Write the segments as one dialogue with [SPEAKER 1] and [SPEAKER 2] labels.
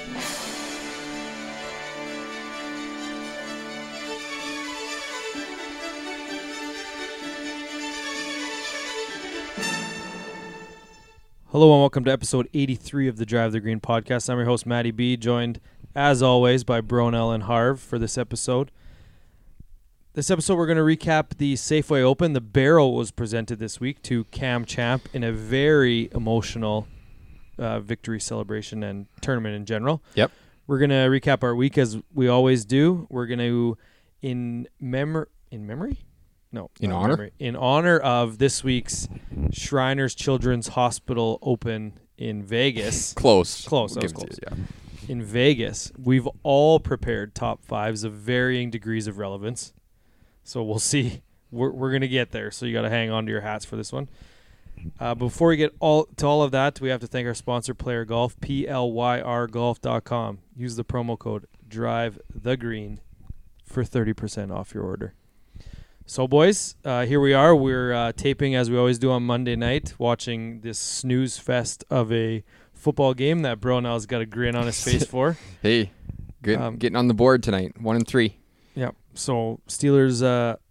[SPEAKER 1] Hello and welcome to episode 83 of the Drive the Green podcast. I'm your host, Matty B, joined, as always, by Bronell and Harv for this episode. This episode, we're going to recap the Safeway Open. The Barrel was presented this week to Cam Champ in a very emotional victory celebration and tournament in general.
[SPEAKER 2] Yep.
[SPEAKER 1] We're going to recap our week as we always do. We're going to, in memory? No.
[SPEAKER 2] In honor?
[SPEAKER 1] Memory. In honor of this week's Shriners Children's Hospital Open in Vegas.
[SPEAKER 2] Close.
[SPEAKER 1] That was close. In Vegas, we've all prepared top fives of varying degrees of relevance. So we'll see. We're going to get there, so you got to hang on to your hats for this one. Before we get all of that, we have to thank our sponsor, Player Golf, PLYRGolf.com. Use the promo code DRIVETHEGREEN for 30% off your order. So, boys, here we are. We're taping, as we always do on Monday night, watching this snooze fest of a football game that Bronell's got a grin on his face for.
[SPEAKER 2] Hey, good, getting on the board tonight, 1-3.
[SPEAKER 1] Yeah. So, Steelers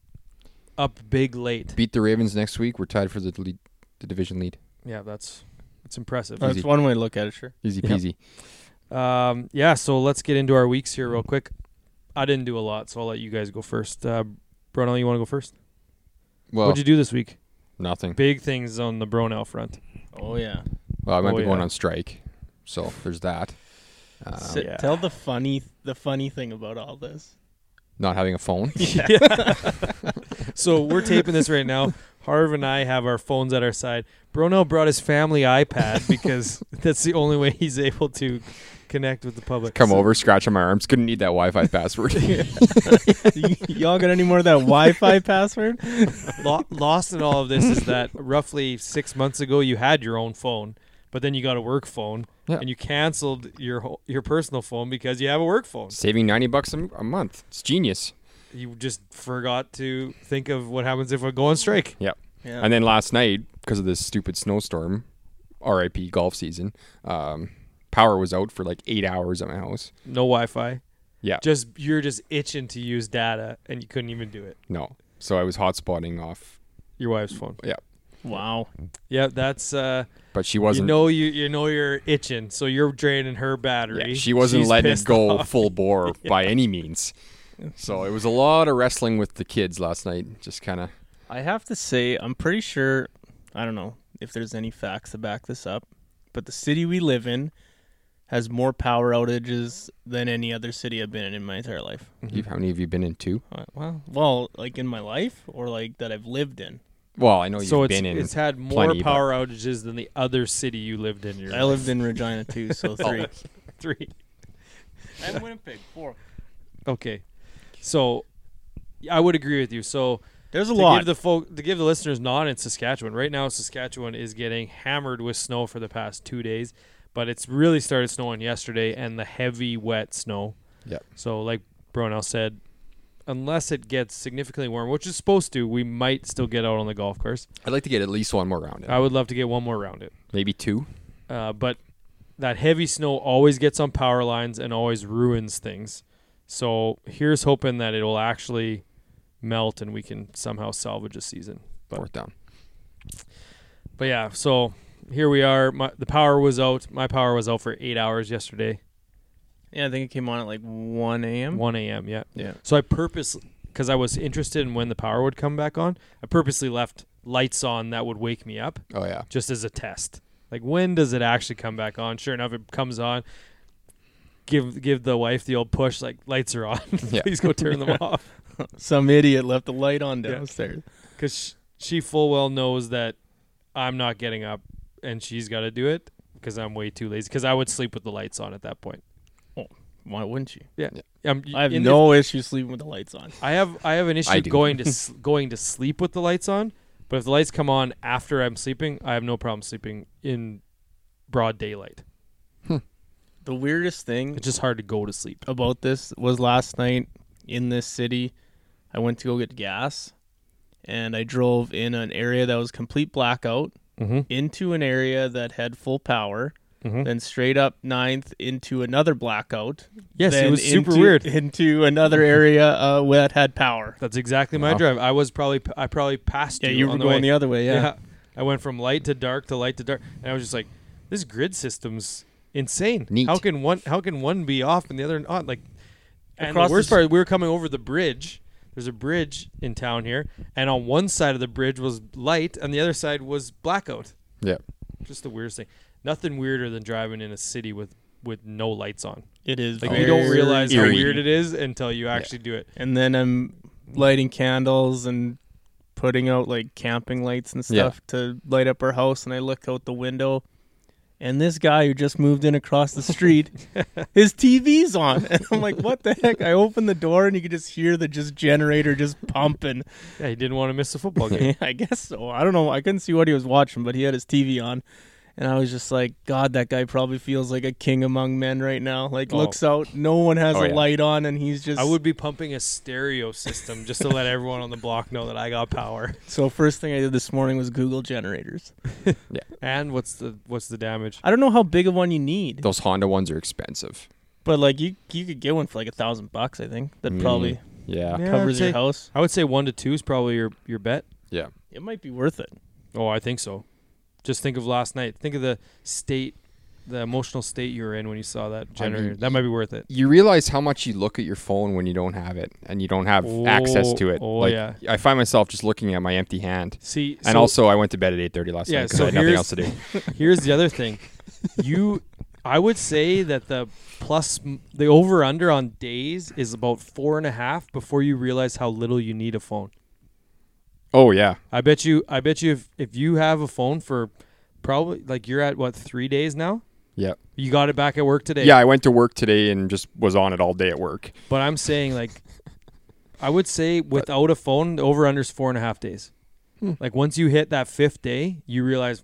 [SPEAKER 1] up big late.
[SPEAKER 2] Beat the Ravens next week. We're tied for the division lead.
[SPEAKER 1] Yeah, that's impressive.
[SPEAKER 3] That's one way to look at it, sure.
[SPEAKER 2] Easy peasy.
[SPEAKER 1] So let's get into our weeks here real quick. I didn't do a lot, so I'll let you guys go first. Bronell, you want to go first?
[SPEAKER 2] Well,
[SPEAKER 1] what'd you do this week?
[SPEAKER 2] Nothing.
[SPEAKER 1] Big things on the Bronell front.
[SPEAKER 3] Oh, yeah.
[SPEAKER 2] Well, I might be going on strike, so there's that.
[SPEAKER 3] Tell the funny thing about all this.
[SPEAKER 2] Not having a phone.
[SPEAKER 1] Yeah. So we're taping this right now. Harv and I have our phones at our side. Bronell brought his family iPad because that's the only way he's able to connect with the public.
[SPEAKER 2] Come over, scratch on my arms. Couldn't need that Wi-Fi password.
[SPEAKER 3] Y'all got any more of that Wi-Fi password?
[SPEAKER 1] Lost in all of this is that roughly 6 months ago you had your own phone, but then you got a work phone, and you canceled your personal phone because you have a work phone.
[SPEAKER 2] Saving $90 a month. It's genius.
[SPEAKER 1] You just forgot to think of what happens if we go on strike.
[SPEAKER 2] Yep. Yeah. And then last night, because of this stupid snowstorm, RIP golf season, power was out for like 8 hours at my house.
[SPEAKER 1] No Wi-Fi.
[SPEAKER 2] Yeah.
[SPEAKER 1] You're just itching to use data, and you couldn't even do it.
[SPEAKER 2] No. So I was hotspotting off
[SPEAKER 1] your wife's phone.
[SPEAKER 2] Yeah.
[SPEAKER 3] Wow.
[SPEAKER 1] Yeah, that's.
[SPEAKER 2] But she wasn't.
[SPEAKER 1] You know you're itching, so you're draining her battery.
[SPEAKER 2] Yeah, she wasn't letting it go
[SPEAKER 1] off.
[SPEAKER 2] full bore by any means. So it was a lot of wrestling with the kids last night. Just kind of.
[SPEAKER 3] I have to say, I'm pretty sure. I don't know if there's any facts to back this up, but the city we live in has more power outages than any other city I've been in my entire life.
[SPEAKER 2] How many have you been in? 2?
[SPEAKER 3] Well, like in my life, or like that I've lived in.
[SPEAKER 2] Well, I know you've been in.
[SPEAKER 1] It's had more power outages than the other city you lived in.
[SPEAKER 3] I lived in Regina too, so 3.
[SPEAKER 1] 3.
[SPEAKER 3] And Winnipeg 4.
[SPEAKER 1] Okay, so I would agree with you. So
[SPEAKER 3] there's a lot
[SPEAKER 1] to give the listeners not in Saskatchewan right now. Saskatchewan is getting hammered with snow for the past 2 days, but it's really started snowing yesterday and the heavy wet snow.
[SPEAKER 2] Yep.
[SPEAKER 1] So like Bronell said, unless it gets significantly warmer, which is supposed to, we might still get out on the golf course.
[SPEAKER 2] I'd like to get at least one more round in.
[SPEAKER 1] I would love to get one more round in.
[SPEAKER 2] Maybe 2.
[SPEAKER 1] But that heavy snow always gets on power lines and always ruins things. So here's hoping that it will actually melt and we can somehow salvage a season.
[SPEAKER 2] Fourth down.
[SPEAKER 1] But yeah, so here we are. The power was out. My power was out for 8 hours yesterday.
[SPEAKER 3] Yeah, I think it came on at like 1 a.m.
[SPEAKER 1] 1 a.m., yeah.
[SPEAKER 3] Yeah.
[SPEAKER 1] So I purposely, because I was interested in when the power would come back on, I purposely left lights on that would wake me up.
[SPEAKER 2] Oh, yeah.
[SPEAKER 1] Just as a test. Like, when does it actually come back on? Sure enough, it comes on. Give the wife the old push, like, lights are on. Please go turn them off.
[SPEAKER 3] Some idiot left the light on downstairs.
[SPEAKER 1] Because she full well knows that I'm not getting up and she's got to do it because I'm way too lazy. Because I would sleep with the lights on at that point.
[SPEAKER 3] Why wouldn't you?
[SPEAKER 1] Yeah.
[SPEAKER 3] I have no issue sleeping with the lights on.
[SPEAKER 1] I have an issue going to sleep with the lights on, but if the lights come on after I'm sleeping, I have no problem sleeping in broad daylight.
[SPEAKER 3] The weirdest thing,
[SPEAKER 1] it's just hard to go to sleep
[SPEAKER 3] about this was last night in this city, I went to go get gas, and I drove in an area that was complete blackout into an area that had full power.
[SPEAKER 1] Mhm.
[SPEAKER 3] then straight up 9th into another blackout.
[SPEAKER 1] Yes, it
[SPEAKER 3] then
[SPEAKER 1] was super
[SPEAKER 3] into-
[SPEAKER 1] weird.
[SPEAKER 3] Into another area that had power.
[SPEAKER 1] That's exactly my
[SPEAKER 2] Wow.
[SPEAKER 1] drive. I probably passed
[SPEAKER 3] Yeah,
[SPEAKER 1] you.
[SPEAKER 3] you
[SPEAKER 1] on
[SPEAKER 3] were
[SPEAKER 1] the
[SPEAKER 3] going
[SPEAKER 1] way.
[SPEAKER 3] the other way. Yeah.
[SPEAKER 1] I went from light to dark to light to dark, and I was just like, "This grid system's insane.
[SPEAKER 2] Neat.
[SPEAKER 1] How can one be off and the other not?" Like, and
[SPEAKER 3] Across
[SPEAKER 1] the worst
[SPEAKER 3] the
[SPEAKER 1] part, we were coming over the bridge. There's a bridge in town here, and on one side of the bridge was light, and the other side was blackout.
[SPEAKER 2] Yeah.
[SPEAKER 1] Just the weirdest thing. Nothing weirder than driving in a city with no lights on.
[SPEAKER 3] It is.
[SPEAKER 1] Like
[SPEAKER 3] very
[SPEAKER 1] you don't realize how
[SPEAKER 2] eerie.
[SPEAKER 1] weird it is until you actually do it.
[SPEAKER 3] And then I'm lighting candles and putting out like camping lights and
[SPEAKER 2] Yeah.
[SPEAKER 3] stuff to light up our house. And I look out the window, and this guy who just moved in across the street, his TV's on. And I'm like, what the heck? I open the door, and you can just hear the generator just pumping.
[SPEAKER 1] Yeah, he didn't want to miss the football game.
[SPEAKER 3] I guess so. I don't know. I couldn't see what he was watching, but he had his TV on. And I was just like, God, that guy probably feels like a king among men right now. Like,
[SPEAKER 1] Oh.
[SPEAKER 3] looks out, no one has
[SPEAKER 2] Oh,
[SPEAKER 3] a
[SPEAKER 2] yeah.
[SPEAKER 3] light on, and he's just...
[SPEAKER 1] I would be pumping a stereo system just to let everyone on the block know that I got power.
[SPEAKER 3] So first thing I did this morning was Google generators.
[SPEAKER 1] And what's the damage?
[SPEAKER 3] I don't know how big of one you need,
[SPEAKER 2] Those Honda ones are expensive.
[SPEAKER 3] but like you could get one for like $1,000, I think. That probably
[SPEAKER 2] Yeah.
[SPEAKER 1] Yeah,
[SPEAKER 3] covers
[SPEAKER 1] I'd
[SPEAKER 3] your
[SPEAKER 1] say-
[SPEAKER 3] house.
[SPEAKER 1] I would say 1 to 2 is probably your bet.
[SPEAKER 2] Yeah.
[SPEAKER 3] It might be worth it.
[SPEAKER 1] Oh, I think so. Just think of last night. Think of the emotional state you were in when you saw that generator. That might be worth it.
[SPEAKER 2] You realize how much you look at your phone when you don't have it and you don't have access to it.
[SPEAKER 1] Oh,
[SPEAKER 2] like,
[SPEAKER 1] yeah.
[SPEAKER 2] I find myself just looking at my empty hand.
[SPEAKER 1] See,
[SPEAKER 2] And
[SPEAKER 1] so
[SPEAKER 2] also, I went to bed at 8:30 last
[SPEAKER 1] Yeah,
[SPEAKER 2] night because
[SPEAKER 1] so
[SPEAKER 2] I had nothing
[SPEAKER 1] here's-
[SPEAKER 2] else to do.
[SPEAKER 1] here's the other thing. I would say that the over under on days is about 4.5 before you realize how little you need a phone.
[SPEAKER 2] Oh, yeah.
[SPEAKER 1] I bet you if you have a phone for probably like you're at what 3 days now.
[SPEAKER 2] Yeah.
[SPEAKER 1] You got it back at work today.
[SPEAKER 2] Yeah, I went to work today and just was on it all day at work.
[SPEAKER 1] But I'm saying like, I would say without a phone, the over under is 4.5 days. Like once you hit that 5th day, you realize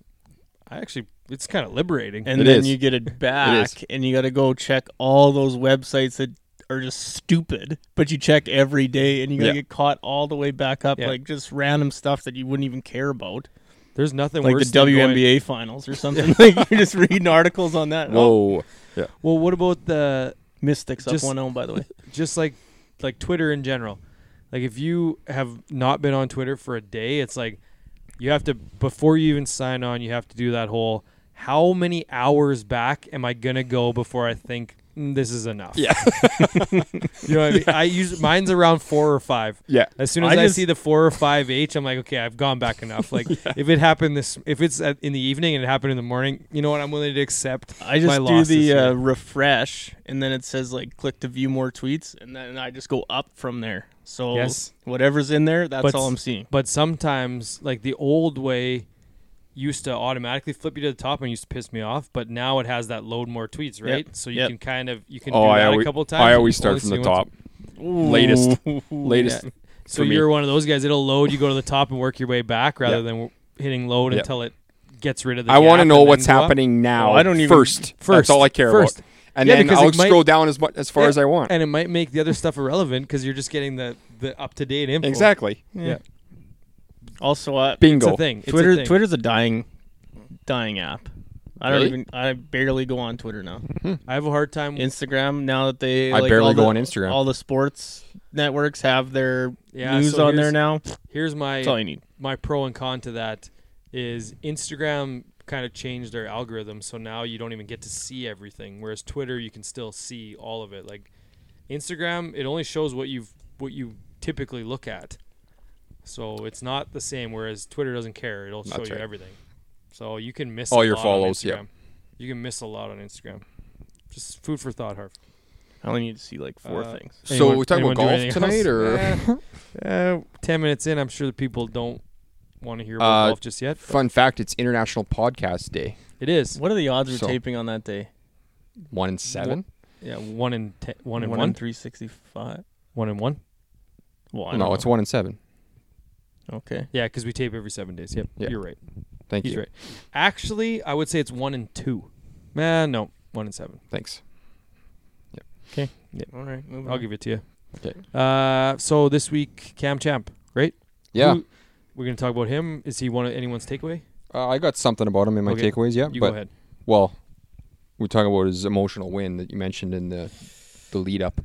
[SPEAKER 1] it's kind of liberating.
[SPEAKER 3] And
[SPEAKER 2] It
[SPEAKER 3] then
[SPEAKER 2] is.
[SPEAKER 3] you get it back, and you got to go check all those websites that are just stupid, but you check every day, and you got to
[SPEAKER 2] Yeah.
[SPEAKER 3] get caught all the way back up,
[SPEAKER 1] Yeah.
[SPEAKER 3] like just random stuff that you wouldn't even care about,
[SPEAKER 1] There's nothing
[SPEAKER 3] like the
[SPEAKER 1] worse than going-
[SPEAKER 3] WNBA finals or something. Like you're just reading articles on that. Oh,
[SPEAKER 2] Whoa.
[SPEAKER 1] Well, what about the
[SPEAKER 3] Mystics up
[SPEAKER 1] Just-
[SPEAKER 3] 1-0, by the way.
[SPEAKER 1] just like Twitter in general? Like if you have not been on Twitter for a day, it's like you have to before you even sign on, you have to do that whole how many hours back am I gonna go before I think this is enough?
[SPEAKER 2] Yeah.
[SPEAKER 1] You know what I mean? I use mine's around 4 or 5.
[SPEAKER 2] Yeah.
[SPEAKER 1] As soon as I see the 4 or 5H, I'm like, okay, I've gone back enough. Like if it happened if it's in the evening and it happened in the morning, you know what? I'm willing to accept.
[SPEAKER 3] I
[SPEAKER 1] my
[SPEAKER 3] just do
[SPEAKER 1] losses
[SPEAKER 3] the
[SPEAKER 1] here.
[SPEAKER 3] refresh, and then it says like click to view more tweets, and then I just go up from there. So
[SPEAKER 1] Yes.
[SPEAKER 3] whatever's in there, that's
[SPEAKER 1] But
[SPEAKER 3] all I'm seeing.
[SPEAKER 1] But sometimes, like the old way used to automatically flip you to the top and used to piss me off, but now it has that load more tweets, right? So you
[SPEAKER 3] Yep.
[SPEAKER 1] can kind of do
[SPEAKER 2] Oh,
[SPEAKER 1] that
[SPEAKER 2] always,
[SPEAKER 1] a couple times.
[SPEAKER 2] I
[SPEAKER 1] and
[SPEAKER 2] always
[SPEAKER 1] you
[SPEAKER 2] start
[SPEAKER 1] only
[SPEAKER 2] from
[SPEAKER 1] see
[SPEAKER 2] the
[SPEAKER 1] once.
[SPEAKER 2] top. Latest.
[SPEAKER 1] Yeah. So
[SPEAKER 2] for me.
[SPEAKER 1] you're one of those guys. It'll load. You go to the top and work your way back rather
[SPEAKER 2] Yeah.
[SPEAKER 1] than hitting load
[SPEAKER 2] Yeah.
[SPEAKER 1] until it gets rid of the.
[SPEAKER 2] I want to
[SPEAKER 1] gap
[SPEAKER 2] know
[SPEAKER 1] and
[SPEAKER 2] what's
[SPEAKER 1] then go up.
[SPEAKER 2] happening now
[SPEAKER 3] Oh, I don't even-
[SPEAKER 2] first. That's all I care
[SPEAKER 1] First.
[SPEAKER 2] about. And
[SPEAKER 1] Yeah,
[SPEAKER 2] then
[SPEAKER 1] because
[SPEAKER 2] I'll
[SPEAKER 1] it might-
[SPEAKER 2] scroll down as far
[SPEAKER 1] Yeah,
[SPEAKER 2] as I want.
[SPEAKER 1] And it might make the other stuff irrelevant because you're just getting the up to date info.
[SPEAKER 2] Exactly.
[SPEAKER 1] Yeah.
[SPEAKER 3] Also,
[SPEAKER 1] It's
[SPEAKER 2] Bingo.
[SPEAKER 1] a thing. It's a
[SPEAKER 3] Twitter
[SPEAKER 1] thing.
[SPEAKER 3] Twitter's a dying app.
[SPEAKER 2] Really?
[SPEAKER 3] I barely go on Twitter now.
[SPEAKER 1] I have a hard time.
[SPEAKER 3] Instagram, now that they
[SPEAKER 2] I
[SPEAKER 3] like,
[SPEAKER 2] barely
[SPEAKER 3] all
[SPEAKER 2] go
[SPEAKER 3] the-
[SPEAKER 2] on Instagram.
[SPEAKER 3] All the sports networks have their
[SPEAKER 1] Yeah,
[SPEAKER 3] news
[SPEAKER 1] so
[SPEAKER 3] on there
[SPEAKER 1] here's-
[SPEAKER 3] now.
[SPEAKER 1] Here's
[SPEAKER 3] That's all
[SPEAKER 1] my
[SPEAKER 3] you need.
[SPEAKER 1] pro and con to that is Instagram kind of changed their algorithm, so now you don't even get to see everything. Whereas Twitter, you can still see all of it. Like Instagram, it only shows what you typically look at, so it's not the same. Whereas Twitter doesn't care; it'll show
[SPEAKER 2] That's
[SPEAKER 1] you
[SPEAKER 2] right.
[SPEAKER 1] everything. So you can miss
[SPEAKER 2] All
[SPEAKER 1] a
[SPEAKER 2] your
[SPEAKER 1] lot
[SPEAKER 2] follows,
[SPEAKER 1] On
[SPEAKER 2] yep.
[SPEAKER 1] Instagram. You can miss a lot on Instagram. Just food for thought, Harv.
[SPEAKER 3] I only need to see like 4 things.
[SPEAKER 2] So we're talking
[SPEAKER 1] anyone
[SPEAKER 2] about
[SPEAKER 1] do
[SPEAKER 2] golf
[SPEAKER 1] anything
[SPEAKER 2] tonight,
[SPEAKER 1] else?
[SPEAKER 2] or
[SPEAKER 1] 10 minutes in, I'm sure the people don't want to hear about golf just yet. but
[SPEAKER 2] fun fact? It's International Podcast Day.
[SPEAKER 1] It is.
[SPEAKER 3] What are the odds we're
[SPEAKER 2] So-
[SPEAKER 3] taping on that day?
[SPEAKER 2] 1 in 7.
[SPEAKER 1] Yeah, 1 in 10, 1 in
[SPEAKER 3] 1
[SPEAKER 1] 1,
[SPEAKER 3] in 365.
[SPEAKER 1] 1 in 1.
[SPEAKER 3] Well, I don't
[SPEAKER 2] No,
[SPEAKER 3] know.
[SPEAKER 2] it's 1 in 7.
[SPEAKER 3] Okay.
[SPEAKER 1] Yeah, because we tape every 7 days. Yep,
[SPEAKER 2] Yeah.
[SPEAKER 1] you're right.
[SPEAKER 2] Thank
[SPEAKER 1] He's
[SPEAKER 2] you.
[SPEAKER 1] right. Actually, I would say it's 1 in 2. Man, no, 1 in 7.
[SPEAKER 2] Thanks.
[SPEAKER 3] All right. moving
[SPEAKER 1] I'll
[SPEAKER 3] on.
[SPEAKER 1] give it to you.
[SPEAKER 2] Okay.
[SPEAKER 1] So this week, Cam Champ, right?
[SPEAKER 2] Yeah.
[SPEAKER 1] We're gonna talk about him. Is he anyone's takeaway?
[SPEAKER 2] I got something about him in my
[SPEAKER 1] Okay.
[SPEAKER 2] takeaways, yeah.
[SPEAKER 1] You
[SPEAKER 2] but,
[SPEAKER 1] go ahead.
[SPEAKER 2] Well, we're talking about his emotional win that you mentioned in the lead up.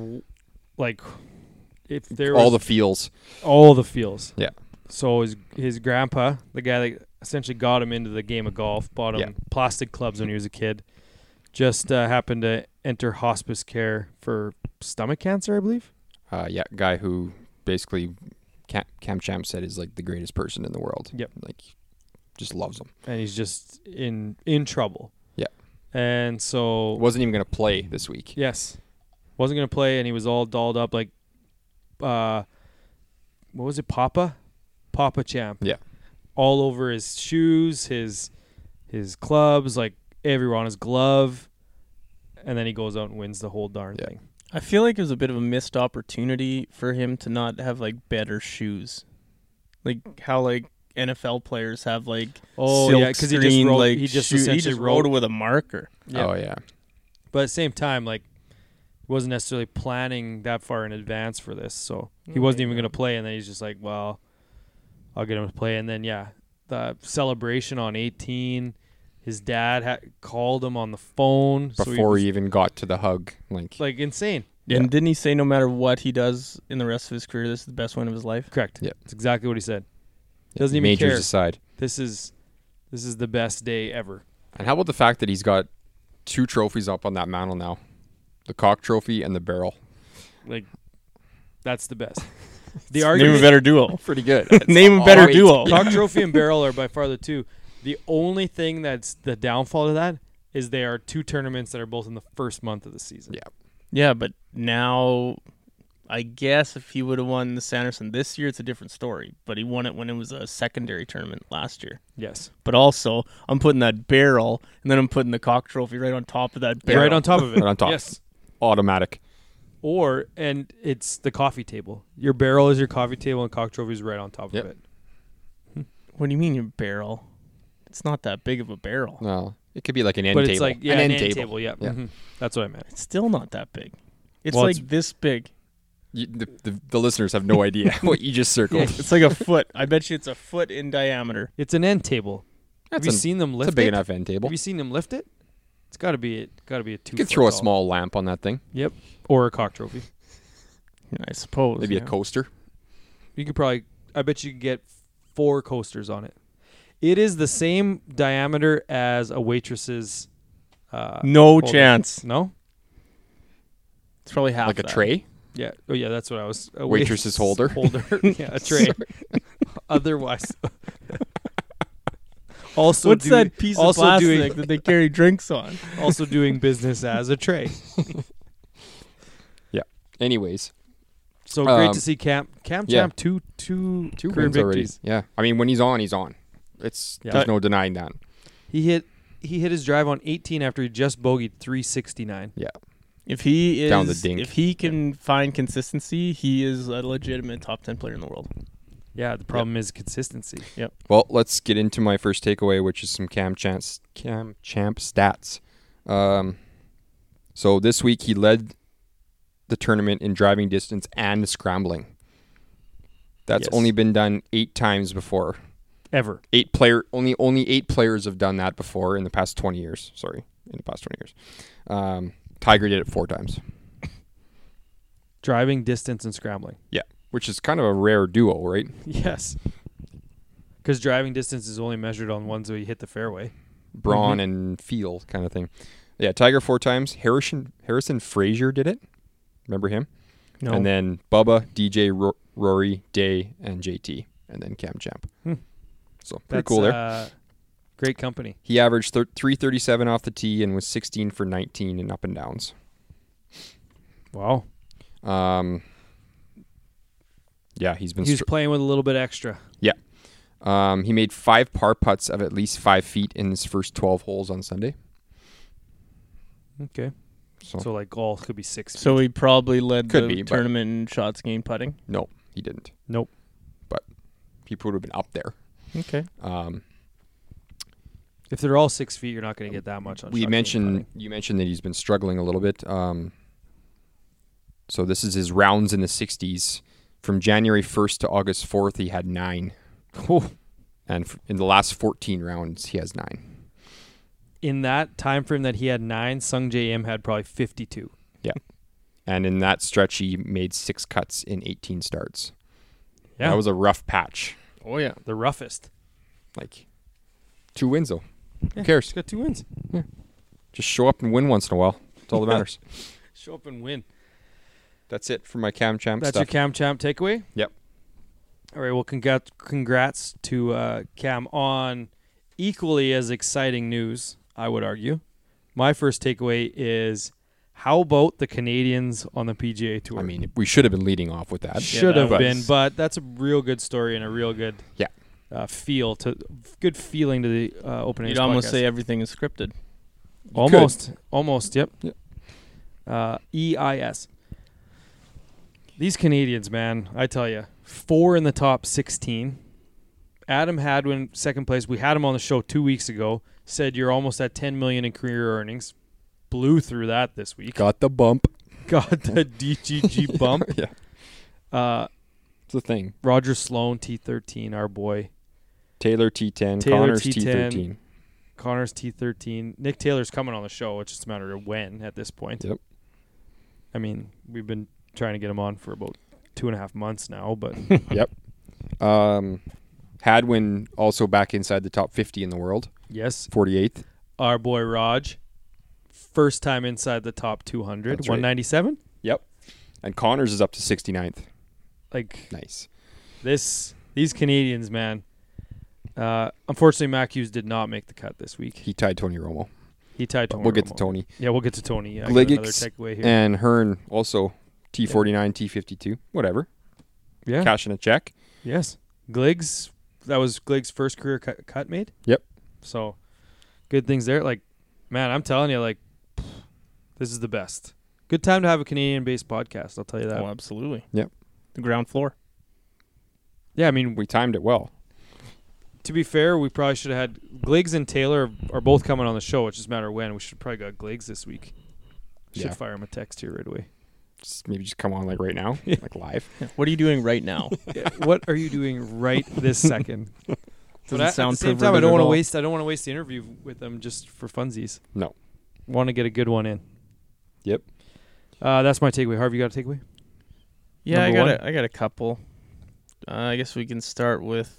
[SPEAKER 1] Like, if there
[SPEAKER 2] All
[SPEAKER 1] was
[SPEAKER 2] the feels.
[SPEAKER 1] all the feels.
[SPEAKER 2] Yeah.
[SPEAKER 1] So his grandpa, the guy that essentially got him into the game of golf, bought him
[SPEAKER 2] Yeah.
[SPEAKER 1] plastic clubs when he was a kid, just happened to enter hospice care for stomach cancer, I believe.
[SPEAKER 2] Guy who basically Cam Champ said is like the greatest person in the world.
[SPEAKER 1] Yep.
[SPEAKER 2] Like, just loves him.
[SPEAKER 1] And he's just in trouble.
[SPEAKER 2] Yeah.
[SPEAKER 1] And so
[SPEAKER 2] Wasn't even going to play this week.
[SPEAKER 1] yes, wasn't gonna play, and he was all dolled up like, what was it, Papa Champ?
[SPEAKER 2] Yeah.
[SPEAKER 1] All over his shoes, his clubs, like everywhere on his glove, and then he goes out and wins the whole darn
[SPEAKER 2] Yeah.
[SPEAKER 1] thing.
[SPEAKER 3] I feel like it was a bit of a missed opportunity for him to not have like better shoes, like how like NFL players have like
[SPEAKER 1] Oh
[SPEAKER 3] silk
[SPEAKER 1] yeah, because he
[SPEAKER 3] screen,
[SPEAKER 1] just wrote,
[SPEAKER 3] like
[SPEAKER 1] he just
[SPEAKER 3] shoe-
[SPEAKER 1] essentially
[SPEAKER 3] he just
[SPEAKER 1] wrote
[SPEAKER 3] wrote it with a marker.
[SPEAKER 1] Yeah.
[SPEAKER 2] Oh, yeah.
[SPEAKER 1] But at the same time, like, he wasn't necessarily planning that far in advance for this, so he wasn't even going to play. And then he's just like, well, I'll get him to play. And then, yeah, the celebration on 18, his dad called him on the phone.
[SPEAKER 2] Before
[SPEAKER 1] so
[SPEAKER 2] he even got to the hug.
[SPEAKER 1] like, insane.
[SPEAKER 2] Yeah.
[SPEAKER 3] And didn't he say no matter what he does in the rest of his career, this is the best win of his life?
[SPEAKER 1] Correct.
[SPEAKER 2] Yeah.
[SPEAKER 1] That's exactly what he said. Doesn't even
[SPEAKER 2] Majors
[SPEAKER 1] care.
[SPEAKER 2] aside.
[SPEAKER 1] This is the best day ever.
[SPEAKER 2] And how about the fact that he's got 2 trophies up on that mantle now? The Cock Trophy and the Barrel.
[SPEAKER 1] Like, that's the best. The
[SPEAKER 3] Name a
[SPEAKER 1] argument,
[SPEAKER 3] better duo.
[SPEAKER 2] Pretty good.
[SPEAKER 3] Name a better
[SPEAKER 2] Alright.
[SPEAKER 3] duo.
[SPEAKER 1] Cock Trophy and Barrel are by far the two. The only thing that's the downfall to that is they are 2 tournaments that are both in the first month of the season.
[SPEAKER 2] Yeah.
[SPEAKER 3] Yeah, but now I guess if he would have won the Sanderson this year, it's a different story. But he won it when it was a secondary tournament last year.
[SPEAKER 1] Yes.
[SPEAKER 3] But also, I'm putting that barrel, and then I'm putting the Cock Trophy right on top of that barrel.
[SPEAKER 1] Right on top of it.
[SPEAKER 2] Right on top.
[SPEAKER 1] Yes.
[SPEAKER 2] Automatic.
[SPEAKER 1] And it's the coffee table. Your barrel is your coffee table, and Cock Trophy is right on top
[SPEAKER 2] Yep.
[SPEAKER 1] of it.
[SPEAKER 3] What do you mean your barrel? It's not that big of a barrel.
[SPEAKER 2] No. It could be like an end
[SPEAKER 1] But
[SPEAKER 2] table.
[SPEAKER 1] it's like, yeah,
[SPEAKER 2] an
[SPEAKER 1] an
[SPEAKER 2] end table.
[SPEAKER 1] Yeah.
[SPEAKER 2] Yeah.
[SPEAKER 1] Mhm. That's what I meant.
[SPEAKER 3] It's still not that big. It's
[SPEAKER 1] Well,
[SPEAKER 3] like
[SPEAKER 1] it's-
[SPEAKER 3] this big.
[SPEAKER 2] The listeners have no idea what you just circled.
[SPEAKER 3] It's like a foot. I bet you it's a foot in diameter.
[SPEAKER 1] It's an end table.
[SPEAKER 2] That's
[SPEAKER 1] Have you seen them
[SPEAKER 2] It's
[SPEAKER 1] lift
[SPEAKER 2] a big
[SPEAKER 1] it?
[SPEAKER 2] enough end table.
[SPEAKER 1] Have you seen them lift it? It's got to be a 2.
[SPEAKER 2] You could throw a small lamp on that thing.
[SPEAKER 1] Yep. Or a Cock Trophy.
[SPEAKER 3] I suppose.
[SPEAKER 2] Maybe
[SPEAKER 3] yeah.
[SPEAKER 2] a coaster.
[SPEAKER 1] You could probably, I bet you could get 4 coasters on it. It is the same diameter as a waitress's.
[SPEAKER 3] No
[SPEAKER 1] holder.
[SPEAKER 3] chance.
[SPEAKER 1] No?
[SPEAKER 3] It's probably half
[SPEAKER 2] Like a
[SPEAKER 3] that.
[SPEAKER 2] tray.
[SPEAKER 1] Yeah. Oh, yeah, that's what I was. A
[SPEAKER 2] Waitress's holder.
[SPEAKER 1] Yeah, a tray. Otherwise. Also,
[SPEAKER 3] What's that piece of
[SPEAKER 1] also
[SPEAKER 3] plastic
[SPEAKER 1] doing
[SPEAKER 3] that they carry drinks on?
[SPEAKER 1] also doing business as a tray.
[SPEAKER 2] Anyways.
[SPEAKER 1] So great
[SPEAKER 2] Um,
[SPEAKER 1] to see Cam
[SPEAKER 2] yeah.
[SPEAKER 1] Champ two
[SPEAKER 2] 2
[SPEAKER 1] career
[SPEAKER 2] wins already.
[SPEAKER 1] victories.
[SPEAKER 2] Yeah. I mean, when he's on, he's on. There's no denying that.
[SPEAKER 1] He hit his drive on 18 after he just bogeyed 369.
[SPEAKER 2] Yeah.
[SPEAKER 3] If he
[SPEAKER 2] Down the
[SPEAKER 3] is,
[SPEAKER 2] dink.
[SPEAKER 3] if he can find consistency, he is a legitimate top 10 player in the world.
[SPEAKER 1] Yeah, the problem is consistency.
[SPEAKER 2] Well, let's get into my first takeaway, which is some Cam Champ stats. So this week he led the tournament in driving distance and scrambling. That's
[SPEAKER 1] Yes.
[SPEAKER 2] only been done 8 times before.
[SPEAKER 1] Ever.
[SPEAKER 2] Only 8 players have done that before in the past 20 years. Sorry, in the past 20 years. Tiger did it 4 times,
[SPEAKER 1] Driving distance and scrambling.
[SPEAKER 2] which is kind of a rare duo, right?
[SPEAKER 1] Yes. Because driving distance is only measured on ones where you hit the fairway.
[SPEAKER 2] Braun and feel kind of thing. Yeah, Tiger 4 times. Harrison Frazier did it. Remember him?
[SPEAKER 3] No.
[SPEAKER 2] And then Bubba, DJ, Rory, Day, and JT, and then Cam Champ. So pretty
[SPEAKER 1] That's
[SPEAKER 2] cool there.
[SPEAKER 1] Great company.
[SPEAKER 2] He averaged 337 off the tee and was 16 for 19 in up and downs.
[SPEAKER 1] Wow.
[SPEAKER 2] Yeah, he's been.
[SPEAKER 1] He was playing with a little bit extra.
[SPEAKER 2] He made 5 par putts of at least 5 feet in his first 12 holes on Sunday.
[SPEAKER 1] Okay.
[SPEAKER 2] So,
[SPEAKER 1] So like golf could be 6 feet.
[SPEAKER 3] So he probably led
[SPEAKER 2] Could
[SPEAKER 3] the
[SPEAKER 2] be, but-
[SPEAKER 3] tournament in shots gained putting.
[SPEAKER 2] no, he didn't.
[SPEAKER 1] Nope.
[SPEAKER 2] But he would have been up there.
[SPEAKER 3] Okay.
[SPEAKER 1] If they're all 6 feet, you're not going to get that much on
[SPEAKER 2] You
[SPEAKER 1] shot
[SPEAKER 2] mentioned that he's been struggling a little bit. So this is his rounds in the 60s. From January 1st to August 4th, he had 9.
[SPEAKER 1] Oh,
[SPEAKER 2] And in the last 14 rounds, he has 9.
[SPEAKER 1] in that time frame that he had 9, Sung J Im had probably 52.
[SPEAKER 2] And in that stretch, he made 6 cuts in 18 starts.
[SPEAKER 1] Yeah,
[SPEAKER 2] That was a rough patch.
[SPEAKER 3] Oh yeah.
[SPEAKER 1] the roughest.
[SPEAKER 2] Like 2 wins though.
[SPEAKER 1] Yeah,
[SPEAKER 2] Who cares?
[SPEAKER 1] He's got 2 wins.
[SPEAKER 2] Just show up and win once in a while. That's all that matters.
[SPEAKER 1] Show up and win.
[SPEAKER 2] That's it for my Cam Champ
[SPEAKER 1] That's
[SPEAKER 2] stuff.
[SPEAKER 1] your Cam Champ takeaway?
[SPEAKER 2] Yep.
[SPEAKER 1] All right, well, congrats to Cam on equally as exciting news, I would argue. My first takeaway is, how about the Canadians on the PGA Tour?
[SPEAKER 2] I mean, we should have been leading off with that.
[SPEAKER 1] Should have
[SPEAKER 3] that
[SPEAKER 1] been,
[SPEAKER 3] was-
[SPEAKER 1] but that's a real good story and a real good good feeling to the opening.
[SPEAKER 3] You'd
[SPEAKER 1] of this
[SPEAKER 3] almost
[SPEAKER 1] podcast.
[SPEAKER 3] say everything is scripted.
[SPEAKER 1] Almost, yep. EIS. These Canadians, man, I tell you, 4 in the top 16. Adam Hadwin, second place. We had him on the show 2 weeks ago. Said you're almost at 10 million in career earnings. Blew through that this week.
[SPEAKER 2] Got the bump.
[SPEAKER 1] Got the DGG bump.
[SPEAKER 2] Yeah. It's a thing.
[SPEAKER 1] Roger Sloan, T13, our boy.
[SPEAKER 2] Taylor T10.
[SPEAKER 1] Taylor
[SPEAKER 2] Connors
[SPEAKER 1] T10.
[SPEAKER 2] T13.
[SPEAKER 1] Connors T13. Nick Taylor's coming on the show. It's just a matter of when at this point.
[SPEAKER 2] Yep.
[SPEAKER 1] I mean, we've been trying to get him on for about 2.5 months now, but
[SPEAKER 2] Yep. Hadwin also back inside the top 50 in the world.
[SPEAKER 1] yes,
[SPEAKER 2] 48th.
[SPEAKER 1] our boy Raj, first time inside the top 200,
[SPEAKER 2] That's right.
[SPEAKER 1] 197.
[SPEAKER 2] Yep. And Connors is up to 69th.
[SPEAKER 1] Like
[SPEAKER 2] Nice.
[SPEAKER 1] these Canadians, man. Unfortunately, Mac Hughes did not make the cut this week.
[SPEAKER 2] He tied Tony Romo.
[SPEAKER 1] He tied
[SPEAKER 2] But
[SPEAKER 1] Tony.
[SPEAKER 2] we'll get to
[SPEAKER 1] Romo.
[SPEAKER 2] Tony.
[SPEAKER 1] Yeah, we'll get to Tony. I got another
[SPEAKER 2] Gligic
[SPEAKER 1] takeaway here.
[SPEAKER 2] and Hearn also T49, T52. Whatever.
[SPEAKER 1] Yeah.
[SPEAKER 2] Cashing a check.
[SPEAKER 1] Yes. Gliggs. That was Gliggs' first career cut made.
[SPEAKER 2] Yep.
[SPEAKER 1] So, good things there. Like, man, I'm telling you, like, this is the best. Good time to have a Canadian-based podcast. I'll tell you that.
[SPEAKER 3] Oh, absolutely.
[SPEAKER 2] Yep.
[SPEAKER 3] The ground floor.
[SPEAKER 1] Yeah, I mean,
[SPEAKER 2] We timed it well.
[SPEAKER 1] to be fair, we probably should have had Gliggs and Taylor are both coming on the show. It's just a matter of when. We should probably got Gliggs this week. Should
[SPEAKER 2] Yeah.
[SPEAKER 1] fire him a text here right away.
[SPEAKER 2] Maybe just come on like right now, like live.
[SPEAKER 3] What are you doing right now?
[SPEAKER 1] Yeah, what are you doing right this second?
[SPEAKER 3] Doesn't
[SPEAKER 1] But
[SPEAKER 3] sound
[SPEAKER 1] at the same time, I
[SPEAKER 3] perverted
[SPEAKER 1] don't
[SPEAKER 3] at
[SPEAKER 1] want to
[SPEAKER 3] all.
[SPEAKER 1] waste. I don't want to waste the interview with them just for funsies.
[SPEAKER 2] No.
[SPEAKER 1] Want to get a good one in.
[SPEAKER 2] Yep.
[SPEAKER 1] That's my takeaway. Harvey, you got a takeaway?
[SPEAKER 3] Yeah,
[SPEAKER 1] Number
[SPEAKER 3] I got a couple. I guess we can start with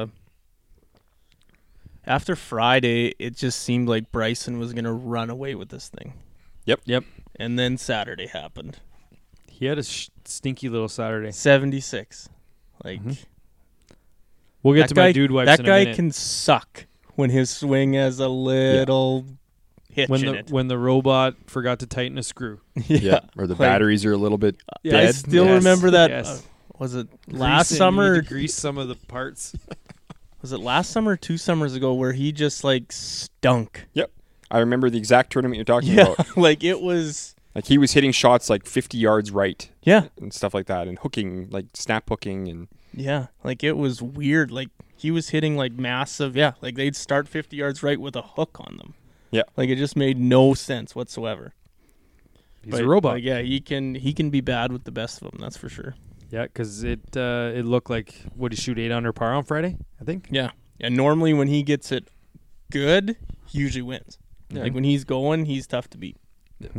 [SPEAKER 3] after Friday, it just seemed like Bryson was going to run away with this thing.
[SPEAKER 1] Yep.
[SPEAKER 3] And then Saturday happened.
[SPEAKER 1] He had a stinky little Saturday.
[SPEAKER 3] 76. Like
[SPEAKER 1] Mhm. We'll get
[SPEAKER 3] that
[SPEAKER 1] to
[SPEAKER 3] guy,
[SPEAKER 1] my dude wipes
[SPEAKER 3] that
[SPEAKER 1] in a
[SPEAKER 3] guy
[SPEAKER 1] minute.
[SPEAKER 3] can suck when his swing has a little hitch
[SPEAKER 1] when
[SPEAKER 3] in
[SPEAKER 1] the
[SPEAKER 3] it.
[SPEAKER 1] when the robot forgot to tighten a screw.
[SPEAKER 3] yeah.
[SPEAKER 2] Or the
[SPEAKER 3] Like-
[SPEAKER 2] batteries are a little bit
[SPEAKER 3] I
[SPEAKER 2] dead.
[SPEAKER 3] still
[SPEAKER 1] Yes,
[SPEAKER 3] remember that.
[SPEAKER 1] yes.
[SPEAKER 3] Was it last
[SPEAKER 1] Greasing,
[SPEAKER 3] summer?
[SPEAKER 1] you need to grease some of the parts.
[SPEAKER 3] Was it last summer or 2 summers ago where he just like stunk?
[SPEAKER 2] I remember the exact tournament you're talking
[SPEAKER 3] Yeah,
[SPEAKER 2] about.
[SPEAKER 3] like it was.
[SPEAKER 2] Like he was hitting shots like 50 yards right
[SPEAKER 3] Yeah,
[SPEAKER 2] and stuff like that, and hooking, like snap hooking, and
[SPEAKER 3] yeah, like it was weird. Like he was hitting like massive. Yeah, like they'd start 50 yards right with a hook on them.
[SPEAKER 2] Yeah.
[SPEAKER 3] like it just made no sense whatsoever.
[SPEAKER 1] He's
[SPEAKER 3] But,
[SPEAKER 1] a robot.
[SPEAKER 3] like, yeah, he can be bad with the best of them. That's for sure.
[SPEAKER 1] Yeah, because it looked like, what did he shoot 8 under par on Friday? I think.
[SPEAKER 3] Yeah, and normally when he gets it good, he usually wins.
[SPEAKER 1] Yeah.
[SPEAKER 3] Like when he's going, he's tough to beat.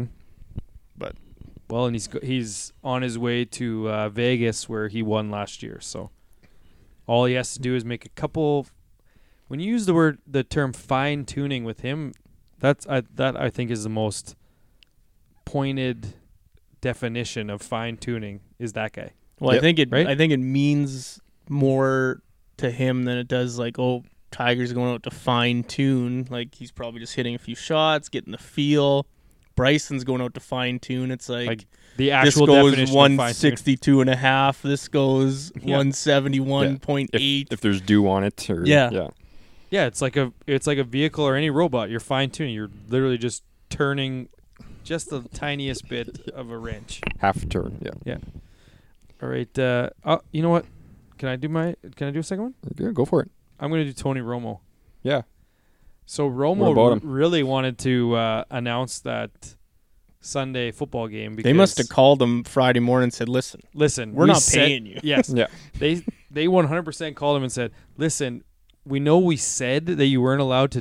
[SPEAKER 1] Well, and he's on his way to Vegas where he won last year. So all he has to do is make a couple. When you use the term fine tuning with him, that I think is the most pointed definition of fine tuning is that guy.
[SPEAKER 3] Well,
[SPEAKER 2] Yep.
[SPEAKER 1] Right?
[SPEAKER 3] I think it means more to him than it does like, oh, Tiger's going out to fine tune. Like he's probably just hitting a few shots, getting the feel. Bryson's going out to fine tune. It's like
[SPEAKER 1] The
[SPEAKER 3] this
[SPEAKER 1] actual
[SPEAKER 3] goes
[SPEAKER 1] definition of fine tuning.
[SPEAKER 3] 162.5. This goes
[SPEAKER 1] Yeah.
[SPEAKER 3] 171.8.
[SPEAKER 2] if there's dew on it, or
[SPEAKER 3] Yeah.
[SPEAKER 1] Yeah, it's like a vehicle or any robot. You're fine tuning. You're literally just turning just the tiniest bit of a wrench.
[SPEAKER 2] half a turn. Yeah.
[SPEAKER 1] All right. You know what? Can I do a second one?
[SPEAKER 2] Yeah, go for it.
[SPEAKER 1] I'm going to do Tony Romo.
[SPEAKER 2] Yeah.
[SPEAKER 1] So
[SPEAKER 2] What
[SPEAKER 1] Romo
[SPEAKER 2] about him?
[SPEAKER 1] really wanted to announce that Sunday football game because
[SPEAKER 3] They must have called him Friday morning and said, listen,
[SPEAKER 1] listen,
[SPEAKER 3] we're
[SPEAKER 1] we
[SPEAKER 3] not
[SPEAKER 1] said-
[SPEAKER 3] paying you.
[SPEAKER 1] Yes.
[SPEAKER 2] Yeah.
[SPEAKER 1] They 100% called him and said, listen, we know we said that you weren't allowed to do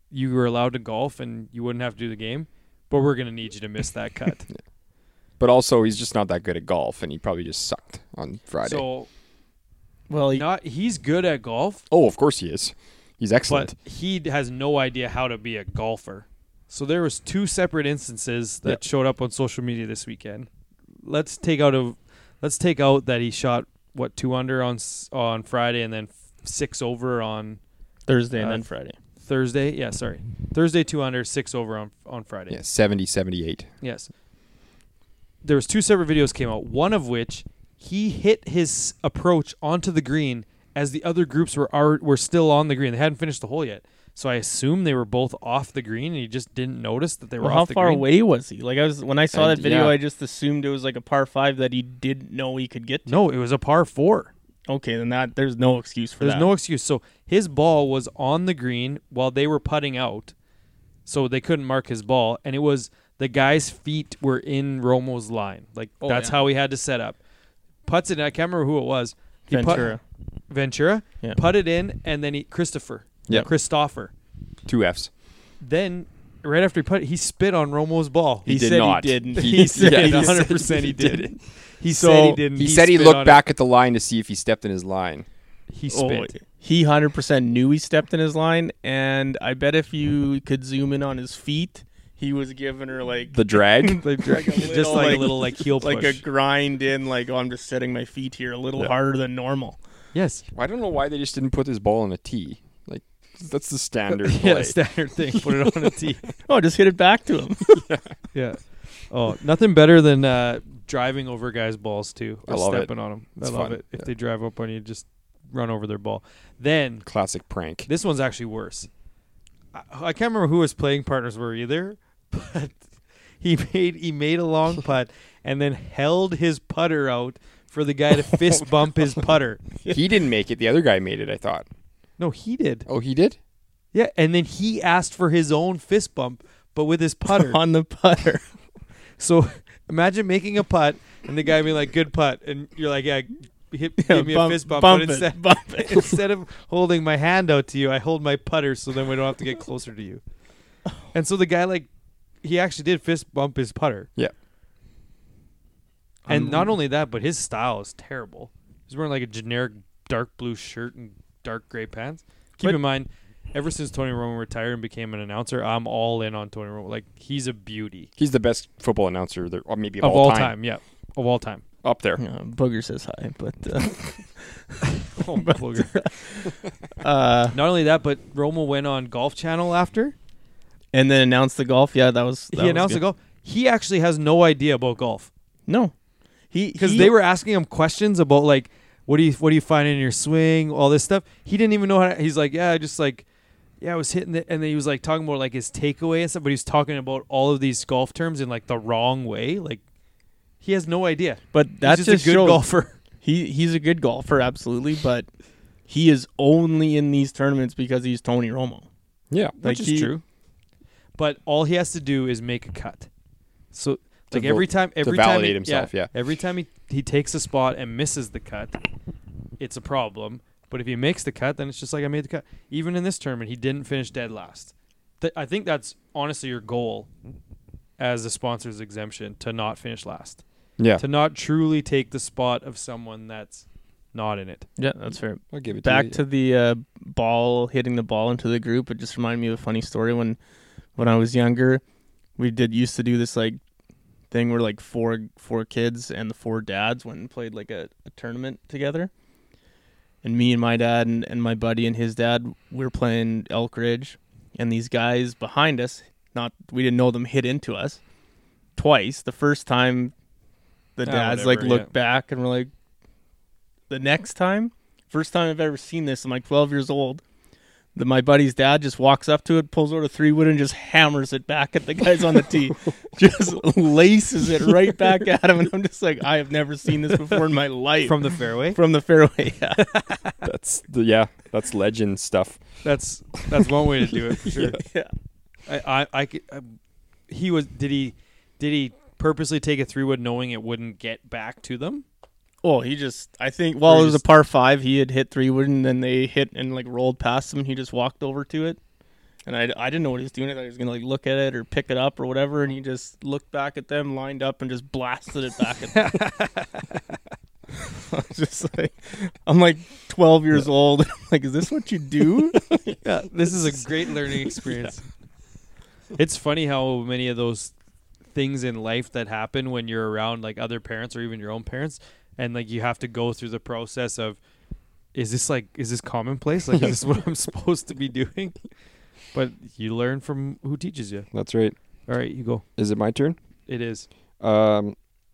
[SPEAKER 1] you were allowed to golf and you wouldn't have to do the game, but we're gonna need you to miss that cut.
[SPEAKER 2] But also, he's just not that good at golf, and he probably just sucked on Friday.
[SPEAKER 1] So
[SPEAKER 3] Well,
[SPEAKER 1] he's good at golf,
[SPEAKER 2] of course he is. He's excellent.
[SPEAKER 1] but he has no idea how to be a golfer. So there was 2 separate instances that showed up on social media this weekend. Let's take out that he shot 2 under on Friday and then 6 over on
[SPEAKER 3] Thursday and then Friday.
[SPEAKER 1] Thursday. Yeah, sorry. Thursday 2 under, 6 over on Friday.
[SPEAKER 2] Yeah, 70, 78.
[SPEAKER 1] Yes. There was 2 separate videos came out, one of which he hit his approach onto the green as the other groups were still on the green. They hadn't finished the hole yet. So I assume they were both off the green and he just didn't notice that they were
[SPEAKER 3] How
[SPEAKER 1] off the
[SPEAKER 3] far
[SPEAKER 1] green.
[SPEAKER 3] away was he? Like when I saw
[SPEAKER 2] And,
[SPEAKER 3] that video,
[SPEAKER 2] yeah.
[SPEAKER 3] I just assumed it was like a par 5 that he didn't know he could get to.
[SPEAKER 1] No, it was a par 4.
[SPEAKER 3] Okay, then there's no excuse for
[SPEAKER 1] There's
[SPEAKER 3] that.
[SPEAKER 1] no excuse. So his ball was on the green while they were putting out, so they couldn't mark his ball. And it was the guy's feet were in Romo's line. Like that's how he had to set up. Puts it in. I can't remember who it was. Ventura.
[SPEAKER 3] Yeah.
[SPEAKER 1] Putted in, and then Christopher.
[SPEAKER 2] Two Fs.
[SPEAKER 1] Then right after he put, he spit on Romo's ball.
[SPEAKER 2] He
[SPEAKER 3] He
[SPEAKER 2] did
[SPEAKER 3] said
[SPEAKER 2] not.
[SPEAKER 3] he didn't.
[SPEAKER 1] He said
[SPEAKER 2] Yeah,
[SPEAKER 1] he
[SPEAKER 2] he said
[SPEAKER 1] 100% he
[SPEAKER 2] he
[SPEAKER 1] didn't. He
[SPEAKER 3] So,
[SPEAKER 1] said he didn't.
[SPEAKER 2] He said he
[SPEAKER 1] spit
[SPEAKER 2] looked
[SPEAKER 1] on
[SPEAKER 2] back at the line to see if he stepped in his line.
[SPEAKER 1] it. He
[SPEAKER 3] Oh,
[SPEAKER 1] spit.
[SPEAKER 3] he 100% knew he stepped in his line, and I bet if you could zoom in on his feet, he was giving her like
[SPEAKER 2] The drag.
[SPEAKER 3] like a
[SPEAKER 1] Just
[SPEAKER 3] little,
[SPEAKER 1] like a little heel
[SPEAKER 3] like
[SPEAKER 1] push.
[SPEAKER 3] a grind in, like, oh, I'm just setting my feet here a little harder than normal.
[SPEAKER 1] Yes.
[SPEAKER 2] I don't know why they just didn't put his ball on a tee. Like, that's the standard
[SPEAKER 1] Yeah,
[SPEAKER 2] play.
[SPEAKER 1] standard thing. Put it on a tee.
[SPEAKER 3] Oh, just hit it back to him.
[SPEAKER 1] Yeah. Oh, nothing better than driving over guys' balls too. Or
[SPEAKER 2] I love it.
[SPEAKER 1] stepping on them.
[SPEAKER 2] It's
[SPEAKER 1] I love
[SPEAKER 2] fun.
[SPEAKER 1] it. If
[SPEAKER 2] Yeah.
[SPEAKER 1] they drive up on you, just run over their ball. Then
[SPEAKER 2] Classic prank.
[SPEAKER 1] this one's actually worse. I can't remember who his playing partners were either, but he made a long putt and then held his putter out for the guy to fist bump his putter.
[SPEAKER 2] He didn't make it. The other guy made it, I thought.
[SPEAKER 1] No, he did.
[SPEAKER 2] Oh, he did?
[SPEAKER 1] Yeah, and then he asked for his own fist bump, but with his putter.
[SPEAKER 3] On the putter.
[SPEAKER 1] So imagine making a putt and the guy being like, "Good putt," and you're like, "Yeah, give me a fist bump." But instead of holding my hand out to you, I hold my putter so then we don't have to get closer to you. And so the guy he actually did fist bump his putter.
[SPEAKER 2] Yeah.
[SPEAKER 1] And not only that, but his style is terrible. He's wearing like a generic dark blue shirt and dark gray pants. Keep in mind, ever since Tony Romo retired and became an announcer, I'm all in on Tony Romo. Like, he's a beauty.
[SPEAKER 2] He's the best football announcer there, or maybe of
[SPEAKER 1] Of
[SPEAKER 2] all
[SPEAKER 1] all
[SPEAKER 2] time.
[SPEAKER 1] time, yeah. Of all time.
[SPEAKER 2] Up there.
[SPEAKER 3] Booger says hi, but
[SPEAKER 1] Oh, booger. Not only that, but Romo went on Golf Channel after.
[SPEAKER 3] and then announced the golf. Yeah, that was
[SPEAKER 1] He announced the golf. He actually has no idea about golf.
[SPEAKER 3] No,
[SPEAKER 1] Because they were asking him questions about, like, what do you find in your swing, all this stuff. He didn't even know how to, he's like, I was hitting it. And then he was like talking about like his takeaway and stuff, but he's talking about all of these golf terms in like the wrong way. Like, he has no idea.
[SPEAKER 3] But that's
[SPEAKER 1] He's just a good
[SPEAKER 3] shows-
[SPEAKER 1] golfer.
[SPEAKER 3] He's a good golfer, absolutely, but he is only in these tournaments because he's Tony Romo.
[SPEAKER 2] Yeah.
[SPEAKER 1] Which is true. But all he has to do is make a cut. So like every time
[SPEAKER 2] validate himself, yeah.
[SPEAKER 1] Every time he takes a spot and misses the cut, it's a problem. But if he makes the cut, then it's just like, I made the cut. Even in this tournament, he didn't finish dead last. I think that's honestly your goal as a sponsor's exemption, to not finish last.
[SPEAKER 2] Yeah.
[SPEAKER 1] To not truly take the spot of someone that's not in it.
[SPEAKER 3] Yeah, that's fair.
[SPEAKER 2] I'll give it
[SPEAKER 3] Back
[SPEAKER 2] to
[SPEAKER 3] to the ball, hitting the ball into the group. It just reminded me of a funny story. When I was younger, we used to do this like thing where like four kids and the 4 dads went and played like a tournament together. And me and my dad and my buddy and his dad, we were playing Elk Ridge, and these guys behind us, we didn't know them, hit into us twice. The first time, the dads looked back and were like, the next time, first time I've ever seen this, I'm like 12 years old. My buddy's dad just walks up to it, pulls out a 3-wood and just hammers it back at the guys on the tee. Just laces it right back at him. And I'm just like, I have never seen this before in my life.
[SPEAKER 1] From the fairway?
[SPEAKER 3] From the fairway, yeah.
[SPEAKER 2] That's legend stuff.
[SPEAKER 1] That's one way to do it, for sure.
[SPEAKER 3] Yeah.
[SPEAKER 1] Did he purposely take a 3-wood knowing it wouldn't get back to them?
[SPEAKER 3] Oh, I think, it was a par 5. He had hit 3-wood and then they hit and like rolled past him and he just walked over to it. And I didn't know what he was doing. I thought he was going to like look at it or pick it up or whatever, and he just looked back at them, lined up, and just blasted it back at them. I was just like, I'm like 12 years old. I'm like, is this what you do?
[SPEAKER 1] Yeah, this is a great learning experience. It's funny how many of those things in life that happen when you're around like other parents or even your own parents, and like you have to go through the process of, is this commonplace? Like, is this what I'm supposed to be doing? But you learn from who teaches you.
[SPEAKER 2] That's right.
[SPEAKER 1] All right, you go.
[SPEAKER 2] Is it my turn?
[SPEAKER 1] It is.
[SPEAKER 2] Let's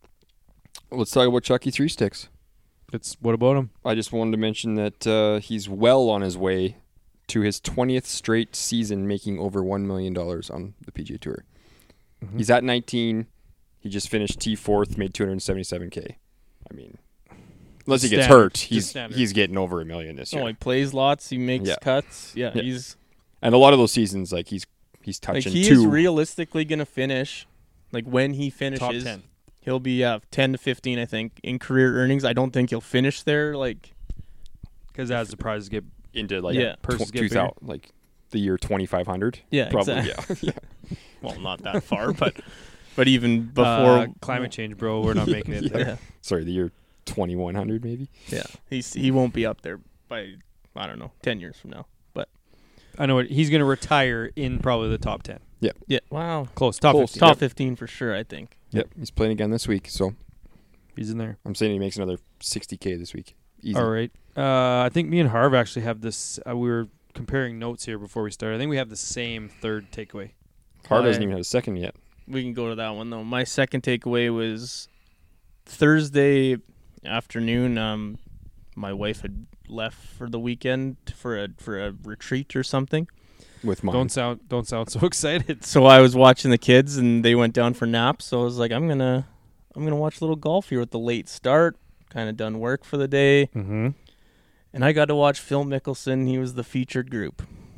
[SPEAKER 2] talk about Chucky Three Sticks.
[SPEAKER 1] What about him?
[SPEAKER 2] I just wanted to mention that he's well on his way to his 20th straight season making over $1 million on the PGA Tour.
[SPEAKER 1] Mm-hmm.
[SPEAKER 2] He's at 19. He just finished T4th, made $277K. I mean, unless he gets hurt, he's getting over $1 million this year.
[SPEAKER 3] Oh, he plays lots. He makes cuts. Yeah,
[SPEAKER 2] Yeah.
[SPEAKER 3] he's
[SPEAKER 2] And a lot of those seasons, like he's touching
[SPEAKER 3] like he
[SPEAKER 2] two.
[SPEAKER 3] is realistically going to finish. Like when he finishes,
[SPEAKER 1] Top 10.
[SPEAKER 3] he'll be 10 to 15, I think, in career earnings. I don't think he'll finish there. Like
[SPEAKER 1] Because as the prizes get
[SPEAKER 2] into like
[SPEAKER 1] purses get
[SPEAKER 2] 2000, like the year 2500.
[SPEAKER 3] Yeah,
[SPEAKER 2] probably.
[SPEAKER 3] exactly.
[SPEAKER 2] Yeah.
[SPEAKER 3] Well, not that far, but even before
[SPEAKER 1] climate change, bro, we're not making it there.
[SPEAKER 2] Sorry, the year 2100 maybe.
[SPEAKER 3] Yeah, he won't be up there by, I don't know, 10 years from now. But
[SPEAKER 1] I know he's going to retire in probably the top 10.
[SPEAKER 3] yeah, wow,
[SPEAKER 1] Close. Top
[SPEAKER 2] Close.
[SPEAKER 1] 15.
[SPEAKER 3] top 15 for sure, I think.
[SPEAKER 2] Yep, he's playing again this week, so
[SPEAKER 1] He's in there.
[SPEAKER 2] I'm saying he makes another 60K this week. Easy.
[SPEAKER 1] All right. I think me and Harv actually have this. We were comparing notes here before we started. I think we have the same third takeaway.
[SPEAKER 2] Harv doesn't even have a second yet.
[SPEAKER 3] We can go to that one though. My second takeaway was Thursday afternoon. My wife had left for the weekend for a retreat or something.
[SPEAKER 2] With mine.
[SPEAKER 1] Don't sound so excited.
[SPEAKER 3] So I was watching the kids and they went down for naps. So I was like, I'm gonna watch a little golf here with the late start. Kind of done work for the day,
[SPEAKER 1] Mm-hmm.
[SPEAKER 3] and I got to watch Phil Mickelson. He was the featured group,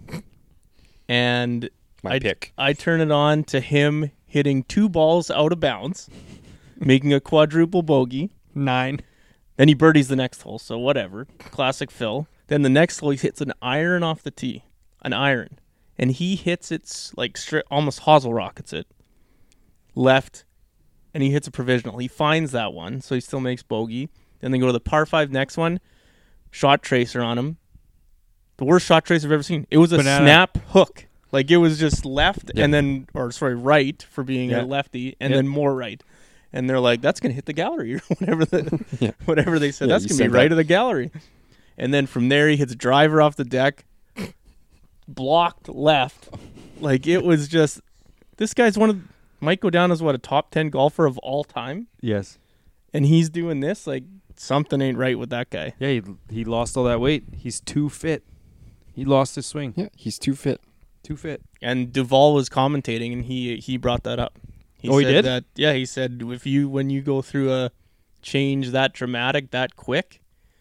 [SPEAKER 3] and
[SPEAKER 2] My pick.
[SPEAKER 3] I turn it on to him hitting 2 balls out of bounds, making a quadruple bogey.
[SPEAKER 1] 9.
[SPEAKER 3] Then he birdies the next hole, so whatever. Classic Phil. Then the next hole, he hits an iron off the tee. An iron. And he hits it like straight, almost hosel rockets it. Left. And he hits a provisional. He finds that one, so he still makes bogey. Then they go to the par 5 next one. Shot tracer on him. The worst shot tracer I've ever seen. It was a snap hook. Like it was just left and then, right for being a lefty, and then more right. And they're like, that's going to hit the gallery or whatever whatever they said. That's going to be right of the gallery. And then from there, he hits a driver off the deck, blocked left. Like it was just, this guy's might go down as a top 10 golfer of all time.
[SPEAKER 1] Yes.
[SPEAKER 3] And he's doing this. Like something ain't right with that guy.
[SPEAKER 1] Yeah, he lost all that weight. He's too fit. He lost his swing.
[SPEAKER 2] Yeah, he's too fit.
[SPEAKER 1] Too fit.
[SPEAKER 3] And Duvall was commentating, and he brought that up.
[SPEAKER 1] He did?
[SPEAKER 3] That, yeah, he said when you go through a change that dramatic, that quick,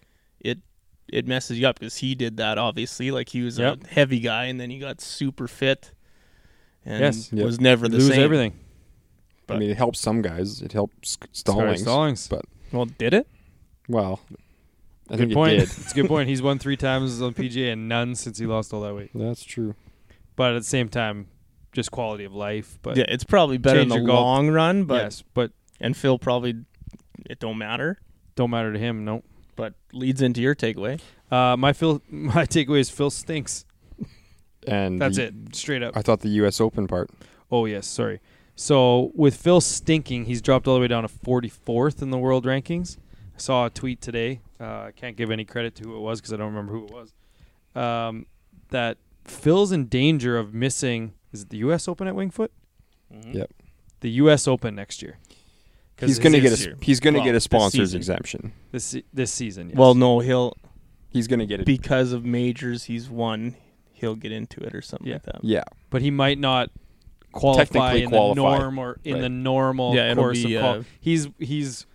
[SPEAKER 3] it messes you up, because he did that, obviously. Like he was a heavy guy, and then he got super fit and was never the
[SPEAKER 1] Lose
[SPEAKER 3] same.
[SPEAKER 1] everything.
[SPEAKER 2] I mean, it helps some guys. It helps Stallings. But
[SPEAKER 3] Well, did it?
[SPEAKER 2] well, I
[SPEAKER 1] Good
[SPEAKER 2] think
[SPEAKER 1] point.
[SPEAKER 2] it did.
[SPEAKER 1] It's a good point. He's won 3 times on PGA and none since he lost all that weight.
[SPEAKER 2] That's true.
[SPEAKER 1] But at the same time, just quality of life. But
[SPEAKER 3] Yeah, it's probably better in
[SPEAKER 1] change
[SPEAKER 3] the
[SPEAKER 1] your golf.
[SPEAKER 3] long run, but
[SPEAKER 1] yes, but
[SPEAKER 3] and Phil probably, it don't matter,
[SPEAKER 1] don't matter to him. No.
[SPEAKER 3] but leads into your takeaway.
[SPEAKER 1] My takeaway is Phil stinks.
[SPEAKER 2] And
[SPEAKER 1] That's it. Straight up.
[SPEAKER 2] I thought the U.S. Open part.
[SPEAKER 1] Oh, yes. Sorry. So with Phil stinking, he's dropped all the way down to 44th in the world rankings. I saw a tweet today. I can't give any credit to who it was because I don't remember who it was. That Phil's in danger of missing. Is it the U.S. Open at Winged Foot?
[SPEAKER 3] Mm-hmm.
[SPEAKER 2] Yep.
[SPEAKER 1] The U.S. Open next year.
[SPEAKER 2] He's going to get a
[SPEAKER 3] this
[SPEAKER 2] sponsor's
[SPEAKER 3] season.
[SPEAKER 2] exemption.
[SPEAKER 1] This season. Yes.
[SPEAKER 3] Well, no,
[SPEAKER 2] He's going to get it.
[SPEAKER 3] because of majors he's won, he'll get into it or something like that.
[SPEAKER 2] Yeah.
[SPEAKER 1] but he might not qualify
[SPEAKER 2] Technically
[SPEAKER 1] in
[SPEAKER 2] qualify.
[SPEAKER 1] the norm or in the normal
[SPEAKER 3] it'll
[SPEAKER 1] course
[SPEAKER 3] be,
[SPEAKER 1] of he's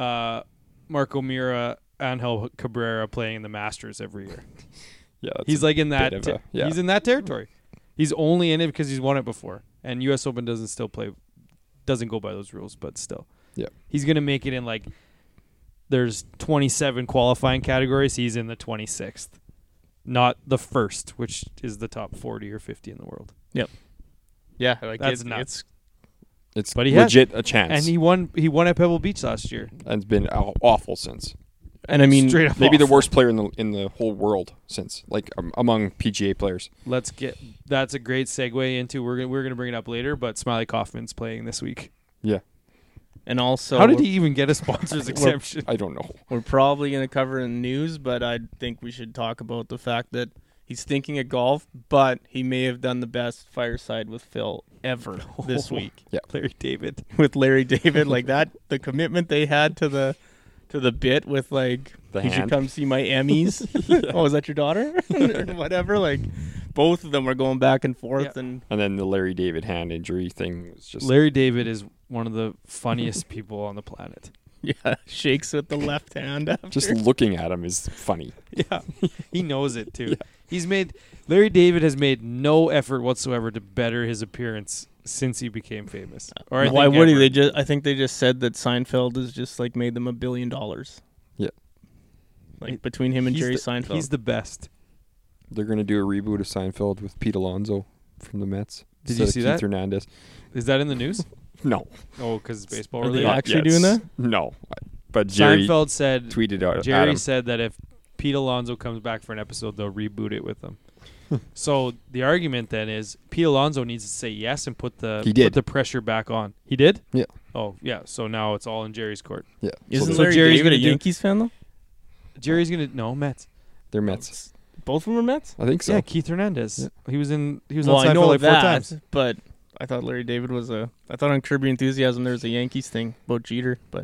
[SPEAKER 1] Marco Mira, Angel Cabrera playing in the Masters every year.
[SPEAKER 2] Yeah. that's
[SPEAKER 1] He's
[SPEAKER 2] a
[SPEAKER 1] like in that
[SPEAKER 2] bit of a-
[SPEAKER 1] he's in that territory. He's only in it because he's won it before. And US Open doesn't go by those rules, but still.
[SPEAKER 2] Yeah.
[SPEAKER 1] He's going to make it in there's 27 qualifying categories. He's in the 26th. not the first, which is the top 40 or 50 in the world.
[SPEAKER 3] Yeah, like
[SPEAKER 1] That's nuts.
[SPEAKER 2] It's
[SPEAKER 1] But he has-
[SPEAKER 2] legit a chance.
[SPEAKER 1] And he won at Pebble Beach last year.
[SPEAKER 2] and it's been awful since.
[SPEAKER 3] And I mean,
[SPEAKER 1] Straight up
[SPEAKER 2] Maybe the
[SPEAKER 1] awful.
[SPEAKER 2] worst player in the whole world since, like among PGA players.
[SPEAKER 1] That's a great segue into we're gonna bring it up later, but Smiley Kaufman's playing this week.
[SPEAKER 2] Yeah,
[SPEAKER 3] and also,
[SPEAKER 1] How did he even get a sponsor's exemption?
[SPEAKER 2] I don't know.
[SPEAKER 3] we're probably going to cover in the news, but I think we should talk about the fact that he's thinking of golf, but he may have done the best fireside with Phil ever this week.
[SPEAKER 1] Larry David.
[SPEAKER 3] With Larry David, like that, the commitment they had to the bit with like,
[SPEAKER 2] The
[SPEAKER 3] you should
[SPEAKER 2] hand.
[SPEAKER 3] come see my Emmys. Oh, is that your daughter? Or whatever. Like, both of them were going back and forth, and
[SPEAKER 2] And then the Larry David hand injury thing was just
[SPEAKER 1] Larry David is one of the funniest people on the planet.
[SPEAKER 3] yeah, shakes with the left hand after.
[SPEAKER 2] just looking at him is funny.
[SPEAKER 1] Yeah, he knows it too. Larry David has made no effort whatsoever to better his appearance since he became famous. Or
[SPEAKER 3] Why would he? I think they just said that Seinfeld has just like made them $1 billion.
[SPEAKER 2] Yeah.
[SPEAKER 3] Like between him and Jerry Seinfeld.
[SPEAKER 1] He's the best.
[SPEAKER 2] They're gonna do a reboot of Seinfeld with Pete Alonso from the Mets.
[SPEAKER 1] Did you see
[SPEAKER 2] Keith
[SPEAKER 1] that?
[SPEAKER 2] Hernandez.
[SPEAKER 1] Is that in the news?
[SPEAKER 2] No,
[SPEAKER 1] Oh, because it's baseball
[SPEAKER 3] Are they
[SPEAKER 1] related.
[SPEAKER 3] actually doing that?
[SPEAKER 2] No, but Jerry
[SPEAKER 1] Seinfeld said
[SPEAKER 2] tweeted out.
[SPEAKER 1] Jerry
[SPEAKER 2] Adam.
[SPEAKER 1] said that if Pete Alonso comes back for an episode, they'll reboot it with him. So the argument then is Pete Alonso needs to say yes and put the pressure back on. He did?
[SPEAKER 2] Yeah.
[SPEAKER 1] Oh, yeah. So now it's all in Jerry's court.
[SPEAKER 2] Yeah,
[SPEAKER 3] Isn't
[SPEAKER 1] So
[SPEAKER 3] Larry
[SPEAKER 1] Jerry's
[SPEAKER 3] David a
[SPEAKER 1] gonna do-
[SPEAKER 3] Yankees fan though?
[SPEAKER 1] Jerry's gonna Mets.
[SPEAKER 2] they're Mets.
[SPEAKER 3] Both of them are Mets.
[SPEAKER 2] I think so.
[SPEAKER 1] Yeah, Keith Hernandez.
[SPEAKER 2] Yeah.
[SPEAKER 1] He was on
[SPEAKER 3] I
[SPEAKER 1] Seinfeld
[SPEAKER 3] know
[SPEAKER 1] like
[SPEAKER 3] that,
[SPEAKER 1] 4 times.
[SPEAKER 3] but I thought Larry David was I thought on Curb Your Enthusiasm there was a Yankees thing about Jeter, but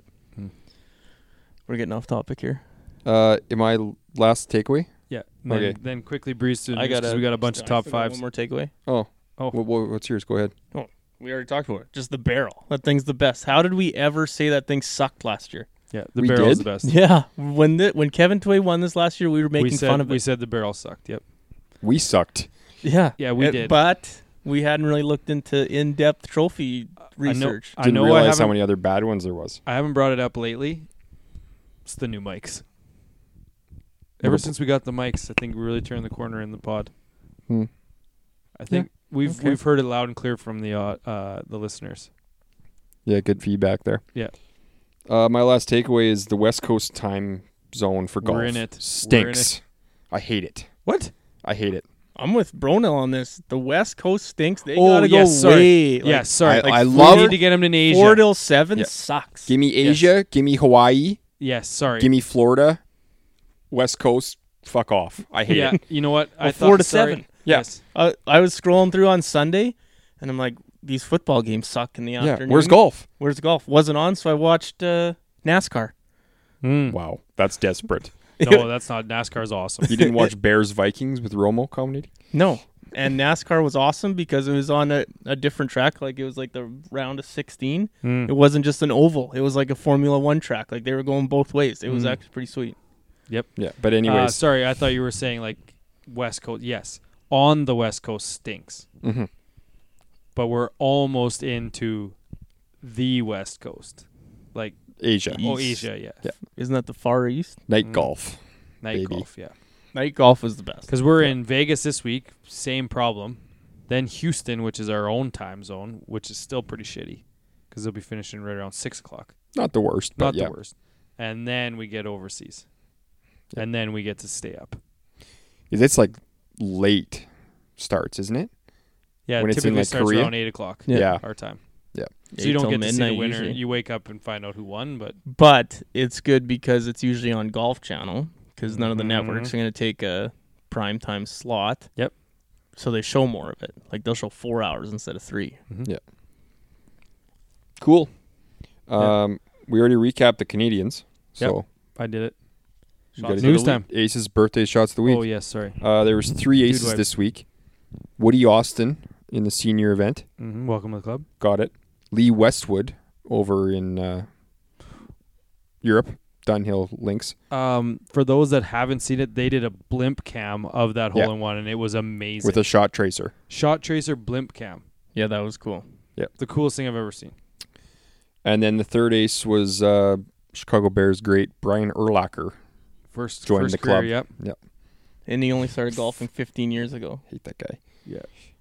[SPEAKER 3] we're getting off topic here.
[SPEAKER 2] Am I last takeaway?
[SPEAKER 1] Yeah.
[SPEAKER 2] Okay.
[SPEAKER 1] Then quickly breeze through the
[SPEAKER 3] I
[SPEAKER 1] news 'cause we got a bunch of
[SPEAKER 3] I
[SPEAKER 1] top
[SPEAKER 3] forgot
[SPEAKER 1] fives.
[SPEAKER 3] One more takeaway.
[SPEAKER 2] Oh,
[SPEAKER 1] Oh.
[SPEAKER 2] what's yours? Go ahead.
[SPEAKER 3] We already talked about it. Just the barrel. That thing's the best. How did we ever say that thing sucked last year?
[SPEAKER 1] Yeah, the
[SPEAKER 2] We
[SPEAKER 1] barrel's
[SPEAKER 2] did?
[SPEAKER 1] the best.
[SPEAKER 3] Yeah, when Kevin Tway won this last year, we were making fun of it.
[SPEAKER 1] We said the barrel sucked. Yep.
[SPEAKER 2] We sucked.
[SPEAKER 3] Yeah,
[SPEAKER 1] Yeah, we did.
[SPEAKER 3] But we hadn't really looked into in-depth trophy research.
[SPEAKER 1] I
[SPEAKER 2] Didn't
[SPEAKER 1] know I
[SPEAKER 2] realize how
[SPEAKER 1] haven't,
[SPEAKER 2] many other bad ones there was.
[SPEAKER 1] I haven't brought it up lately. It's the new mics. Ever since we got the mics, I think we really turned the corner in the pod. I think we've heard it loud and clear from the listeners.
[SPEAKER 2] Yeah, good feedback there.
[SPEAKER 1] Yeah.
[SPEAKER 2] My last takeaway is the West Coast time zone for golf.
[SPEAKER 1] We're in it.
[SPEAKER 2] Stinks. I hate it.
[SPEAKER 1] What?
[SPEAKER 2] I hate it.
[SPEAKER 3] I'm with Bronell on this. The West Coast stinks. They
[SPEAKER 1] Oh,
[SPEAKER 3] gotta go
[SPEAKER 1] yes, sorry.
[SPEAKER 3] way.
[SPEAKER 1] Yeah, sorry.
[SPEAKER 2] I
[SPEAKER 1] we
[SPEAKER 2] love
[SPEAKER 1] need to get him in Asia.
[SPEAKER 3] 4 till 7
[SPEAKER 2] Yeah.
[SPEAKER 3] sucks.
[SPEAKER 2] Give me Asia. Give me Hawaii.
[SPEAKER 1] Yes, sorry.
[SPEAKER 2] Give me Florida. West Coast. Fuck off. I hate
[SPEAKER 1] yeah,
[SPEAKER 2] it.
[SPEAKER 1] you know what?
[SPEAKER 3] Well, 4 to
[SPEAKER 1] sorry.
[SPEAKER 3] 7.
[SPEAKER 2] Yeah.
[SPEAKER 1] Yes.
[SPEAKER 3] I was scrolling through on Sunday, and I'm like, these football games suck in the
[SPEAKER 2] Yeah.
[SPEAKER 3] afternoon.
[SPEAKER 2] Where's golf?
[SPEAKER 3] Where's golf? Wasn't on, so I watched NASCAR.
[SPEAKER 2] Wow, that's desperate.
[SPEAKER 1] No, that's not. NASCAR's awesome.
[SPEAKER 2] You didn't watch Bears Vikings with Romo commentating?
[SPEAKER 3] No. And NASCAR was awesome because it was on a different track. Like, it was like the round of 16. It wasn't just an oval. It was like a Formula 1 track. Like, they were going both ways. It was actually pretty sweet.
[SPEAKER 1] Yep.
[SPEAKER 2] Yeah, but anyways.
[SPEAKER 1] Sorry, I thought you were saying like West Coast. Yes, on the West Coast stinks, but we're almost into the West Coast, like
[SPEAKER 2] Asia.
[SPEAKER 1] Asia, yeah.
[SPEAKER 2] Yeah.
[SPEAKER 3] Isn't that the Far East?
[SPEAKER 2] Night golf.
[SPEAKER 1] Night
[SPEAKER 2] Baby.
[SPEAKER 1] golf, yeah.
[SPEAKER 3] Night golf was the best.
[SPEAKER 1] Because we're in Vegas this week, same problem. Then Houston, which is our own time zone, which is still pretty shitty, because they'll be finishing right around 6:00.
[SPEAKER 2] Not the worst, but
[SPEAKER 1] Not
[SPEAKER 2] yeah.
[SPEAKER 1] the worst. And then we get overseas, and then we get to stay up.
[SPEAKER 2] It's like late starts, isn't it?
[SPEAKER 1] Yeah,
[SPEAKER 2] When
[SPEAKER 1] it
[SPEAKER 2] it's in,
[SPEAKER 1] typically
[SPEAKER 2] like,
[SPEAKER 1] starts
[SPEAKER 2] Korea?
[SPEAKER 1] around 8:00.
[SPEAKER 2] Yeah.
[SPEAKER 1] Our time.
[SPEAKER 2] Yeah.
[SPEAKER 1] So you don't get to see the
[SPEAKER 3] midnight
[SPEAKER 1] winner.
[SPEAKER 3] usually.
[SPEAKER 1] You wake up and find out who won, but
[SPEAKER 3] But it's good because it's usually on Golf Channel because none of the
[SPEAKER 1] Mhm.
[SPEAKER 3] networks are going to take a primetime slot.
[SPEAKER 1] Yep.
[SPEAKER 3] So they show more of it. Like, they'll show 4 hours instead of 3.
[SPEAKER 2] Cool.
[SPEAKER 1] Yeah.
[SPEAKER 2] We already recapped the Canadians. So
[SPEAKER 1] I did it.
[SPEAKER 2] we
[SPEAKER 1] Shots
[SPEAKER 2] gotta
[SPEAKER 1] of
[SPEAKER 2] do
[SPEAKER 1] the News time.
[SPEAKER 2] Ace's birthday shots of the week.
[SPEAKER 1] Oh yes, sorry.
[SPEAKER 2] There was 3
[SPEAKER 1] Dude,
[SPEAKER 2] aces
[SPEAKER 1] wipe.
[SPEAKER 2] this week. Woody Austin in the senior event.
[SPEAKER 1] Welcome to the club.
[SPEAKER 2] Got it. Lee Westwood over in Europe. Dunhill Links.
[SPEAKER 1] For those that haven't seen it, they did a blimp cam of that hole
[SPEAKER 2] Yeah.
[SPEAKER 1] in one, and it was amazing.
[SPEAKER 2] With a shot tracer.
[SPEAKER 1] shot tracer blimp cam.
[SPEAKER 3] Yeah, that was cool.
[SPEAKER 1] The coolest thing I've ever seen.
[SPEAKER 2] And then the third ace was Chicago Bears great Brian Urlacher.
[SPEAKER 1] First
[SPEAKER 2] Joined
[SPEAKER 1] first
[SPEAKER 2] the
[SPEAKER 1] career,
[SPEAKER 2] club.
[SPEAKER 1] Yep.
[SPEAKER 2] Yep.
[SPEAKER 3] and he only started golfing 15 years ago.
[SPEAKER 2] Hate that guy.
[SPEAKER 1] Yeah.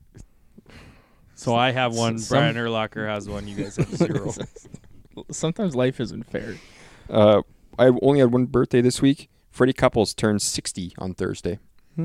[SPEAKER 1] So I have one. Brian Urlacher has one. You guys have 0.
[SPEAKER 3] Sometimes life isn't fair.
[SPEAKER 2] I only had one birthday this week. Freddie Couples turned 60 on Thursday.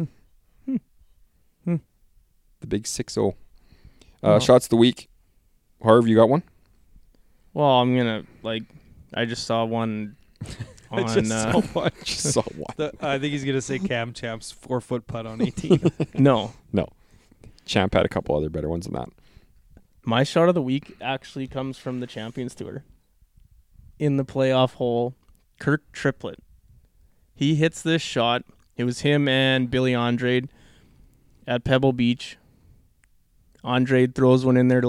[SPEAKER 2] The big 6-0. Shots of the week. Harv, you got one?
[SPEAKER 3] Well, I'm gonna I just saw one. On,
[SPEAKER 2] Just saw one.
[SPEAKER 1] I think he's gonna say Cam Champ's 4-foot putt on 18.
[SPEAKER 3] No.
[SPEAKER 2] Champ had a couple other better ones than that.
[SPEAKER 3] My shot of the week actually comes from the Champions Tour. In the playoff hole, Kirk Triplett. He hits this shot. It was him and Billy Andrade at Pebble Beach. Andrade throws one in there to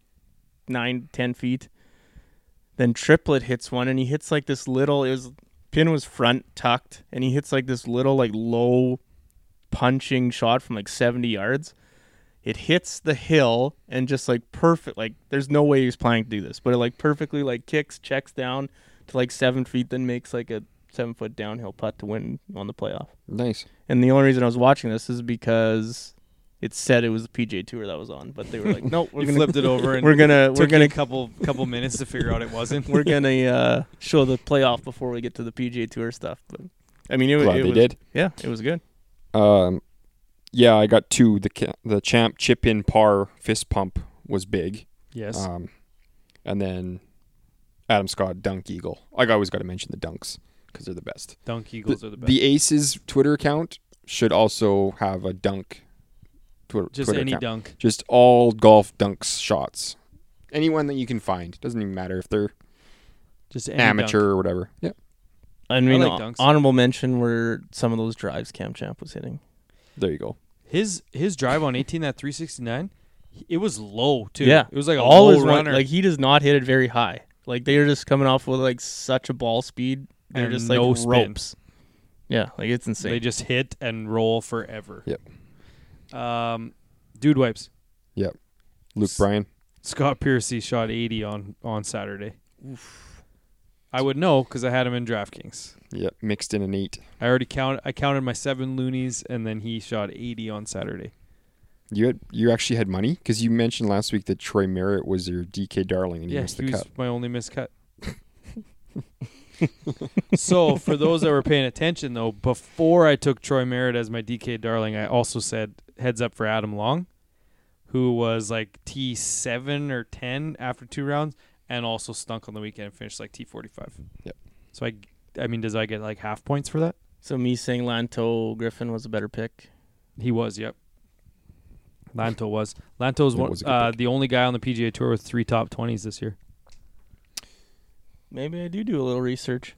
[SPEAKER 3] 9-10 feet. Then Triplett hits one, and he hits this little. Pin was front tucked, and he hits this little low punching shot from 70 yards. It hits the hill and just perfect. There's no way he was planning to do this, but it perfectly kicks, checks down to 7 feet, then makes a 7-foot downhill putt to win on the playoff.
[SPEAKER 2] Nice.
[SPEAKER 3] And the only reason I was watching this is because it said it was the PGA Tour that was on, but they were like, "No, we're gonna
[SPEAKER 1] flipped it over." And
[SPEAKER 3] we're gonna
[SPEAKER 1] a couple minutes to figure out it wasn't.
[SPEAKER 3] We're gonna show the playoff before we get to the PGA Tour stuff. But I mean,
[SPEAKER 2] Glad they did.
[SPEAKER 3] Yeah, it was good.
[SPEAKER 2] Yeah, I got 2. The Champ chip in par fist pump was big.
[SPEAKER 1] Yes.
[SPEAKER 2] And then Adam Scott dunk eagle. I always got to mention the dunks because they're the best.
[SPEAKER 1] Dunk eagles are the best.
[SPEAKER 2] The Aces Twitter account should also have a dunk.
[SPEAKER 1] Just
[SPEAKER 2] Twitter
[SPEAKER 1] any
[SPEAKER 2] account.
[SPEAKER 1] dunk.
[SPEAKER 2] Just all golf dunks shots. Anyone that you can find. Doesn't even matter if they're
[SPEAKER 1] just any
[SPEAKER 2] amateur
[SPEAKER 1] dunk.
[SPEAKER 2] or whatever. Yeah.
[SPEAKER 3] I mean,
[SPEAKER 1] like dunks.
[SPEAKER 3] honorable mention were some of those drives Cam Champ was hitting.
[SPEAKER 2] There you go.
[SPEAKER 1] His drive on 18, that 369, it was low too.
[SPEAKER 3] Yeah,
[SPEAKER 1] it was a
[SPEAKER 3] all
[SPEAKER 1] low
[SPEAKER 3] his
[SPEAKER 1] runner.
[SPEAKER 3] He does not hit it very high. They are just coming off with such a ball speed. They're
[SPEAKER 1] And
[SPEAKER 3] just
[SPEAKER 1] no
[SPEAKER 3] ropes.
[SPEAKER 1] spin.
[SPEAKER 3] Yeah, it's insane.
[SPEAKER 1] They just hit and roll forever.
[SPEAKER 2] Yep.
[SPEAKER 1] Dude wipes.
[SPEAKER 2] Yep. Luke Bryan.
[SPEAKER 1] Scott Piercy shot 80 on Saturday. Oof. I would know because I had him in DraftKings.
[SPEAKER 2] Yep. Mixed in an 8.
[SPEAKER 1] I counted my 7 loonies, and then he shot 80 on Saturday.
[SPEAKER 2] You actually had money because you mentioned last week that Troy Merritt was your DK darling and he missed the
[SPEAKER 1] he
[SPEAKER 2] cut.
[SPEAKER 1] was my only missed cut. So for those that were paying attention, though, before I took Troy Merritt as my DK darling, I also said heads up for Adam Long, who was T7 or 10 after 2 rounds, and also stunk on the weekend and finished T45.
[SPEAKER 2] Yep.
[SPEAKER 1] So I mean, does I get half points for that?
[SPEAKER 3] So me saying Lanto Griffin was a better pick.
[SPEAKER 1] He was, yep. Lanto was. Lanto's the only guy on the PGA Tour with 3 top 20s this year.
[SPEAKER 3] Maybe I do a little research.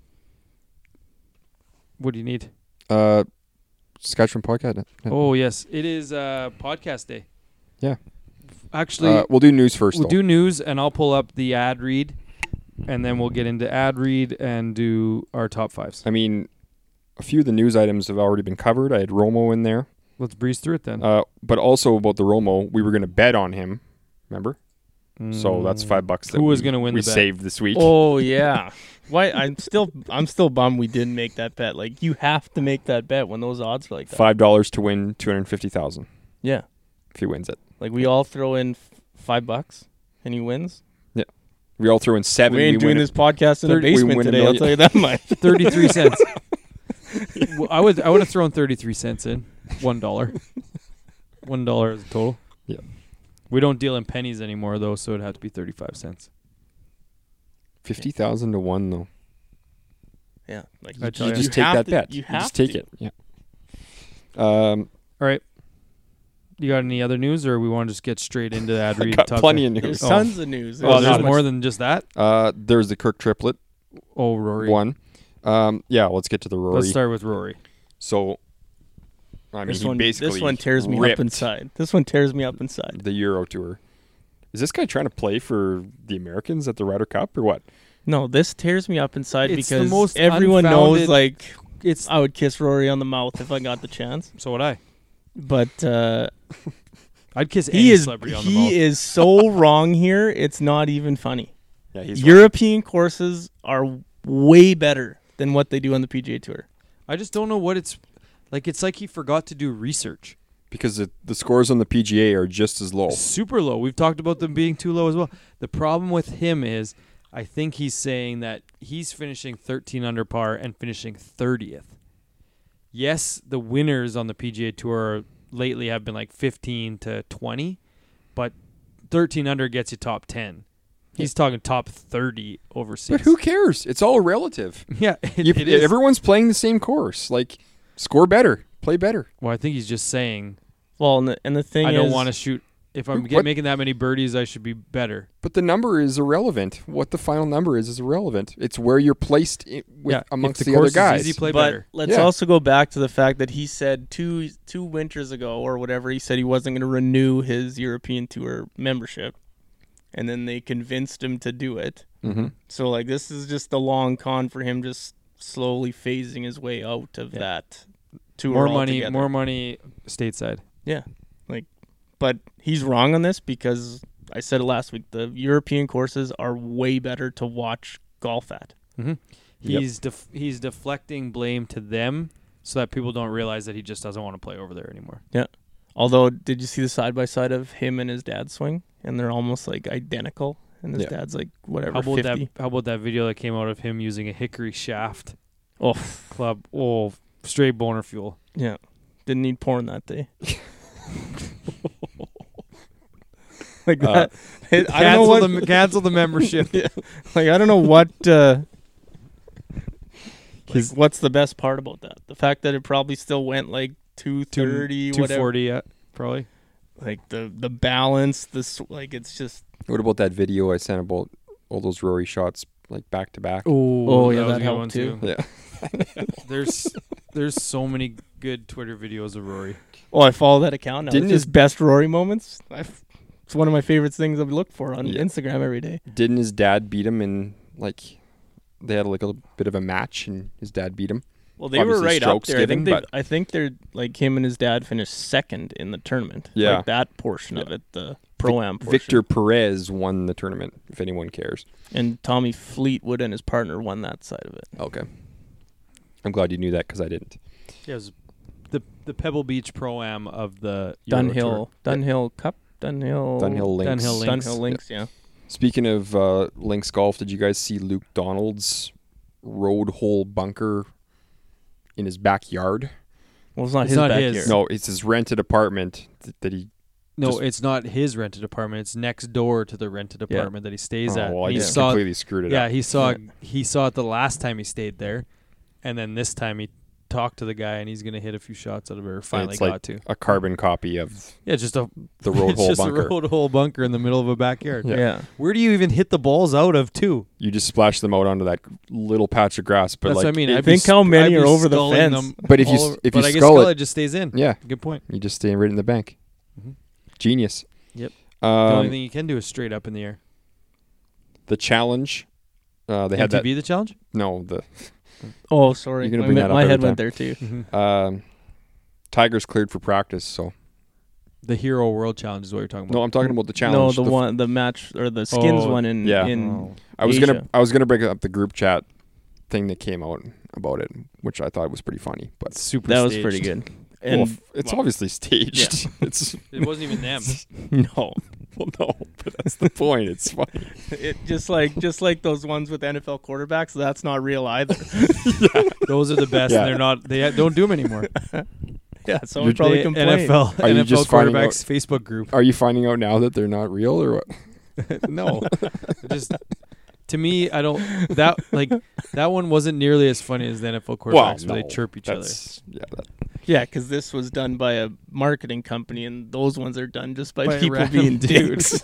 [SPEAKER 1] What do you need?
[SPEAKER 2] Saskatchewan podcast.
[SPEAKER 1] Oh, yes. It is podcast day.
[SPEAKER 2] Yeah.
[SPEAKER 1] Actually,
[SPEAKER 2] we'll do news first.
[SPEAKER 1] We'll do news, and I'll pull up the ad read, and then we'll get into ad read and do our top 5s.
[SPEAKER 2] I mean, a few of the news items have already been covered. I had Romo in there.
[SPEAKER 1] Let's breeze through it then.
[SPEAKER 2] But also about the Romo, we were going to bet on him. Remember? So that's $5 that
[SPEAKER 1] Who was going to win the bet?
[SPEAKER 2] We saved this week.
[SPEAKER 3] Oh yeah. Why? I'm still bummed we didn't make that bet. You have to make that bet when those odds are like that.
[SPEAKER 2] $5 to win $250,000.
[SPEAKER 3] Yeah.
[SPEAKER 2] If he wins it.
[SPEAKER 3] We all throw in $5 and he wins.
[SPEAKER 2] Yeah. We all throw in 7.
[SPEAKER 3] We ain't doing this podcast in the basement today. I'll tell you that much.
[SPEAKER 1] 33 cents. I would have thrown 33 cents in. $1. $1 is the total.
[SPEAKER 2] Yeah.
[SPEAKER 1] We don't deal in pennies anymore, though, so it'd have to be 35 cents.
[SPEAKER 2] 50,000 to 1, though.
[SPEAKER 3] Yeah.
[SPEAKER 2] You just take that bet. You just take it. Yeah.
[SPEAKER 1] All right. You got any other news, or we want to just get straight into the ad read?
[SPEAKER 2] Got plenty of news.
[SPEAKER 3] There's tons of news.
[SPEAKER 1] Well, there's more than just that?
[SPEAKER 2] There's the Kirk Triplett.
[SPEAKER 1] Oh, Rory.
[SPEAKER 2] One. Yeah, let's get to the Rory.
[SPEAKER 1] Let's start with Rory.
[SPEAKER 2] So, I mean,
[SPEAKER 3] this one tears me up inside. This one tears me up inside.
[SPEAKER 2] The Euro Tour. Is this guy trying to play for the Americans at the Ryder Cup or what?
[SPEAKER 3] No, this tears me up inside
[SPEAKER 1] It's
[SPEAKER 3] because
[SPEAKER 1] the most
[SPEAKER 3] everyone knows,
[SPEAKER 1] it's
[SPEAKER 3] I would kiss Rory on the mouth if I got the chance.
[SPEAKER 1] So would I.
[SPEAKER 3] But
[SPEAKER 1] I'd kiss any celebrity on the mouth.
[SPEAKER 3] He is so wrong here. It's not even funny.
[SPEAKER 2] Yeah, he's
[SPEAKER 3] European courses are way better than what they do on the PGA Tour.
[SPEAKER 1] I just don't know what it's Like, it's like he forgot to do research.
[SPEAKER 2] Because the scores on the PGA are just as low.
[SPEAKER 1] Super low. We've talked about them being too low as well. The problem with him is I think he's saying that he's finishing 13 under par and finishing 30th. Yes, the winners on the PGA Tour lately have been like 15 to 20, but 13 under gets you top 10. He's talking top 30 overseas.
[SPEAKER 2] But who cares? It's all relative.
[SPEAKER 1] Yeah, it is.
[SPEAKER 2] Everyone's playing the same course. Like, score better. Play better.
[SPEAKER 1] Well, I think he's just saying,
[SPEAKER 3] well, and the thing
[SPEAKER 1] I
[SPEAKER 3] is,
[SPEAKER 1] don't want to shoot. If I'm making that many birdies, I should be better.
[SPEAKER 2] But the number is irrelevant. What the final number is irrelevant. It's where you're placed amongst the other guys.
[SPEAKER 1] Easy, play
[SPEAKER 3] but
[SPEAKER 1] better.
[SPEAKER 3] let's also go back to the fact that he said two winters ago or whatever, he said he wasn't going to renew his European Tour membership, and then they convinced him to do it.
[SPEAKER 2] Mm-hmm.
[SPEAKER 3] So, like, this is just a long con for him, just slowly phasing his way out of that tour.
[SPEAKER 1] More money stateside.
[SPEAKER 3] Yeah, but he's wrong on this because I said it last week. The European courses are way better to watch golf at.
[SPEAKER 1] Mm-hmm. He's deflecting blame to them so that people don't realize that he just doesn't want to play over there anymore.
[SPEAKER 3] Yeah. Although, did you see the side by side of him and his dad's swing? And they're almost like identical. And his dad's like whatever.
[SPEAKER 1] How
[SPEAKER 3] 50.
[SPEAKER 1] about that video that came out of him using a hickory shaft club? Oh, straight boner fuel.
[SPEAKER 3] Yeah. Didn't need porn that day. Like that. I don't know what.
[SPEAKER 1] Cancel the membership.
[SPEAKER 3] Yeah. Like, I don't know what. What's the best part about that? The fact that it probably still went like 230,
[SPEAKER 1] 240, yeah, probably.
[SPEAKER 3] Like the balance, it's just.
[SPEAKER 2] What about that video I sent about all those Rory shots, like back to back?
[SPEAKER 3] Oh yeah, that helped too.
[SPEAKER 2] Yeah.
[SPEAKER 1] There's so many good Twitter videos of Rory.
[SPEAKER 3] Oh, I follow that account now.
[SPEAKER 2] Didn't
[SPEAKER 3] it's his best Rory moments. It's one of my favorite things I look for on Instagram every day.
[SPEAKER 2] Didn't his dad beat him in, like, they had like a bit of a match and his dad beat him?
[SPEAKER 3] Well, they
[SPEAKER 2] Obviously
[SPEAKER 3] were right up there.
[SPEAKER 2] Given,
[SPEAKER 3] I think they're like him and his dad finished second in the tournament.
[SPEAKER 2] Yeah.
[SPEAKER 3] Like that portion of it, the Pro-Am portion.
[SPEAKER 2] Victor Perez won the tournament, if anyone cares.
[SPEAKER 3] And Tommy Fleetwood and his partner won that side of it.
[SPEAKER 2] Okay. I'm glad you knew that because I didn't.
[SPEAKER 1] Yeah, it was the Pebble Beach Pro-Am of the
[SPEAKER 3] Dunhill Cup.
[SPEAKER 2] Dunhill
[SPEAKER 3] Links, yeah.
[SPEAKER 2] Speaking of links golf, did you guys see Luke Donald's road hole bunker in his backyard?
[SPEAKER 3] Well, it's not his backyard.
[SPEAKER 2] No, it's his rented apartment that he...
[SPEAKER 1] No, it's not his rented apartment. It's next door to the rented apartment that he stays at.
[SPEAKER 2] Well, I just completely screwed it up.
[SPEAKER 1] Yeah, he saw it the last time he stayed there, and then this time he talked to the guy, and he's going to hit a few shots out of it, or finally
[SPEAKER 2] it's
[SPEAKER 1] got
[SPEAKER 2] like
[SPEAKER 1] to.
[SPEAKER 2] a carbon copy of
[SPEAKER 1] just
[SPEAKER 2] the road hole bunker.
[SPEAKER 1] It's just a road hole bunker in the middle of a backyard.
[SPEAKER 3] Yeah.
[SPEAKER 1] Where do you even hit the balls out of, too?
[SPEAKER 2] You just splash them out onto that little patch of grass. But
[SPEAKER 1] that's
[SPEAKER 2] like,
[SPEAKER 1] what I mean.
[SPEAKER 3] I think how many are over the fence.
[SPEAKER 2] But if you
[SPEAKER 1] skull it, just stays in.
[SPEAKER 2] Yeah.
[SPEAKER 1] Good point.
[SPEAKER 2] You just stay right in the bank. Mm-hmm. Genius.
[SPEAKER 1] Yep. The only thing you can do is straight up in the air.
[SPEAKER 2] The challenge. They had that.
[SPEAKER 1] The challenge?
[SPEAKER 2] No, the...
[SPEAKER 3] Oh, sorry.
[SPEAKER 2] You're gonna bring that up
[SPEAKER 3] my
[SPEAKER 2] every
[SPEAKER 3] head
[SPEAKER 2] time.
[SPEAKER 3] went there too.
[SPEAKER 2] Mm-hmm. Tiger's cleared for practice, so
[SPEAKER 1] the Hero World Challenge is what you're talking about.
[SPEAKER 2] No, I'm talking about the challenge.
[SPEAKER 3] No, the match or the skins one in
[SPEAKER 2] I was
[SPEAKER 3] Asia.
[SPEAKER 2] I was gonna bring up the group chat thing that came out about it, which I thought was pretty funny, but
[SPEAKER 3] that was pretty good.
[SPEAKER 2] And it's obviously staged. Yeah.
[SPEAKER 1] It wasn't even them.
[SPEAKER 3] No.
[SPEAKER 2] Well, no, but that's the point. It's funny.
[SPEAKER 3] It just like those ones with NFL quarterbacks. That's not real either.
[SPEAKER 1] Those are the best. And they're not. They don't do them anymore.
[SPEAKER 3] Yeah, someone probably complained.
[SPEAKER 1] NFL quarterbacks Facebook group.
[SPEAKER 2] Are you finding out now that they're not real or what?
[SPEAKER 1] No, just to me, I don't. That one wasn't nearly as funny as the NFL quarterbacks where they chirp each other.
[SPEAKER 3] Yeah, because this was done by a marketing company, and those ones are done just by people being dudes.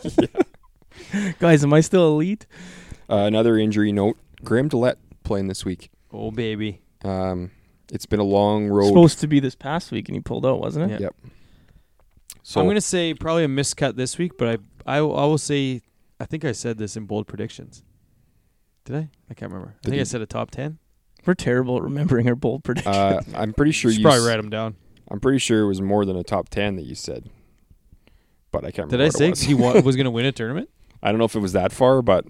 [SPEAKER 3] Guys, am I still elite?
[SPEAKER 2] Another injury note: Graham Dillette playing this week.
[SPEAKER 1] Oh baby.
[SPEAKER 2] It's been a long road.
[SPEAKER 3] Supposed to be this past week, and he pulled out, wasn't it?
[SPEAKER 1] Yeah.
[SPEAKER 2] Yep. So
[SPEAKER 1] I'm going to say probably a miscut this week, but I will say I think I said this in bold predictions. Did I? I can't remember. I think I said a top 10.
[SPEAKER 3] We're terrible at remembering our bold predictions.
[SPEAKER 2] I'm pretty sure
[SPEAKER 1] you should probably write them down.
[SPEAKER 2] I'm pretty sure it was more than a top 10 that you said, but I can't remember.
[SPEAKER 1] Did I say he was going to win a tournament?
[SPEAKER 2] I don't know if it was that far, but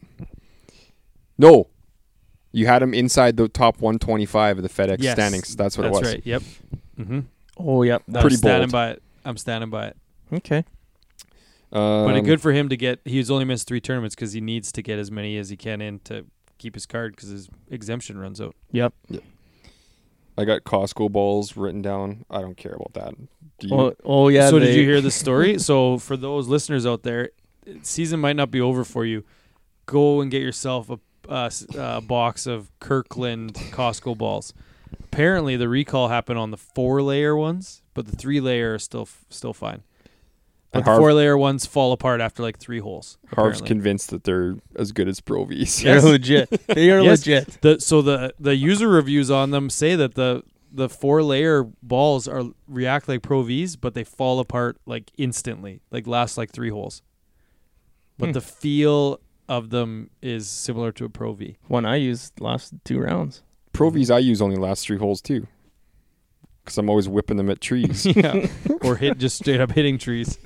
[SPEAKER 2] no. You had him inside the top 125 of the FedEx standings. That's what it was.
[SPEAKER 1] That's right. Yep. Mm-hmm.
[SPEAKER 3] Oh, yep.
[SPEAKER 2] Pretty bold.
[SPEAKER 1] By it. I'm standing by it.
[SPEAKER 3] Okay.
[SPEAKER 1] But good for him to get. He's only missed 3 tournaments because he needs to get as many as he can in to keep his card because his exemption runs out.
[SPEAKER 3] Yep.
[SPEAKER 2] I got Costco balls written down. I don't care about that. Do you?
[SPEAKER 3] Oh yeah.
[SPEAKER 1] So did you hear the story? So for those listeners out there, season might not be over for you. Go and get yourself a box of Kirkland Costco balls. Apparently, the recall happened on the 4-layer ones, but the 3-layer are still fine. But the 4-layer ones fall apart after like 3 holes.
[SPEAKER 2] Harv's convinced that they're as good as Pro Vs.
[SPEAKER 3] They're legit. They are legit.
[SPEAKER 1] The user reviews on them say that the 4-layer balls react like Pro Vs, but they fall apart like instantly, like last like 3 holes. But the feel of them is similar to a Pro V.
[SPEAKER 3] One I used last 2 rounds.
[SPEAKER 2] Pro Vs I use only last 3 holes too, because I'm always whipping them at trees.
[SPEAKER 1] Yeah, or just straight up hitting trees.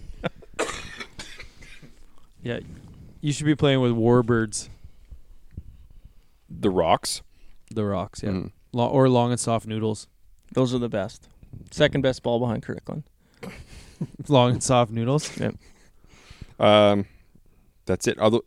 [SPEAKER 1] Yeah, you should be playing with Warbirds.
[SPEAKER 2] The rocks.
[SPEAKER 1] The rocks, yeah. Or long and soft noodles.
[SPEAKER 3] Those are the best. Second best ball behind Kirkland.
[SPEAKER 1] Long and soft noodles.
[SPEAKER 3] Yep.
[SPEAKER 2] That's it.
[SPEAKER 1] Or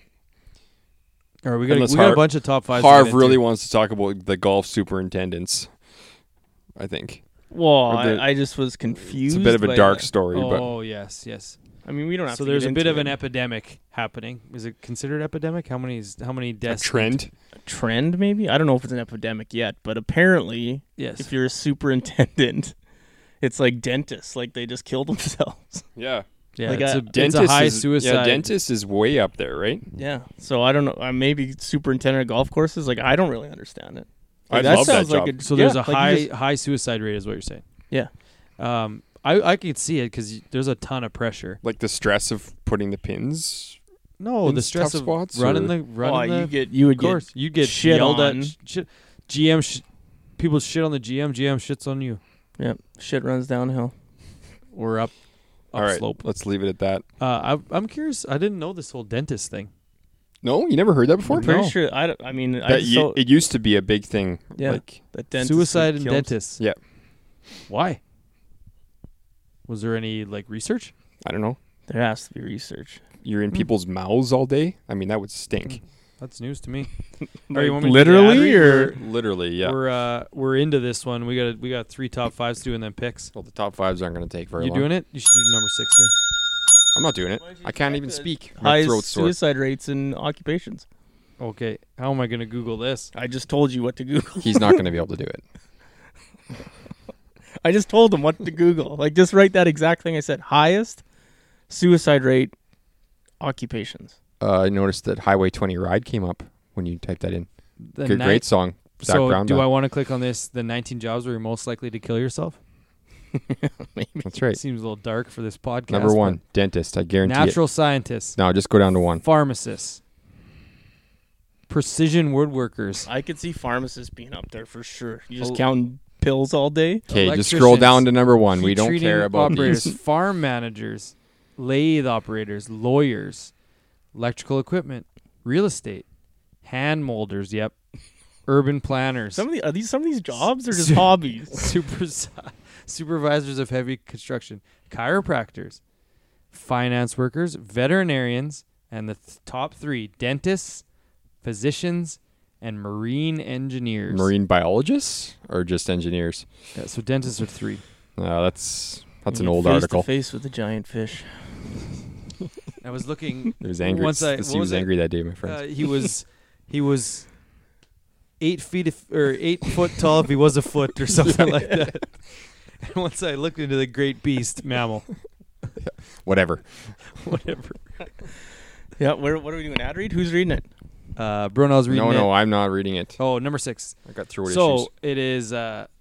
[SPEAKER 1] we got a bunch of top 5s.
[SPEAKER 2] Harv really wants to talk about the golf superintendents, I think.
[SPEAKER 3] Well, I just was confused.
[SPEAKER 2] It's a bit of a dark story.
[SPEAKER 1] Oh, yes.
[SPEAKER 3] I mean, we don't have to.
[SPEAKER 1] So there's a bit of an epidemic happening. Is it considered epidemic? How many deaths?
[SPEAKER 2] A trend?
[SPEAKER 3] A trend, maybe? I don't know if it's an epidemic yet, but apparently,
[SPEAKER 1] yes.
[SPEAKER 3] If you're a superintendent, it's like dentists. Like, they just kill themselves.
[SPEAKER 2] Yeah.
[SPEAKER 1] Yeah,
[SPEAKER 3] like
[SPEAKER 1] it's a high suicide.
[SPEAKER 2] Yeah, dentist is way up there, right?
[SPEAKER 3] Yeah. So I don't know. Maybe superintendent of golf courses. Like, I don't really understand it.
[SPEAKER 2] Like, I love that job.
[SPEAKER 1] There's a high suicide rate, is what you're saying.
[SPEAKER 3] Yeah.
[SPEAKER 1] I could see it because there's a ton of pressure.
[SPEAKER 2] Like the stress of putting the pins.
[SPEAKER 1] No, the stress of
[SPEAKER 2] spots,
[SPEAKER 1] running
[SPEAKER 2] or?
[SPEAKER 3] You would get
[SPEAKER 1] shit
[SPEAKER 3] yelled
[SPEAKER 1] on.
[SPEAKER 3] at.
[SPEAKER 1] GM people shit on the GM. GM shits on you.
[SPEAKER 3] Yep. Shit runs downhill.
[SPEAKER 1] Or up
[SPEAKER 2] All right,
[SPEAKER 1] slope.
[SPEAKER 2] Let's leave it at that.
[SPEAKER 1] I'm curious. I didn't know this whole dentist thing.
[SPEAKER 2] No, you never heard that before?
[SPEAKER 3] I'm pretty sure.
[SPEAKER 2] It used to be a big thing.
[SPEAKER 3] Yeah.
[SPEAKER 2] Like
[SPEAKER 1] suicide in dentists.
[SPEAKER 2] Yeah.
[SPEAKER 1] Why? Was there any research?
[SPEAKER 2] I don't know.
[SPEAKER 3] There has to be research.
[SPEAKER 2] You're in people's mouths all day? I mean, that would stink.
[SPEAKER 1] That's news to me.
[SPEAKER 3] Literally or
[SPEAKER 2] literally, yeah.
[SPEAKER 1] We're into this one. We got 3 top 5s doing them picks.
[SPEAKER 2] Well, the top 5s aren't going to take very long.
[SPEAKER 1] You doing it? You should do number 6 here.
[SPEAKER 2] I'm not doing it. I can't even speak. My throat's sore.
[SPEAKER 3] Suicide rates in occupations.
[SPEAKER 1] Okay, how am I going to Google this?
[SPEAKER 3] I just told you what to Google.
[SPEAKER 2] He's not going to be able to do it.
[SPEAKER 3] I just told him what to Google. Just write that exact thing I said. Highest suicide rate occupations.
[SPEAKER 2] I noticed that Highway 20 Ride came up when you typed that in. Great song. Zach Brown.
[SPEAKER 1] Do I want to click on this? The 19 jobs where you're most likely to kill yourself?
[SPEAKER 3] Maybe.
[SPEAKER 2] That's right.
[SPEAKER 1] Seems a little dark for this podcast.
[SPEAKER 2] Number 1, dentist. I guarantee
[SPEAKER 1] Natural scientists.
[SPEAKER 2] No, just go down to 1.
[SPEAKER 1] Pharmacists. Precision woodworkers.
[SPEAKER 3] I could see pharmacists being up there for sure. You just counting pills all day?
[SPEAKER 2] Okay, just scroll down to number 1. We don't care about
[SPEAKER 1] operators,
[SPEAKER 2] these.
[SPEAKER 1] Farm managers, lathe operators, lawyers, electrical equipment, real estate, hand molders, yep. Urban planners.
[SPEAKER 3] Some of these jobs are just hobbies.
[SPEAKER 1] Supervisors of heavy construction, chiropractors, finance workers, veterinarians, and the top 3, dentists, physicians, and marine engineers.
[SPEAKER 2] Marine biologists or just engineers?
[SPEAKER 1] Yeah, so dentists are 3.
[SPEAKER 2] That's an old article.
[SPEAKER 3] Face with a giant fish.
[SPEAKER 1] I was looking.
[SPEAKER 2] He was angry. He was angry that day, my friend.
[SPEAKER 1] He was 8 feet or 8 foot tall if he was a foot or something like that. And once I looked into the great beast mammal.
[SPEAKER 2] Whatever.
[SPEAKER 3] Yeah, what are we doing? Ad read? Who's reading it?
[SPEAKER 1] Brunel's reading it.
[SPEAKER 2] No, I'm not reading it.
[SPEAKER 1] Oh, number 6.
[SPEAKER 2] I got throat issues.
[SPEAKER 1] So it is.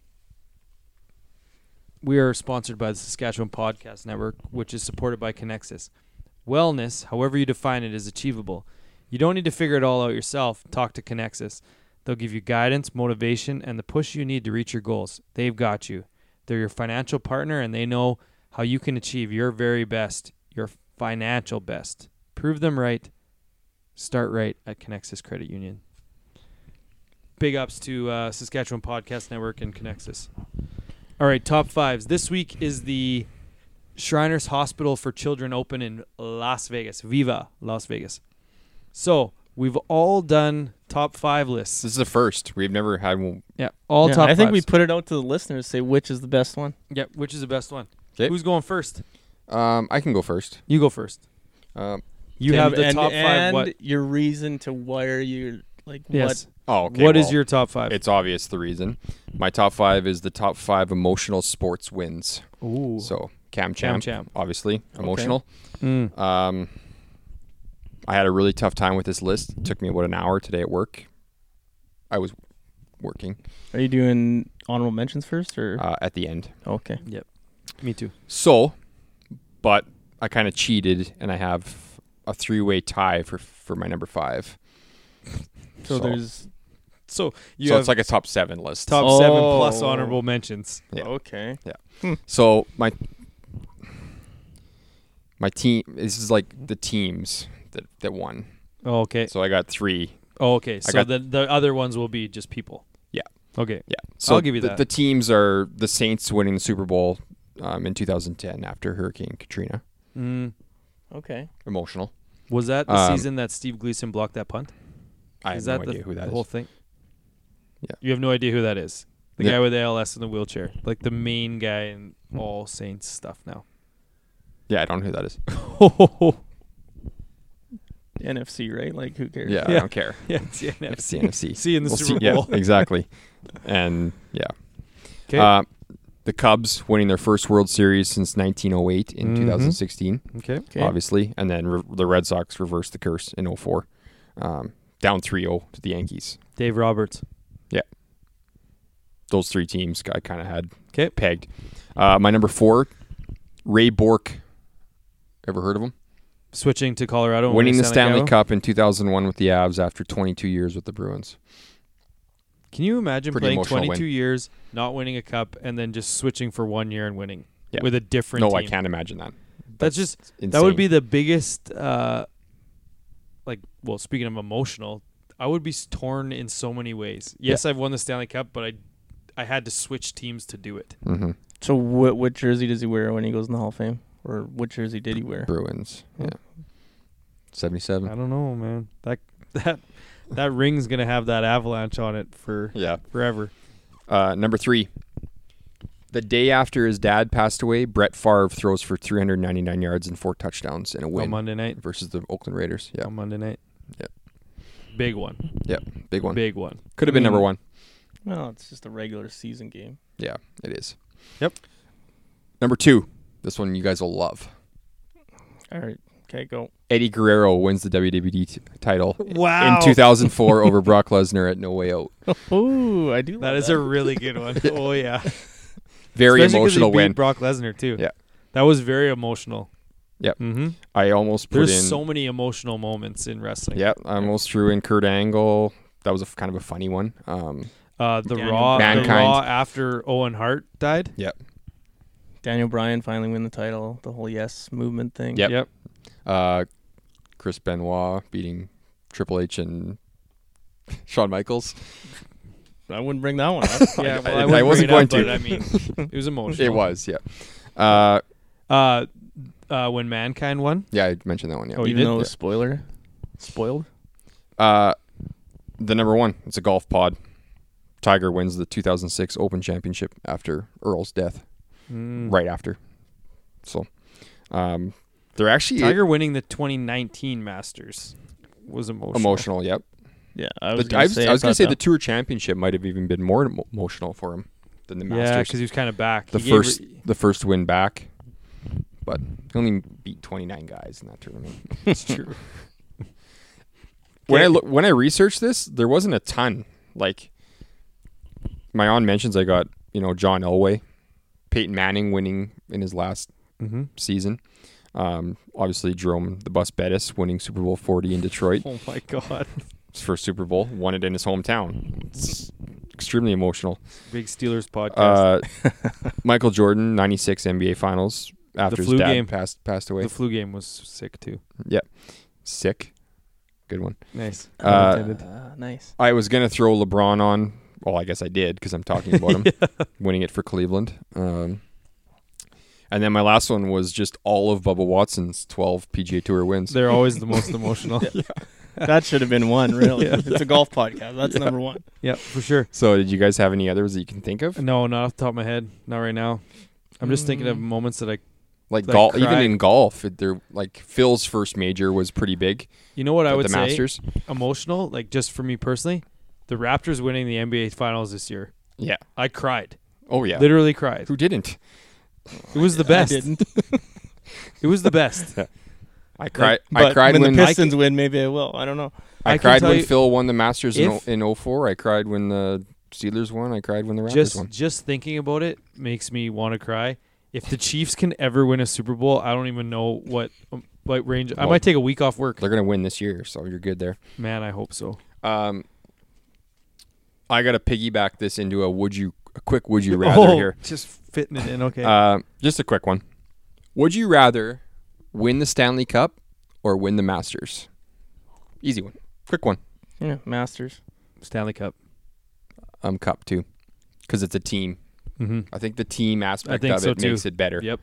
[SPEAKER 1] We are sponsored by the Saskatchewan Podcast Network, which is supported by Connexus. Wellness, however you define it, is achievable. You don't need to figure it all out yourself. Talk to Connexus. They'll give you guidance, motivation, and the push you need to reach your goals. They've got you. They're your financial partner, and they know how you can achieve your very best, your financial best. Prove them right. Start right at Connexus Credit Union. Big ups to Saskatchewan Podcast Network and Connexus. All right, top fives. This week is the Shriners Hospital for Children Open in Las Vegas. Viva Las Vegas. So we've all done top 5 lists.
[SPEAKER 2] This is the first. We've never had one.
[SPEAKER 1] Yeah, all top
[SPEAKER 3] I think
[SPEAKER 1] fives.
[SPEAKER 3] we put it out to the listeners, say which is the best one.
[SPEAKER 1] Yeah, which is the best one?
[SPEAKER 2] 'Kay.
[SPEAKER 1] Who's going first?
[SPEAKER 2] I can go first.
[SPEAKER 1] You go first. You have the top 5.
[SPEAKER 3] And
[SPEAKER 1] What?
[SPEAKER 3] your reason to wire you like
[SPEAKER 1] Yes.
[SPEAKER 2] Oh, okay.
[SPEAKER 1] What is
[SPEAKER 2] well,
[SPEAKER 1] your top 5?
[SPEAKER 2] It's obvious the reason. My top 5 is the top 5 emotional sports wins.
[SPEAKER 1] Ooh.
[SPEAKER 2] So Cam Champ, obviously emotional.
[SPEAKER 1] Mm.
[SPEAKER 2] I had a really tough time with this list. It took me about an hour today at work. I was working.
[SPEAKER 3] Are you doing honorable mentions first or?
[SPEAKER 2] At the end.
[SPEAKER 3] Okay.
[SPEAKER 1] Yep. Me too.
[SPEAKER 2] So, but I kind of cheated, and I have a 3-way tie for my number 5.
[SPEAKER 3] So there's.
[SPEAKER 1] So
[SPEAKER 2] So it's like a top 7 list.
[SPEAKER 1] top 7 plus honorable mentions.
[SPEAKER 2] Yeah.
[SPEAKER 3] Okay.
[SPEAKER 2] So my team. This is like the teams that won.
[SPEAKER 1] Oh, okay.
[SPEAKER 2] So I got 3.
[SPEAKER 1] Oh, okay. So
[SPEAKER 2] got-
[SPEAKER 1] the other ones will be just people.
[SPEAKER 2] Yeah.
[SPEAKER 1] Okay.
[SPEAKER 2] Yeah. So
[SPEAKER 1] I'll give you that.
[SPEAKER 2] The teams are the Saints winning the Super Bowl in 2010 after Hurricane Katrina.
[SPEAKER 1] Mm.
[SPEAKER 3] Okay.
[SPEAKER 2] Emotional.
[SPEAKER 1] Was that the season that Steve Gleason blocked that punt?
[SPEAKER 2] I
[SPEAKER 1] Is
[SPEAKER 2] have
[SPEAKER 1] that
[SPEAKER 2] no idea who that
[SPEAKER 1] the
[SPEAKER 2] is.
[SPEAKER 1] whole thing?
[SPEAKER 2] Yeah.
[SPEAKER 1] You have no idea who that is. The
[SPEAKER 2] Yeah.
[SPEAKER 1] guy with the ALS in the wheelchair. Like the main guy in all Saints stuff now.
[SPEAKER 2] Yeah, I don't know who that is.
[SPEAKER 3] NFC, right? Like who cares?
[SPEAKER 2] Yeah, I don't care.
[SPEAKER 1] Yeah, it's the
[SPEAKER 2] It's
[SPEAKER 1] NFC.
[SPEAKER 2] the NFC.
[SPEAKER 1] See you in the
[SPEAKER 2] We'll
[SPEAKER 1] Super
[SPEAKER 2] see-
[SPEAKER 1] Bowl.
[SPEAKER 2] Yeah, exactly. And yeah.
[SPEAKER 1] 'Kay.
[SPEAKER 2] The Cubs winning their first World Series since 1908 in 2016,
[SPEAKER 1] Okay.
[SPEAKER 2] obviously. And then the Red Sox reversed the curse in 04, down 3-0 to the Yankees.
[SPEAKER 1] Dave Roberts.
[SPEAKER 2] Those 3 teams I kind of had
[SPEAKER 1] 'Kay.
[SPEAKER 2] pegged. My number 4, Ray Bourque. Ever heard of him?
[SPEAKER 1] Switching to Colorado. and
[SPEAKER 2] Winning the Stanley Cup in 2001 with the Avs after 22 years with the Bruins.
[SPEAKER 1] Can you imagine
[SPEAKER 2] Pretty
[SPEAKER 1] playing
[SPEAKER 2] emotional
[SPEAKER 1] 22
[SPEAKER 2] win.
[SPEAKER 1] years, not winning a cup, and then just switching for 1 year and winning
[SPEAKER 2] Yeah.
[SPEAKER 1] with a different
[SPEAKER 2] No,
[SPEAKER 1] team?
[SPEAKER 2] I can't imagine that.
[SPEAKER 1] That's just
[SPEAKER 2] insane.
[SPEAKER 1] that would be the biggest. Speaking of emotional, I would be torn in so many ways. Yes, I've won the Stanley Cup, but I had to switch teams to do it.
[SPEAKER 2] Mhm.
[SPEAKER 3] So what jersey does he wear when he goes in the Hall of Fame? Or what jersey did he wear?
[SPEAKER 2] Bruins.
[SPEAKER 1] Oh.
[SPEAKER 2] Yeah. 77.
[SPEAKER 1] I don't know, man. That ring's gonna have that avalanche on it for
[SPEAKER 2] Yeah.
[SPEAKER 1] forever.
[SPEAKER 2] Number 3. The day after his dad passed away, Brett Favre throws for 399 yards and 4 touchdowns in a
[SPEAKER 1] On
[SPEAKER 2] win
[SPEAKER 1] Monday night.
[SPEAKER 2] versus the Oakland Raiders. Yeah.
[SPEAKER 1] On Monday night.
[SPEAKER 2] Yeah.
[SPEAKER 1] Big one.
[SPEAKER 2] Yeah. Big one.
[SPEAKER 1] Big one.
[SPEAKER 2] Could have been number 1.
[SPEAKER 3] Well, it's just a regular season game.
[SPEAKER 2] Yeah, it is.
[SPEAKER 1] Yep.
[SPEAKER 2] Number 2. This one you guys will love.
[SPEAKER 3] All right. Okay, go.
[SPEAKER 2] Eddie Guerrero wins the WWE title
[SPEAKER 1] Wow.
[SPEAKER 2] in 2004 over Brock Lesnar at No Way Out.
[SPEAKER 3] Ooh, I do love
[SPEAKER 1] That is a really good one. Oh yeah.
[SPEAKER 2] Very
[SPEAKER 1] Especially 'cause he
[SPEAKER 2] emotional
[SPEAKER 1] beat
[SPEAKER 2] win.
[SPEAKER 1] Brock Lesnar too.
[SPEAKER 2] Yeah.
[SPEAKER 1] That was very emotional.
[SPEAKER 2] Yep.
[SPEAKER 1] Mm-hmm.
[SPEAKER 2] I almost put
[SPEAKER 1] There's
[SPEAKER 2] in.
[SPEAKER 1] so many emotional moments in wrestling.
[SPEAKER 2] Yeah, I almost threw in Kurt Angle. That was kind of a funny one.
[SPEAKER 1] The
[SPEAKER 3] Daniel
[SPEAKER 1] Raw
[SPEAKER 2] Mankind.
[SPEAKER 1] after Owen Hart died.
[SPEAKER 2] Yep.
[SPEAKER 3] Daniel Bryan finally win the title, the whole Yes movement thing.
[SPEAKER 2] Yep. Chris Benoit beating Triple H and Shawn Michaels.
[SPEAKER 3] I wouldn't bring that one up.
[SPEAKER 1] Yeah, well,
[SPEAKER 2] I
[SPEAKER 1] wouldn't
[SPEAKER 2] wasn't
[SPEAKER 1] bring it
[SPEAKER 2] going
[SPEAKER 1] up,
[SPEAKER 2] to.
[SPEAKER 1] But, I mean, it was emotional.
[SPEAKER 2] It was, yeah.
[SPEAKER 1] When Mankind won.
[SPEAKER 2] Yeah, I mentioned that one. Yeah.
[SPEAKER 1] Oh, you
[SPEAKER 3] Even
[SPEAKER 1] did?
[SPEAKER 3] though it was spoiled.
[SPEAKER 2] The number 1. It's a golf pod. Tiger wins the 2006 Open Championship after Earl's death. Right after. So, they're actually
[SPEAKER 1] Tiger winning the 2019 Masters was emotional.
[SPEAKER 2] emotional. Yep.
[SPEAKER 3] Yeah, I was
[SPEAKER 2] I
[SPEAKER 3] going
[SPEAKER 2] was
[SPEAKER 3] to
[SPEAKER 2] going to say the Tour Championship might have even been more emotional for him than the Masters.
[SPEAKER 1] Yeah, because he was kind of back.
[SPEAKER 2] the
[SPEAKER 1] He gave
[SPEAKER 2] the first win back, but he only beat 29 guys in that tournament.
[SPEAKER 1] It's true.
[SPEAKER 2] When I researched this, there wasn't a ton. Like my on mentions, I got John Elway, Peyton Manning winning in his last season. Obviously Jerome the Bus Bettis winning Super Bowl 40 in Detroit.
[SPEAKER 1] Oh my God.
[SPEAKER 2] His first Super Bowl, won it in his hometown. It's extremely emotional.
[SPEAKER 1] Big Steelers podcast.
[SPEAKER 2] Michael Jordan, 96 NBA Finals after
[SPEAKER 1] The
[SPEAKER 2] his
[SPEAKER 1] flu
[SPEAKER 2] dad
[SPEAKER 1] game.
[SPEAKER 2] passed away.
[SPEAKER 1] The flu game was sick too.
[SPEAKER 2] Sick. Good one.
[SPEAKER 1] Nice.
[SPEAKER 2] Uh,
[SPEAKER 1] Intended.
[SPEAKER 3] nice.
[SPEAKER 2] I was going to throw LeBron on Well, I guess I did because I'm talking about him winning it for Cleveland. And then my last one was just all of Bubba Watson's 12 PGA Tour wins.
[SPEAKER 1] They're always the most emotional.
[SPEAKER 3] That should have been one, really. It's a golf podcast. That's number one.
[SPEAKER 1] Yeah, for sure.
[SPEAKER 2] So did you guys have any others that you can think of?
[SPEAKER 1] No, not off the top of my head. Not right now. I'm just thinking of moments that I.
[SPEAKER 2] Like
[SPEAKER 1] Like
[SPEAKER 2] golf, even
[SPEAKER 1] cried.
[SPEAKER 2] in golf, they're like Phil's first major was pretty big.
[SPEAKER 1] You know what I
[SPEAKER 2] at
[SPEAKER 1] would
[SPEAKER 2] the
[SPEAKER 1] say?
[SPEAKER 2] Masters.
[SPEAKER 1] Emotional, like just for me personally, the Raptors winning the NBA Finals this year.
[SPEAKER 2] Yeah.
[SPEAKER 1] I cried.
[SPEAKER 2] Oh yeah.
[SPEAKER 1] Literally cried.
[SPEAKER 2] Who didn't?
[SPEAKER 1] It was the best.
[SPEAKER 3] I didn't.
[SPEAKER 1] It was the best.
[SPEAKER 2] I cried.
[SPEAKER 3] But
[SPEAKER 2] I cried
[SPEAKER 3] when
[SPEAKER 2] when
[SPEAKER 3] the Pistons win, maybe I will. I don't know.
[SPEAKER 2] I
[SPEAKER 1] I can
[SPEAKER 2] cried
[SPEAKER 1] tell
[SPEAKER 2] when
[SPEAKER 1] you-
[SPEAKER 2] Phil won the Masters
[SPEAKER 1] If-
[SPEAKER 2] in 04. I cried when the Steelers won. I cried when the Raptors
[SPEAKER 1] Just
[SPEAKER 2] won.
[SPEAKER 1] just thinking about it makes me want to cry. If the Chiefs can ever win a Super Bowl, I don't even know what range. I
[SPEAKER 2] Well,
[SPEAKER 1] might take a week off work.
[SPEAKER 2] They're gonna win this year, so you're good there.
[SPEAKER 1] Man, I hope so.
[SPEAKER 2] I got to piggyback this into a quick would you rather here.
[SPEAKER 1] Just fitting it in. Okay.
[SPEAKER 2] Just a quick one. Would you rather win the Stanley Cup or win the Masters? Easy one. Quick one.
[SPEAKER 3] Yeah, Masters.
[SPEAKER 1] Stanley Cup.
[SPEAKER 2] Cup too, because it's a team.
[SPEAKER 1] Mm-hmm.
[SPEAKER 2] I think the team aspect
[SPEAKER 1] think
[SPEAKER 2] of
[SPEAKER 1] so
[SPEAKER 2] it
[SPEAKER 1] too.
[SPEAKER 2] makes it better.
[SPEAKER 1] Yep.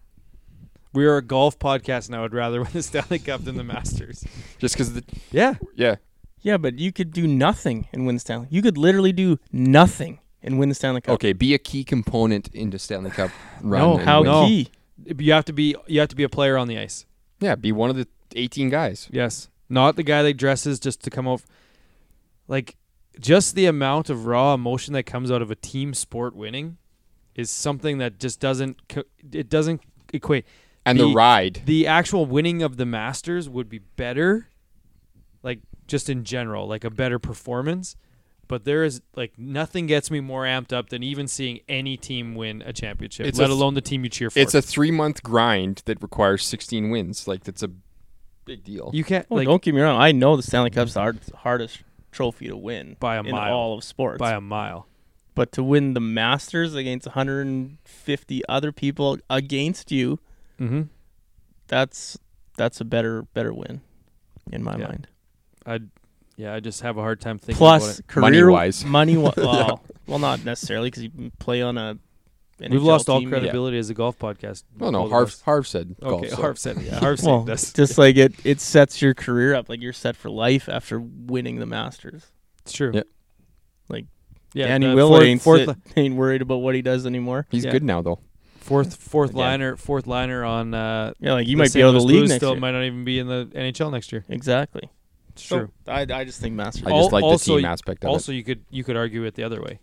[SPEAKER 1] We are a golf podcast, and I would rather win the Stanley Cup than the Masters.
[SPEAKER 2] Just because
[SPEAKER 1] Yeah.
[SPEAKER 3] Yeah, but you could do nothing and win the Stanley. You could literally do nothing and win the Stanley Cup.
[SPEAKER 2] Okay, be a key component into Stanley Cup run.
[SPEAKER 1] No,
[SPEAKER 2] and
[SPEAKER 3] How
[SPEAKER 2] win.
[SPEAKER 1] No.
[SPEAKER 3] key?
[SPEAKER 1] You have to be a player on the ice.
[SPEAKER 2] Yeah, be one of the 18 guys.
[SPEAKER 1] Yes. Not the guy that dresses just to come off. Like, just the amount of raw emotion that comes out of a team sport winning is something that just doesn't equate.
[SPEAKER 2] And the ride.
[SPEAKER 1] The actual winning of the Masters would be better, like just in general, like a better performance. But there is like nothing gets me more amped up than even seeing any team win a championship,
[SPEAKER 2] It's
[SPEAKER 1] let
[SPEAKER 2] a-
[SPEAKER 1] alone the team you cheer for.
[SPEAKER 2] It's a 3-month grind that requires 16 wins. Like, that's a big deal.
[SPEAKER 1] you can't
[SPEAKER 3] Well,
[SPEAKER 1] like
[SPEAKER 3] don't get me wrong. I know the Stanley Cup's the hardest trophy to win
[SPEAKER 1] By a
[SPEAKER 3] in
[SPEAKER 1] mile.
[SPEAKER 3] all of sports.
[SPEAKER 1] by a mile.
[SPEAKER 3] But to win the Masters against 150 other people against you,
[SPEAKER 1] Mm-hmm.
[SPEAKER 3] that's a better win in my
[SPEAKER 1] Yeah.
[SPEAKER 3] mind.
[SPEAKER 1] I just have a hard time thinking about
[SPEAKER 3] Plus,
[SPEAKER 1] it.
[SPEAKER 3] career
[SPEAKER 2] Money-wise.
[SPEAKER 3] well, not necessarily because you play on a. NHL
[SPEAKER 1] We've lost all
[SPEAKER 3] team.
[SPEAKER 1] credibility as a golf podcast.
[SPEAKER 2] Well, no,
[SPEAKER 1] All of
[SPEAKER 2] Harv
[SPEAKER 1] us.
[SPEAKER 2] said
[SPEAKER 1] Okay,
[SPEAKER 2] golf. So.
[SPEAKER 1] Harv said, yeah, Harv
[SPEAKER 3] Well,
[SPEAKER 1] said this.
[SPEAKER 3] just like it sets your career up. Like you're set for life after winning the Masters.
[SPEAKER 1] It's true.
[SPEAKER 2] Yeah.
[SPEAKER 3] Like,
[SPEAKER 1] yeah,
[SPEAKER 3] Danny
[SPEAKER 1] the
[SPEAKER 3] Willett
[SPEAKER 1] fourth
[SPEAKER 3] ain't worried about what he does anymore.
[SPEAKER 2] He's
[SPEAKER 1] Yeah.
[SPEAKER 2] good now, though.
[SPEAKER 1] fourth
[SPEAKER 2] Again.
[SPEAKER 1] liner on.
[SPEAKER 3] Yeah, like you
[SPEAKER 1] the
[SPEAKER 3] might be
[SPEAKER 1] St.
[SPEAKER 3] out of the
[SPEAKER 1] Louis
[SPEAKER 3] league
[SPEAKER 1] Blues
[SPEAKER 3] next
[SPEAKER 1] still
[SPEAKER 3] year.
[SPEAKER 1] might not even be in the NHL next year.
[SPEAKER 3] Exactly.
[SPEAKER 1] It's
[SPEAKER 3] So,
[SPEAKER 1] true.
[SPEAKER 3] I just think Masters.
[SPEAKER 2] I just like
[SPEAKER 1] also-
[SPEAKER 2] the team aspect of
[SPEAKER 1] Also, you could argue it the other way.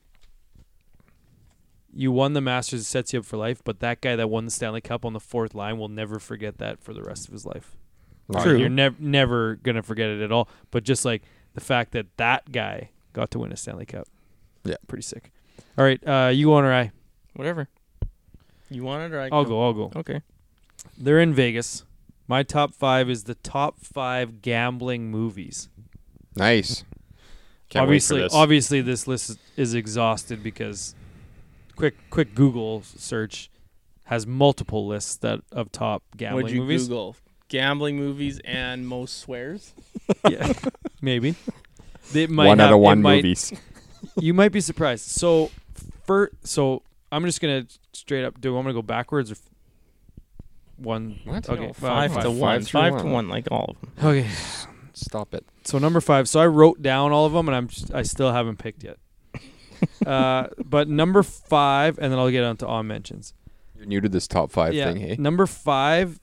[SPEAKER 1] You won the Masters, it sets you up for life, but that guy that won the Stanley Cup on the fourth line will never forget that for the rest of his life.
[SPEAKER 2] it.
[SPEAKER 3] True.
[SPEAKER 1] You're never gonna forget it at all. But just like the fact that that guy got to win a Stanley Cup,
[SPEAKER 2] Yeah.
[SPEAKER 1] pretty sick. All right, you on or I?
[SPEAKER 3] Whatever. You want it or I
[SPEAKER 1] I'll go.
[SPEAKER 3] Okay.
[SPEAKER 1] They're in Vegas. My top 5 is the top 5 gambling movies.
[SPEAKER 2] Nice. Can't wait for this.
[SPEAKER 1] Obviously, this list is exhausted because quick Google search has multiple lists of top gambling
[SPEAKER 3] What'd you
[SPEAKER 1] movies.
[SPEAKER 3] Google? Gambling movies and most swears?
[SPEAKER 1] Yeah, maybe. It might
[SPEAKER 2] One out
[SPEAKER 1] have-
[SPEAKER 2] of one
[SPEAKER 1] it might-
[SPEAKER 2] movies.
[SPEAKER 1] You might be surprised. So I'm just gonna straight up. Do I want to go backwards or one?
[SPEAKER 2] What?
[SPEAKER 1] Okay,
[SPEAKER 2] No,
[SPEAKER 3] Five to
[SPEAKER 2] five
[SPEAKER 3] one.
[SPEAKER 2] through
[SPEAKER 3] 5
[SPEAKER 2] one.
[SPEAKER 3] to 1, like all of them.
[SPEAKER 1] Okay.
[SPEAKER 2] Stop it.
[SPEAKER 1] So number 5. So I wrote down all of them, and I still haven't picked yet. But number 5, and then I'll get on to on mentions.
[SPEAKER 2] You're new to this top 5
[SPEAKER 1] Yeah,
[SPEAKER 2] thing, hey?
[SPEAKER 1] number 5,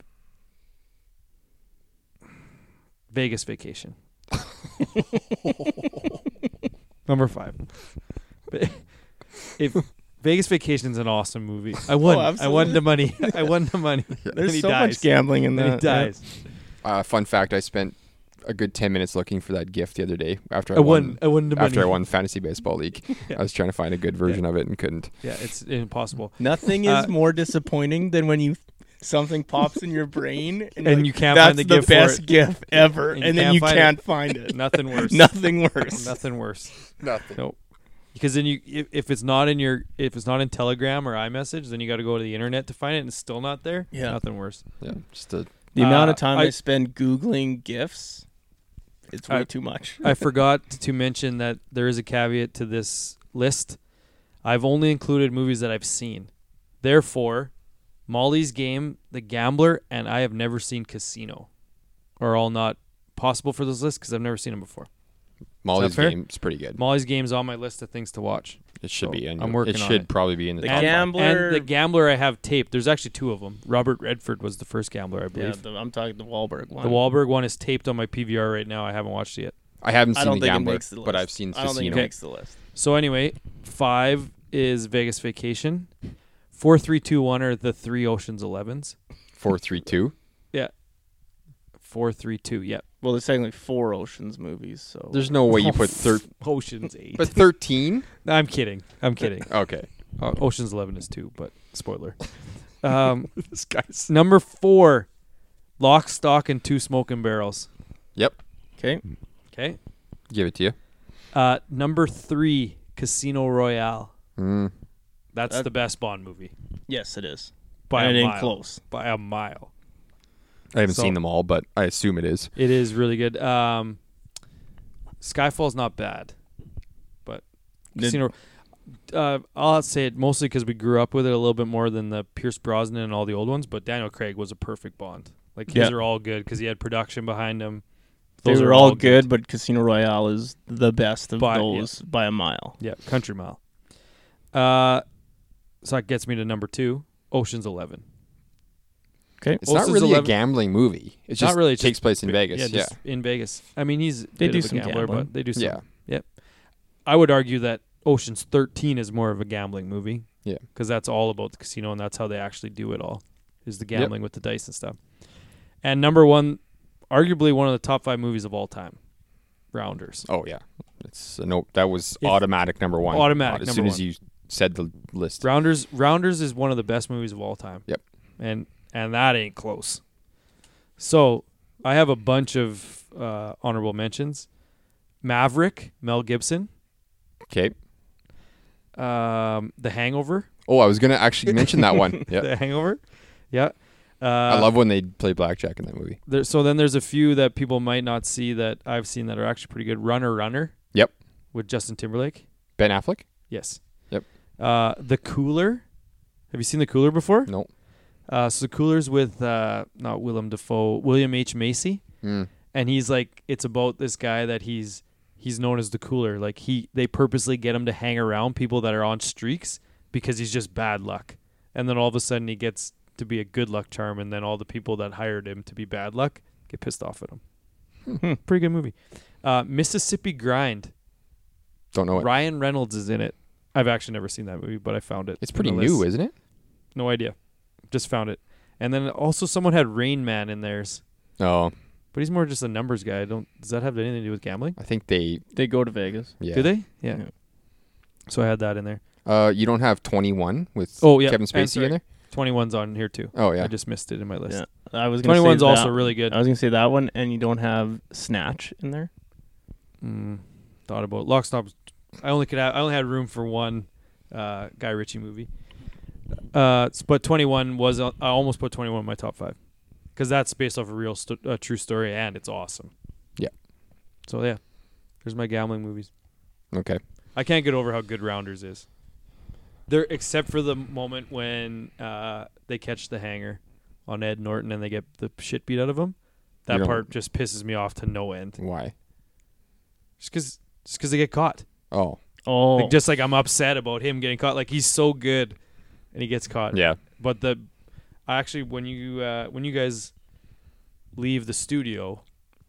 [SPEAKER 1] Vegas Vacation. Number 5. If Vegas Vacation is an awesome movie, I won. I won the money. I won the money. Then
[SPEAKER 3] There's
[SPEAKER 1] he
[SPEAKER 3] so
[SPEAKER 1] dies.
[SPEAKER 3] much gambling in
[SPEAKER 1] Then
[SPEAKER 3] that.
[SPEAKER 1] he dies.
[SPEAKER 2] Fun fact, I spent a good 10 minutes looking for that gift the other day after
[SPEAKER 1] I won the money.
[SPEAKER 2] after I won Fantasy Baseball League.
[SPEAKER 1] Yeah.
[SPEAKER 2] I was trying to find a good version of it and couldn't.
[SPEAKER 1] Yeah, it's impossible.
[SPEAKER 3] Nothing is more disappointing than when something pops in your brain and,
[SPEAKER 1] And
[SPEAKER 3] like,
[SPEAKER 1] you can't
[SPEAKER 3] that's
[SPEAKER 1] find the gift for
[SPEAKER 3] best
[SPEAKER 1] it.
[SPEAKER 3] gift ever,
[SPEAKER 1] And
[SPEAKER 3] and,
[SPEAKER 1] you
[SPEAKER 3] then you
[SPEAKER 1] can't find
[SPEAKER 3] can't find it.
[SPEAKER 1] Nothing worse.
[SPEAKER 3] Nothing worse.
[SPEAKER 1] Nothing worse.
[SPEAKER 2] Nothing.
[SPEAKER 1] Nope. Because then if it's not in Telegram or iMessage, then you got to go to the internet to find it, and it's still not there.
[SPEAKER 3] Yeah.
[SPEAKER 1] Nothing worse.
[SPEAKER 2] Yeah, just a
[SPEAKER 3] The amount of time
[SPEAKER 1] I-
[SPEAKER 3] I spend Googling gifts, it's way too much.
[SPEAKER 1] I forgot to mention that there is a caveat to this list, I've only included movies that I've seen. Therefore, Molly's Game, The Gambler, and I have never seen Casino are all not possible for this list because I've never seen them before.
[SPEAKER 2] Molly's
[SPEAKER 1] fair?
[SPEAKER 2] Game's pretty good.
[SPEAKER 1] Molly's Game is on my list of things to watch.
[SPEAKER 2] It should
[SPEAKER 1] So
[SPEAKER 2] be. And
[SPEAKER 1] I'm working
[SPEAKER 2] it
[SPEAKER 1] on
[SPEAKER 2] should
[SPEAKER 1] it.
[SPEAKER 2] probably be in the
[SPEAKER 3] The
[SPEAKER 2] top five.
[SPEAKER 3] Gambler.
[SPEAKER 1] And The Gambler I have taped. There's actually two of them. Robert Redford was the first Gambler, I
[SPEAKER 3] Yeah,
[SPEAKER 1] believe.
[SPEAKER 3] I'm talking the Wahlberg one.
[SPEAKER 1] The Wahlberg one is taped on my PVR right now. I haven't watched it yet.
[SPEAKER 2] I haven't
[SPEAKER 3] I
[SPEAKER 2] seen
[SPEAKER 3] don't
[SPEAKER 2] The
[SPEAKER 3] think it
[SPEAKER 2] Gambler,
[SPEAKER 3] makes the list.
[SPEAKER 2] but I've seen
[SPEAKER 3] I don't think it
[SPEAKER 2] Casino.
[SPEAKER 3] makes the list.
[SPEAKER 1] So anyway, 5 is Vegas Vacation. 4, 3, 2, 1 are the 3 Ocean's 11s.
[SPEAKER 2] 4, 3, 2.
[SPEAKER 1] 4, 3, 2. Yep.
[SPEAKER 3] Well, there's technically 4 Oceans movies, so
[SPEAKER 2] There's no way you put
[SPEAKER 1] Ocean's 8.
[SPEAKER 2] but 13.
[SPEAKER 1] No, I'm kidding.
[SPEAKER 2] Okay.
[SPEAKER 1] Ocean's 11 is 2, but spoiler.
[SPEAKER 2] This guy's.
[SPEAKER 1] Number 4, Lock, Stock, and 2 Smoking Barrels.
[SPEAKER 2] Yep.
[SPEAKER 3] okay.
[SPEAKER 1] Okay.
[SPEAKER 2] Give it to you.
[SPEAKER 1] Number 3, Casino Royale. That's
[SPEAKER 3] That-
[SPEAKER 1] the best Bond movie
[SPEAKER 3] Yes, it is.
[SPEAKER 1] by
[SPEAKER 3] and
[SPEAKER 1] a
[SPEAKER 3] it
[SPEAKER 1] mile.
[SPEAKER 3] ain't close.
[SPEAKER 1] By a mile.
[SPEAKER 2] I haven't
[SPEAKER 1] So-
[SPEAKER 2] seen them all, but I assume it is.
[SPEAKER 1] It is really good. Skyfall's not bad, but Casino. I'll say it mostly because we grew up with it a little bit more than the Pierce Brosnan and all the old ones. But Daniel Craig was a perfect Bond. Like his
[SPEAKER 3] Yeah.
[SPEAKER 1] are all good because he had production behind him.
[SPEAKER 3] They
[SPEAKER 1] Those
[SPEAKER 3] were
[SPEAKER 1] are
[SPEAKER 3] all good, but Casino Royale is the best of
[SPEAKER 1] By-
[SPEAKER 3] those by a mile.
[SPEAKER 1] Yeah, Country Mile. So that gets me to number 2, Ocean's 11.
[SPEAKER 3] Okay.
[SPEAKER 2] It's not
[SPEAKER 1] Ocean's
[SPEAKER 2] really
[SPEAKER 1] 11
[SPEAKER 2] a gambling movie. It
[SPEAKER 1] Not
[SPEAKER 2] just
[SPEAKER 1] really, it's
[SPEAKER 2] takes
[SPEAKER 1] just
[SPEAKER 2] place in Vegas.
[SPEAKER 1] Yeah, just in Vegas. I mean, he's a
[SPEAKER 3] They
[SPEAKER 1] bit
[SPEAKER 3] do
[SPEAKER 1] of a
[SPEAKER 3] some
[SPEAKER 1] gambler,
[SPEAKER 3] gambling.
[SPEAKER 1] but they do some.
[SPEAKER 2] Yeah.
[SPEAKER 1] Yep. I would argue that Ocean's 13 is more of a gambling movie.
[SPEAKER 2] Yeah.
[SPEAKER 1] Because that's all about the casino, and that's how they actually do it all, is the gambling with the dice and stuff. And number 1, arguably one of the top 5 movies of all time, Rounders.
[SPEAKER 2] Oh yeah, it's a no. That was
[SPEAKER 1] It's
[SPEAKER 2] automatic number 1.
[SPEAKER 1] automatic
[SPEAKER 2] as
[SPEAKER 1] number
[SPEAKER 2] soon as
[SPEAKER 1] 1.
[SPEAKER 2] you said the list.
[SPEAKER 1] Rounders is one of the best movies of all time.
[SPEAKER 2] Yep.
[SPEAKER 1] And that ain't close. So I have a bunch of honorable mentions. Maverick, Mel Gibson.
[SPEAKER 2] Okay.
[SPEAKER 1] The Hangover.
[SPEAKER 2] Oh, I was gonna actually mention that one. Yeah.
[SPEAKER 1] The Hangover. Yeah.
[SPEAKER 2] I love when they play blackjack in that movie.
[SPEAKER 1] So then there's a few that people might not see that I've seen that are actually pretty good. Runner.
[SPEAKER 2] Yep.
[SPEAKER 1] With Justin Timberlake.
[SPEAKER 2] Ben Affleck.
[SPEAKER 1] Yes.
[SPEAKER 2] Yep.
[SPEAKER 1] The Cooler. Have you seen The Cooler before?
[SPEAKER 2] No.
[SPEAKER 1] So The Cooler's with not Willem Dafoe, William H. Macy. And he's like, it's about this guy that he's known as the Cooler. Like they purposely get him to hang around people that are on streaks because he's just bad luck. And then all of a sudden he gets to be a good luck charm, and then all the people that hired him to be bad luck get pissed off at him. Pretty good movie. Mississippi Grind.
[SPEAKER 2] Don't know it.
[SPEAKER 1] Ryan Reynolds is in it. I've actually never seen that movie, but I found it.
[SPEAKER 2] It's pretty
[SPEAKER 1] on the
[SPEAKER 2] new,
[SPEAKER 1] list.
[SPEAKER 2] isn't it?
[SPEAKER 1] No idea. Just found it. And then also someone had Rain Man in theirs.
[SPEAKER 2] Oh,
[SPEAKER 1] But he's more just a numbers guy. Does that have anything to do with gambling?
[SPEAKER 2] I think they.
[SPEAKER 3] They go to Vegas.
[SPEAKER 2] Yeah.
[SPEAKER 1] Do they? Yeah.
[SPEAKER 3] Yeah.
[SPEAKER 1] So I had that in there.
[SPEAKER 2] You don't have 21 with
[SPEAKER 1] Oh, yeah.
[SPEAKER 2] Kevin
[SPEAKER 1] And
[SPEAKER 2] Spacey
[SPEAKER 1] sorry,
[SPEAKER 2] in there.
[SPEAKER 1] 21's on here too.
[SPEAKER 2] Oh yeah.
[SPEAKER 1] I just missed it in my list.
[SPEAKER 3] Yeah. I was gonna
[SPEAKER 1] 21's
[SPEAKER 3] say
[SPEAKER 1] also
[SPEAKER 3] that.
[SPEAKER 1] really good.
[SPEAKER 3] I was gonna say that one, and you don't have Snatch in there.
[SPEAKER 1] Thought about Lock, Stock. I only had room for one Guy Ritchie movie. But 21 was I almost put 21 in my top 5 because that's based off a real true story, and it's awesome.
[SPEAKER 2] Yeah.
[SPEAKER 1] So yeah, there's my gambling movies.
[SPEAKER 2] Okay.
[SPEAKER 1] I can't get over how good Rounders is. There, except for the moment when they catch the hanger on Ed Norton and they get the shit beat out of him. That
[SPEAKER 2] don't-
[SPEAKER 1] part just pisses me off to no end.
[SPEAKER 2] Why?
[SPEAKER 1] Just because they get caught.
[SPEAKER 2] Oh.
[SPEAKER 3] Oh,
[SPEAKER 1] Like, just like I'm upset about him getting caught. Like he's so good, and he gets caught.
[SPEAKER 2] Yeah.
[SPEAKER 1] But actually when you guys leave the studio,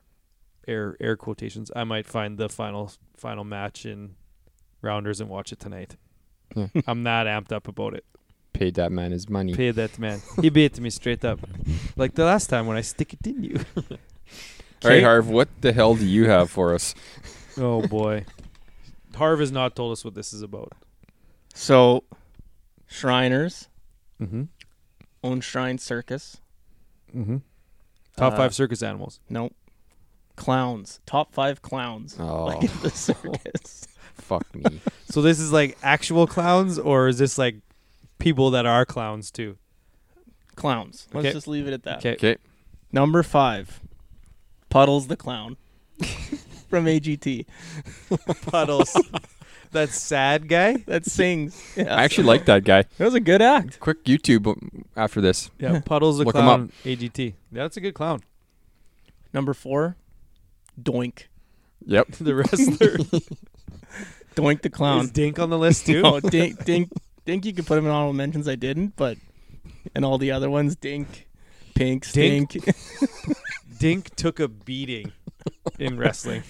[SPEAKER 1] air quotations, I might find the final match in Rounders and watch it tonight.
[SPEAKER 2] Yeah.
[SPEAKER 1] I'm that amped up about it.
[SPEAKER 2] Paid that man his money.
[SPEAKER 1] Pay that man. He beat me straight up, like the last time when I stick it in you.
[SPEAKER 2] All right, Harv, what the hell do you have for us?
[SPEAKER 1] Oh boy, Harv has not told us what this is about.
[SPEAKER 3] so Shriners
[SPEAKER 1] Mm-hmm.
[SPEAKER 3] own Shrine Circus.
[SPEAKER 1] Mm-hmm. Top 5
[SPEAKER 3] Uh,
[SPEAKER 1] circus animals.
[SPEAKER 3] Nope. Clowns. Top 5 clowns.
[SPEAKER 2] Oh,
[SPEAKER 3] Like at the circus.
[SPEAKER 2] fuck me.
[SPEAKER 1] So this is like actual clowns, or is this like people that are clowns too?
[SPEAKER 3] Clowns. Let's
[SPEAKER 1] Okay.
[SPEAKER 3] just leave it at that.
[SPEAKER 1] Okay.
[SPEAKER 2] Okay.
[SPEAKER 3] Number 5. Puddles the Clown. From AGT.
[SPEAKER 1] Puddles. That sad guy.
[SPEAKER 3] that sings. Yeah,
[SPEAKER 2] I actually like that guy.
[SPEAKER 3] that was a good act.
[SPEAKER 2] Quick YouTube after this.
[SPEAKER 1] Yeah, Puddles the
[SPEAKER 2] Look him
[SPEAKER 1] clown. AGT. Yeah, that's a good clown.
[SPEAKER 3] Number 4, Doink.
[SPEAKER 2] Yep.
[SPEAKER 1] The wrestler.
[SPEAKER 3] Doink the clown.
[SPEAKER 1] Is Dink on the list too?
[SPEAKER 3] No, Dink. You could put him in honorable mentions. I didn't, but and all the other ones, Dink, Pink,
[SPEAKER 1] Dink?
[SPEAKER 3] Stink.
[SPEAKER 1] Dink took a beating in wrestling.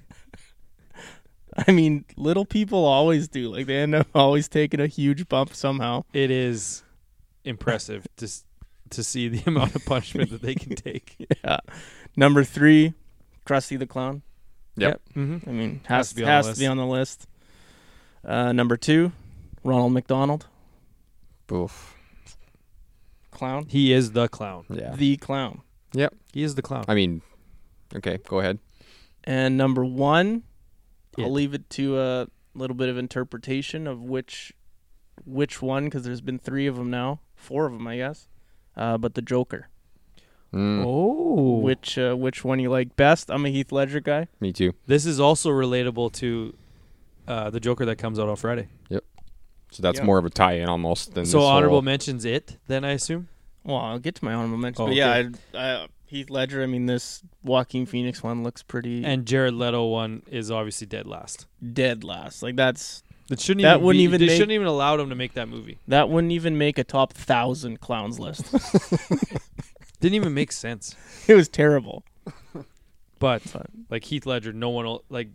[SPEAKER 3] I mean, little people always do. Like they end up always taking a huge bump somehow.
[SPEAKER 1] It is impressive to see the amount of punishment that they can take.
[SPEAKER 3] Yeah. Number 3, Krusty the Clown.
[SPEAKER 2] Yep.
[SPEAKER 1] Mm-hmm.
[SPEAKER 3] I mean,
[SPEAKER 1] Has
[SPEAKER 3] has
[SPEAKER 1] to
[SPEAKER 3] to
[SPEAKER 1] be
[SPEAKER 3] be,
[SPEAKER 1] on the list.
[SPEAKER 3] on the list. Number 2, Ronald McDonald.
[SPEAKER 2] Oof.
[SPEAKER 3] Clown.
[SPEAKER 1] He is the clown.
[SPEAKER 2] Yeah.
[SPEAKER 3] The clown.
[SPEAKER 1] He is the clown.
[SPEAKER 2] I mean, okay, go ahead.
[SPEAKER 3] And number 1,
[SPEAKER 1] It.
[SPEAKER 3] I'll leave it to a little bit of interpretation of which one, because there's been 3 of them now, 4 of them, I guess. But the Joker.
[SPEAKER 2] Mm,
[SPEAKER 1] Oh.
[SPEAKER 3] Which one you like best? I'm a Heath Ledger guy.
[SPEAKER 2] Me too.
[SPEAKER 1] This is also relatable to the Joker that comes out on Friday.
[SPEAKER 2] So that's
[SPEAKER 3] Yeah.
[SPEAKER 2] more of a tie-in almost than
[SPEAKER 1] So
[SPEAKER 2] this
[SPEAKER 1] honorable
[SPEAKER 2] whole-
[SPEAKER 1] mentions it, then I assume?
[SPEAKER 3] Well, I'll get to my honorable mention.
[SPEAKER 1] Oh,
[SPEAKER 3] But yeah, Heath Ledger. I mean, this Joaquin Phoenix one looks pretty
[SPEAKER 1] And Jared Leto one is obviously dead last.
[SPEAKER 3] dead last. Like that
[SPEAKER 1] That shouldn't
[SPEAKER 3] That
[SPEAKER 1] even
[SPEAKER 3] wouldn't
[SPEAKER 1] be,
[SPEAKER 3] even
[SPEAKER 1] they
[SPEAKER 3] make-
[SPEAKER 1] shouldn't even allow him to make that movie.
[SPEAKER 3] wouldn't even make a top 1,000 clowns list.
[SPEAKER 1] Didn't even make sense.
[SPEAKER 3] It was terrible.
[SPEAKER 1] But like Heath Ledger, no one will like.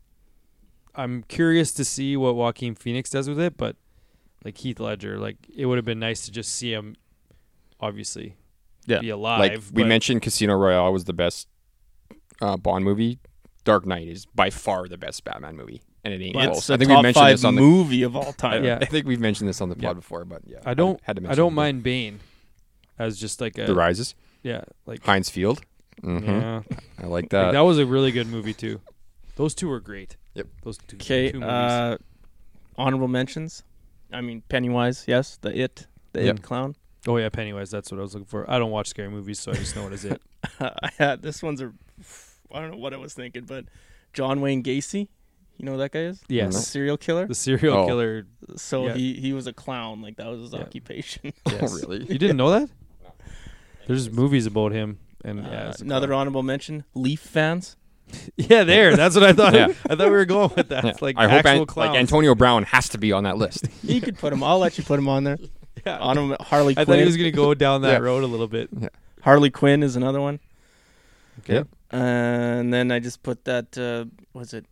[SPEAKER 1] I'm curious to see what Joaquin Phoenix does with it, but like Heath Ledger, like it would have been nice to just see him, obviously,
[SPEAKER 3] Yeah.
[SPEAKER 1] be alive.
[SPEAKER 2] Like we
[SPEAKER 1] but-
[SPEAKER 2] mentioned, Casino Royale was the best Bond movie. Dark Knight is by far the best Batman movie, and it ain't
[SPEAKER 3] It's
[SPEAKER 2] close.
[SPEAKER 3] a
[SPEAKER 2] I think we
[SPEAKER 3] top
[SPEAKER 2] mentioned
[SPEAKER 3] 5
[SPEAKER 2] this on the.
[SPEAKER 3] movie of all time.
[SPEAKER 1] Yeah.
[SPEAKER 2] I think we've mentioned this on the pod
[SPEAKER 1] Yeah.
[SPEAKER 2] before, but yeah,
[SPEAKER 1] I don't.
[SPEAKER 2] had to
[SPEAKER 1] I
[SPEAKER 2] mention
[SPEAKER 1] don't
[SPEAKER 2] it.
[SPEAKER 1] mind Bane as just like a
[SPEAKER 2] The Rises,
[SPEAKER 1] yeah, like
[SPEAKER 2] Heinz Field. Mm-hmm.
[SPEAKER 1] yeah.
[SPEAKER 2] I like
[SPEAKER 1] Like,
[SPEAKER 2] that.
[SPEAKER 1] that was a really good movie too. Those two were great.
[SPEAKER 2] Yep.
[SPEAKER 1] Those two.
[SPEAKER 3] Okay.
[SPEAKER 1] two movies.
[SPEAKER 3] Honorable mentions. I mean, Pennywise. Yes, the
[SPEAKER 2] Yep.
[SPEAKER 3] It clown.
[SPEAKER 1] Oh yeah, Pennywise. That's what I was looking for. I don't watch scary movies, so I just know what is it.
[SPEAKER 3] I had this one's I don't know what I was thinking, but John Wayne Gacy. You know who that guy is?
[SPEAKER 1] Yes,
[SPEAKER 3] Serial killer.
[SPEAKER 1] the serial
[SPEAKER 2] Oh.
[SPEAKER 1] killer.
[SPEAKER 3] So
[SPEAKER 1] Yeah.
[SPEAKER 3] he was a clown. Like that was his
[SPEAKER 1] Yeah.
[SPEAKER 3] occupation.
[SPEAKER 1] Yes.
[SPEAKER 2] Oh, really?
[SPEAKER 1] You didn't know that? There's movies about him, and yeah, it's a
[SPEAKER 3] Another
[SPEAKER 1] clown.
[SPEAKER 3] honorable mention: Leaf fans.
[SPEAKER 1] Yeah, there. That's what I thought.
[SPEAKER 2] Yeah.
[SPEAKER 1] I thought we were going with that.
[SPEAKER 2] Yeah.
[SPEAKER 1] Like
[SPEAKER 2] I hope
[SPEAKER 1] actual clowns.
[SPEAKER 2] like Antonio Brown has to be on that list.
[SPEAKER 3] You could put him. I'll let you put him on there.
[SPEAKER 1] Yeah.
[SPEAKER 3] Honorable Harley
[SPEAKER 1] I
[SPEAKER 3] Quinn.
[SPEAKER 1] thought he was going to go down that
[SPEAKER 2] Yeah.
[SPEAKER 1] road a little bit.
[SPEAKER 3] Harley Quinn is another one.
[SPEAKER 1] Okay.
[SPEAKER 2] Yep.
[SPEAKER 3] And then I just put that. Was it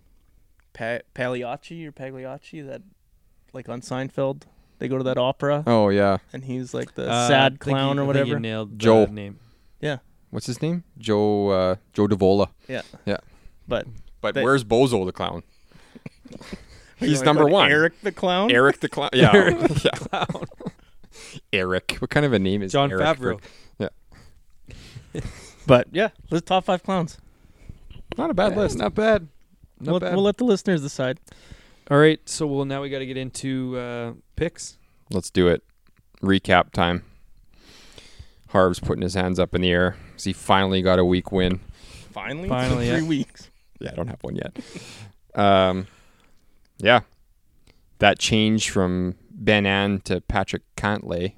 [SPEAKER 3] Pagliacci or Pagliacci? That like on Seinfeld, they go to that opera,
[SPEAKER 2] Oh yeah,
[SPEAKER 3] and he's like the
[SPEAKER 1] I
[SPEAKER 3] sad
[SPEAKER 1] think
[SPEAKER 3] clown
[SPEAKER 1] you-
[SPEAKER 3] or
[SPEAKER 1] I think you
[SPEAKER 3] whatever.
[SPEAKER 1] nailed
[SPEAKER 2] Joel.
[SPEAKER 1] the name.
[SPEAKER 2] what's his name? Joe Davola.
[SPEAKER 3] But
[SPEAKER 2] But
[SPEAKER 3] They-
[SPEAKER 2] where's Bozo the clown?
[SPEAKER 3] you
[SPEAKER 2] He's
[SPEAKER 3] wanna
[SPEAKER 2] number
[SPEAKER 3] put
[SPEAKER 2] 1.
[SPEAKER 3] Eric the clown.
[SPEAKER 2] Eric the clown. Yeah.
[SPEAKER 1] Eric
[SPEAKER 2] yeah. Clown. Eric. What kind of a name is
[SPEAKER 1] John
[SPEAKER 2] Eric for-
[SPEAKER 1] Favreau.
[SPEAKER 3] But yeah, let's top 5 clowns.
[SPEAKER 2] Not a bad list.
[SPEAKER 1] Not bad. Not
[SPEAKER 3] We'll,
[SPEAKER 1] bad.
[SPEAKER 3] we'll let the listeners decide.
[SPEAKER 1] All right. So now we got to get into picks.
[SPEAKER 2] Let's do it. Recap time. Harv's putting his hands up in the air. He finally got a week win.
[SPEAKER 3] Finally,
[SPEAKER 1] Finally,
[SPEAKER 3] Took 3
[SPEAKER 1] yeah.
[SPEAKER 3] weeks.
[SPEAKER 2] Yeah, I don't have one yet. Yeah. That change from Ben Ann to Patrick Cantlay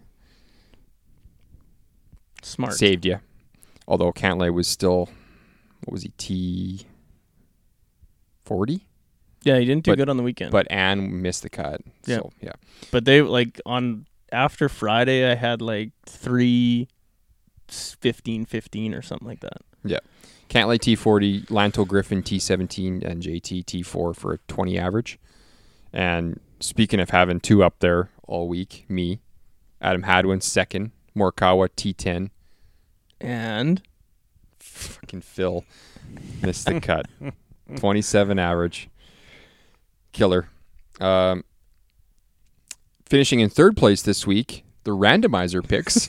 [SPEAKER 3] Smart.
[SPEAKER 2] saved you. Although Cantlay was still, what was he, T40?
[SPEAKER 3] Yeah, he didn't do
[SPEAKER 2] But-
[SPEAKER 3] good on the weekend.
[SPEAKER 2] But Ann missed the cut.
[SPEAKER 3] Yeah.
[SPEAKER 2] So, yeah.
[SPEAKER 3] But they like on after Friday, I had like 3 15-15 or something like that.
[SPEAKER 2] Cantlay T40, Lanto Griffin T17, and JT T4 for a 20 average. And speaking of having 2 up there all week, me, Adam Hadwin second, Morikawa T10,
[SPEAKER 3] And
[SPEAKER 2] fucking Phil missed the cut. 27 average. Killer. Finishing in 3rd place this week, the randomizer picks.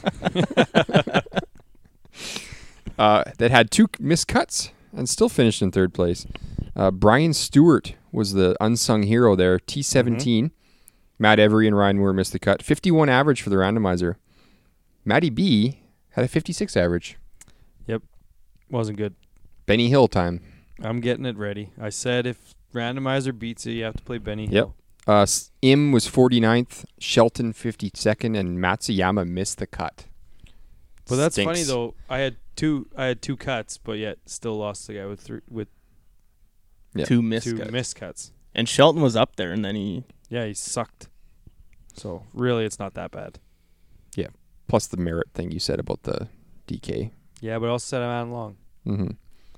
[SPEAKER 2] That had 2 missed cuts and still finished in 3rd place. Brian Stewart was the unsung hero there, T17. Matt Every and Ryan Moore missed the cut. 51 average for the randomizer. Matty B had a 56 average.
[SPEAKER 1] Wasn't good.
[SPEAKER 2] Benny Hill time.
[SPEAKER 1] I'm getting it ready. I said if randomizer beats it, you have to play Benny Hill.
[SPEAKER 2] Im was 49th, Shelton 52nd, and Matsuyama missed the cut.
[SPEAKER 1] But that's
[SPEAKER 2] Stinks.
[SPEAKER 1] funny though. I had two cuts, but yet still lost the guy with
[SPEAKER 2] Yeah.
[SPEAKER 3] Two
[SPEAKER 1] two
[SPEAKER 3] miscuts.
[SPEAKER 1] missed cuts.
[SPEAKER 3] And Shelton was up there, and then he...
[SPEAKER 1] Yeah, he sucked. So really, it's not that bad.
[SPEAKER 2] Plus the merit thing you said about the DK.
[SPEAKER 1] Yeah, but I also said I'm out long.
[SPEAKER 2] Mm-hmm.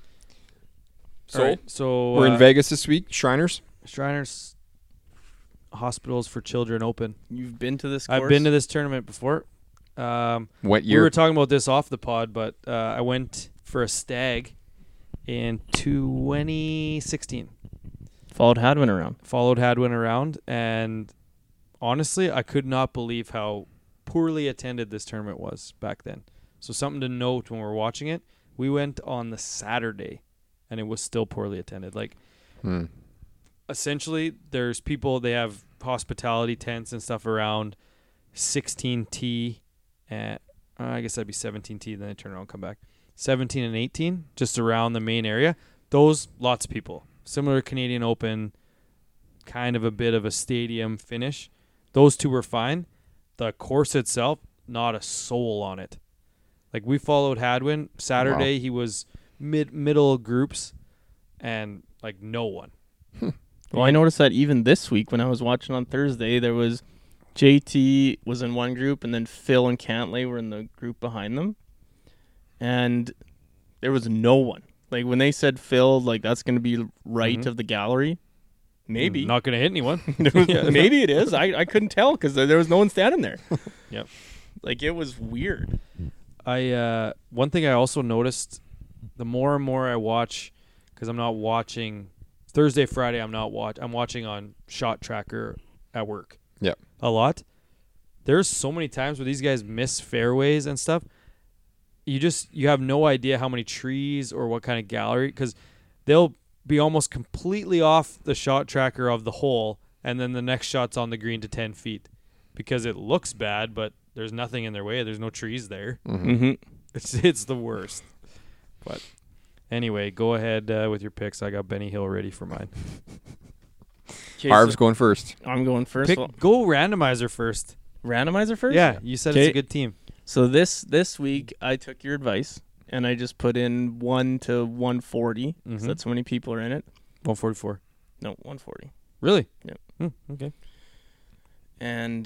[SPEAKER 1] All right, so
[SPEAKER 2] we're in Vegas this week. Shriners.
[SPEAKER 1] Shriners Hospitals for Children Open.
[SPEAKER 3] You've been to this course?
[SPEAKER 1] I've been to this tournament before.
[SPEAKER 2] What
[SPEAKER 1] We
[SPEAKER 2] year?
[SPEAKER 1] were talking about this off the pod, but I went for a stag in 2016.
[SPEAKER 3] Followed Hadwin around.
[SPEAKER 1] Followed Hadwin around, and honestly, I could not believe how poorly attended this tournament was back then. So something to note when we're watching it, we went on the Saturday, and it was still poorly attended. Like, essentially, there's people, they have hospitality tents and stuff around 16T, and I guess that'd be 17T, then they turn around and come back. 17 and 18, just around the main area. Those, lots of people. Similar to Canadian Open, kind of a bit of a stadium finish. Those two were fine. The course itself, not a soul on it. Like, we followed Hadwin. Saturday, He was middle groups, and, like, no one.
[SPEAKER 3] Well, I noticed that even this week when I was watching on Thursday, there was JT was in one group, and then Phil and Cantlay were in the group behind them. And there was no one. Like, when they said Phil, like, that's going to be right of the gallery, maybe.
[SPEAKER 1] Not going to hit anyone.
[SPEAKER 3] Maybe it is. I couldn't tell because there was no one standing there.
[SPEAKER 1] Yep.
[SPEAKER 3] Like, it was weird.
[SPEAKER 1] One thing I also noticed, the more and more I watch, because I'm not watching Thursday, Friday, I'm watching on Shot Tracker at work.
[SPEAKER 2] Yep.
[SPEAKER 1] A lot. There's so many times where these guys miss fairways and stuff. You have no idea how many trees or what kind of gallery, because they'll be almost completely off the shot tracker of the hole, and then the next shot's on the green to 10 feet because it looks bad, but there's nothing in their way. There's no trees there.
[SPEAKER 3] Mm-hmm.
[SPEAKER 1] It's the worst. But anyway, go ahead with your picks. I got Benny Hill ready for mine.
[SPEAKER 2] Harv's going first.
[SPEAKER 3] I'm going first.
[SPEAKER 1] Go randomizer first.
[SPEAKER 3] Randomizer first?
[SPEAKER 1] Yeah, you said it's a good team.
[SPEAKER 3] So this week, I took your advice, and I just put in 1 to 140. So that's how many people are in it.
[SPEAKER 1] 144.
[SPEAKER 3] No, 140.
[SPEAKER 1] Really?
[SPEAKER 3] Yep.
[SPEAKER 1] Okay.
[SPEAKER 3] And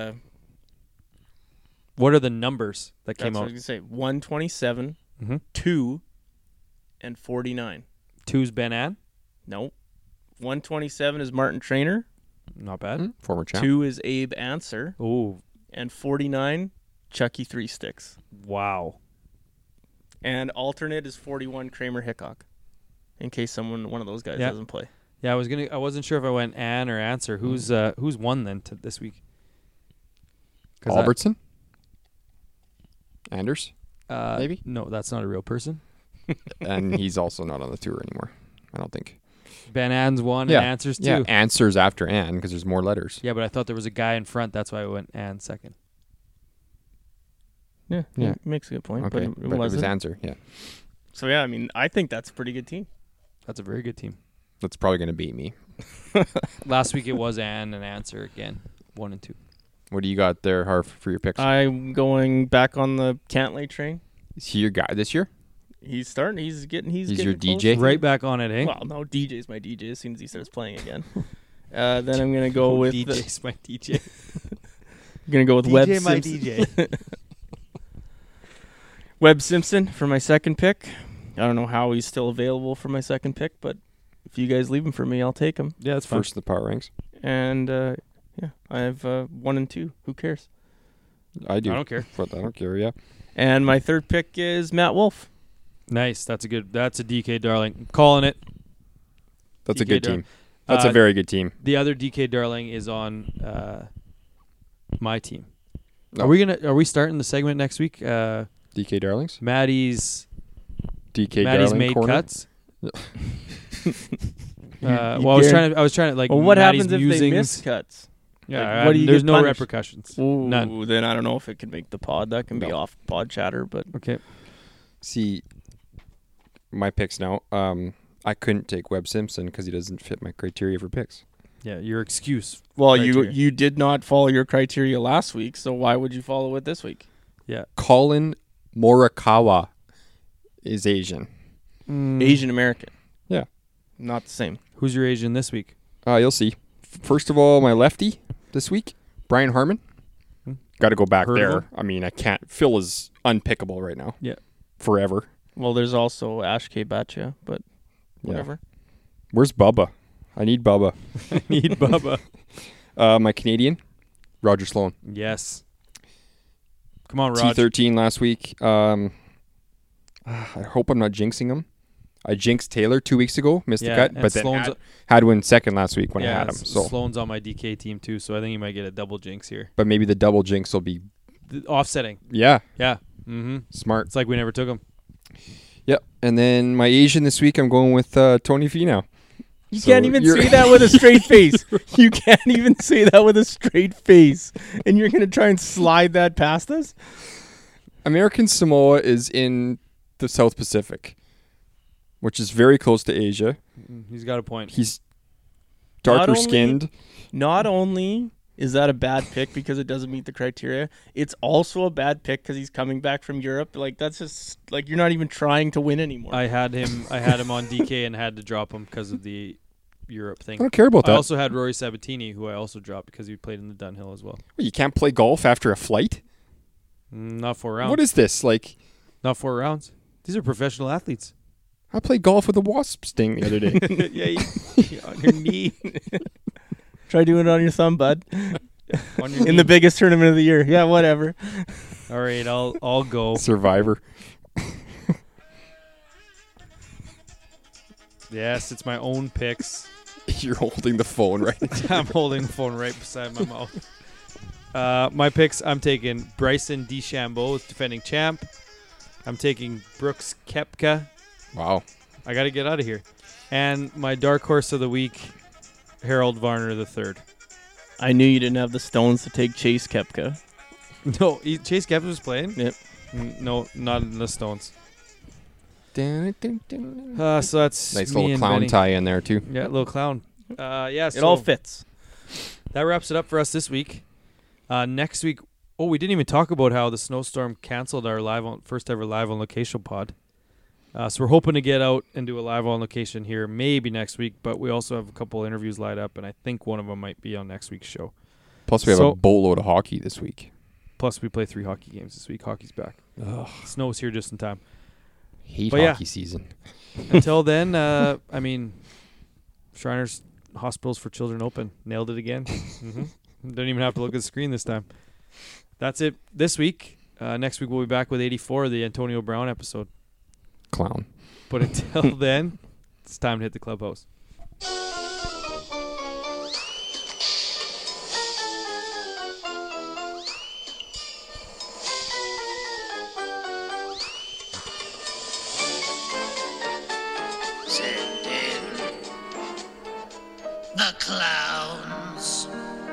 [SPEAKER 1] what are the numbers that came
[SPEAKER 3] that's what I
[SPEAKER 1] out?
[SPEAKER 3] was going to say. 127, 2, and 49.
[SPEAKER 1] 2's Ben Ann.
[SPEAKER 3] No. 127 is Martin Trainer.
[SPEAKER 1] Not bad.
[SPEAKER 2] Former champ.
[SPEAKER 3] 2 is Abe Answer.
[SPEAKER 1] Oh,
[SPEAKER 3] And 49, Chucky 3 Sticks.
[SPEAKER 1] wow.
[SPEAKER 3] And alternate is 41, Kramer Hickok. In case one of those guys doesn't play.
[SPEAKER 1] Yeah, I wasn't sure if I went Ann or Answer. Who's won then this week?
[SPEAKER 2] Albertson? Anders? Maybe?
[SPEAKER 1] No, that's not a real person.
[SPEAKER 2] And he's also not on the tour anymore, I don't think.
[SPEAKER 1] Ben Ann's won and Answer's 2.
[SPEAKER 2] Yeah, Answers after Ann because there's more letters.
[SPEAKER 1] Yeah, but I thought there was a guy in front. That's why I went Ann second.
[SPEAKER 3] Yeah. Makes a good point.
[SPEAKER 2] Okay,
[SPEAKER 3] But it
[SPEAKER 2] was
[SPEAKER 3] wasn't.
[SPEAKER 2] Answer, yeah.
[SPEAKER 3] So, yeah, I mean, I think that's a pretty good team.
[SPEAKER 1] That's a very good team.
[SPEAKER 2] That's probably going to beat me.
[SPEAKER 1] Last week it was Ann and Answer again, 1 and 2.
[SPEAKER 2] What do you got there, Harv, for your picks?
[SPEAKER 3] I'm going back on the Cantlay train.
[SPEAKER 2] Is he your guy this year?
[SPEAKER 3] He's starting. He's getting
[SPEAKER 2] your
[SPEAKER 3] close.
[SPEAKER 2] DJ?
[SPEAKER 1] Right back on it, eh?
[SPEAKER 3] Well, no, DJ's my DJ as soon as he starts playing again. Then I'm gonna go with
[SPEAKER 1] DJ's my DJ.
[SPEAKER 3] I'm gonna go with
[SPEAKER 1] DJ
[SPEAKER 3] Webb
[SPEAKER 1] my
[SPEAKER 3] Simpson.
[SPEAKER 1] DJ.
[SPEAKER 3] Webb Simpson for my second pick. I don't know how he's still available for my second pick, but if you guys leave him for me, I'll take him.
[SPEAKER 1] Yeah, that's fine.
[SPEAKER 2] First in the power ranks.
[SPEAKER 3] And yeah, I have 1 and 2. Who cares?
[SPEAKER 2] I do.
[SPEAKER 1] I don't care.
[SPEAKER 2] But I don't care, yeah.
[SPEAKER 3] And my third pick is Matt Wolf.
[SPEAKER 1] Nice. That's a DK Darling. I'm calling it.
[SPEAKER 2] That's a
[SPEAKER 1] DK
[SPEAKER 2] good
[SPEAKER 1] Darling.
[SPEAKER 2] team. That's a very good team.
[SPEAKER 1] The other DK Darling is on my team.
[SPEAKER 2] No.
[SPEAKER 1] Are we starting the segment next week?
[SPEAKER 2] DK Darlings?
[SPEAKER 1] Maddie's
[SPEAKER 2] DK Darling
[SPEAKER 1] made
[SPEAKER 2] corner?
[SPEAKER 1] cuts. Well, I was trying to like.
[SPEAKER 3] Well, what
[SPEAKER 1] Maddie's
[SPEAKER 3] happens if
[SPEAKER 1] musings.
[SPEAKER 3] they miss cuts?
[SPEAKER 1] Yeah,
[SPEAKER 3] Like, what do you
[SPEAKER 1] there's
[SPEAKER 3] get
[SPEAKER 1] no
[SPEAKER 3] punished?
[SPEAKER 1] repercussions.
[SPEAKER 3] Ooh,
[SPEAKER 1] None.
[SPEAKER 3] Then I don't know if it can make the pod. That can be
[SPEAKER 2] No.
[SPEAKER 3] off pod chatter, but
[SPEAKER 1] Okay.
[SPEAKER 2] See, my picks now. I couldn't take Webb Simpson because he doesn't fit my criteria for picks.
[SPEAKER 1] Yeah, your excuse.
[SPEAKER 3] Well,
[SPEAKER 1] criteria.
[SPEAKER 3] you did not follow your criteria last week, so why would you follow it this week?
[SPEAKER 1] Yeah.
[SPEAKER 2] Colin Morikawa is Asian.
[SPEAKER 3] Asian American.
[SPEAKER 2] Yeah.
[SPEAKER 3] Not the same.
[SPEAKER 1] Who's your Asian this week?
[SPEAKER 2] You'll see. First of all, my lefty this week, Brian Harmon. Got to go back
[SPEAKER 1] Heard of
[SPEAKER 2] there.
[SPEAKER 1] him?
[SPEAKER 2] I mean, I can't. Phil is unpickable right now.
[SPEAKER 1] Yeah.
[SPEAKER 2] Forever.
[SPEAKER 3] Well, there's also Ash K. Batcha, but whatever.
[SPEAKER 2] Where's Bubba? I need Bubba.
[SPEAKER 1] Need Bubba.
[SPEAKER 2] My Canadian, Roger Sloan.
[SPEAKER 1] Yes. Come on, Rog.
[SPEAKER 2] T13 last week. I hope I'm not jinxing him. I jinxed Taylor 2 weeks ago, missed the cut,
[SPEAKER 1] and
[SPEAKER 2] but then
[SPEAKER 1] Sloan's
[SPEAKER 2] had win second last week when I had him. So,
[SPEAKER 1] Sloan's on my DK team too, so I think he might get a double jinx here.
[SPEAKER 2] but maybe the double jinx will be
[SPEAKER 1] Offsetting.
[SPEAKER 2] Yeah.
[SPEAKER 1] Mm-hmm.
[SPEAKER 2] Smart.
[SPEAKER 1] It's like we never took him.
[SPEAKER 2] Yep. And then my Asian this week, I'm going with Tony Finau.
[SPEAKER 3] You
[SPEAKER 2] So
[SPEAKER 3] can't even
[SPEAKER 2] you're-
[SPEAKER 3] say that with a straight face. You can't even say that with a straight face. And you're going to try and slide that past us?
[SPEAKER 2] American Samoa is in the South Pacific, which is very close to Asia.
[SPEAKER 1] He's got a point.
[SPEAKER 2] He's
[SPEAKER 3] Not
[SPEAKER 2] darker
[SPEAKER 3] only-
[SPEAKER 2] skinned.
[SPEAKER 3] Not only is that a bad pick because it doesn't meet the criteria, it's also a bad pick because he's coming back from Europe. Like, that's just, like, you're not even trying to win anymore.
[SPEAKER 1] I had him on DK and had to drop him because of the Europe
[SPEAKER 2] I
[SPEAKER 1] thing.
[SPEAKER 2] don't care about
[SPEAKER 1] I
[SPEAKER 2] that.
[SPEAKER 1] also had Rory Sabatini, who I also dropped because he played in the Dunhill as well.
[SPEAKER 2] You can't play golf after a flight?
[SPEAKER 1] Not 4 rounds.
[SPEAKER 2] What is this? Like,
[SPEAKER 1] Not 4 rounds. These are professional athletes.
[SPEAKER 2] I played golf with a wasp sting the other day.
[SPEAKER 1] Yeah, on your knee.
[SPEAKER 3] Try doing it on your thumb, bud.
[SPEAKER 1] On your
[SPEAKER 3] In
[SPEAKER 1] knee.
[SPEAKER 3] the biggest tournament of the year. Yeah, whatever.
[SPEAKER 1] All right, I'll go.
[SPEAKER 2] Survivor.
[SPEAKER 1] Yes, it's my own picks.
[SPEAKER 2] You're holding the phone right.
[SPEAKER 1] I'm holding the phone right beside my mouth. My picks, I'm taking Bryson DeChambeau, defending champ. I'm taking Brooks Koepka.
[SPEAKER 2] Wow.
[SPEAKER 1] I got to get out of here. And my dark horse of the week, Harold Varner III.
[SPEAKER 3] I knew you didn't have the stones to take Chase Koepka.
[SPEAKER 1] No, Chase Koepka was playing?
[SPEAKER 3] Yep.
[SPEAKER 1] No, not in the Stones.
[SPEAKER 2] So
[SPEAKER 1] So that's
[SPEAKER 2] nice
[SPEAKER 1] me
[SPEAKER 2] little
[SPEAKER 1] and
[SPEAKER 2] clown
[SPEAKER 1] Benny.
[SPEAKER 2] tie in there too.
[SPEAKER 1] Yeah, little clown. Yeah,
[SPEAKER 3] It all fits.
[SPEAKER 1] That wraps it up for us this week. Next week, we didn't even talk about how the snowstorm canceled our first ever live on location pod. So we're hoping to get out and do a live on location here maybe next week, but we also have a couple interviews lined up, and I think one of them might be on next week's show.
[SPEAKER 2] Plus, we have
[SPEAKER 1] So-
[SPEAKER 2] a boatload of hockey this week.
[SPEAKER 1] Plus, we play 3 hockey games this week. Hockey's back.
[SPEAKER 2] Ugh,
[SPEAKER 1] Snow's here just in time.
[SPEAKER 2] hate
[SPEAKER 1] But yeah.
[SPEAKER 2] hockey season.
[SPEAKER 1] Until then, I mean, Shriners Hospitals for Children open. Nailed it again. Don't even have to look at the screen this time. That's it this week. Next week we'll be back with 84, the Antonio Brown episode.
[SPEAKER 2] Clown.
[SPEAKER 1] But until then, it's time to hit the clubhouse.
[SPEAKER 4] Send in the clowns.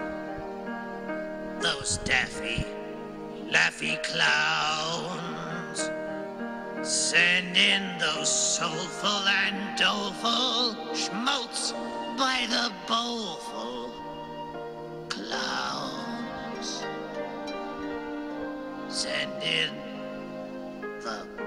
[SPEAKER 4] Those daffy, laughy clowns. Send in those soulful and doleful schmaltz by the bowlful clowns. Send in the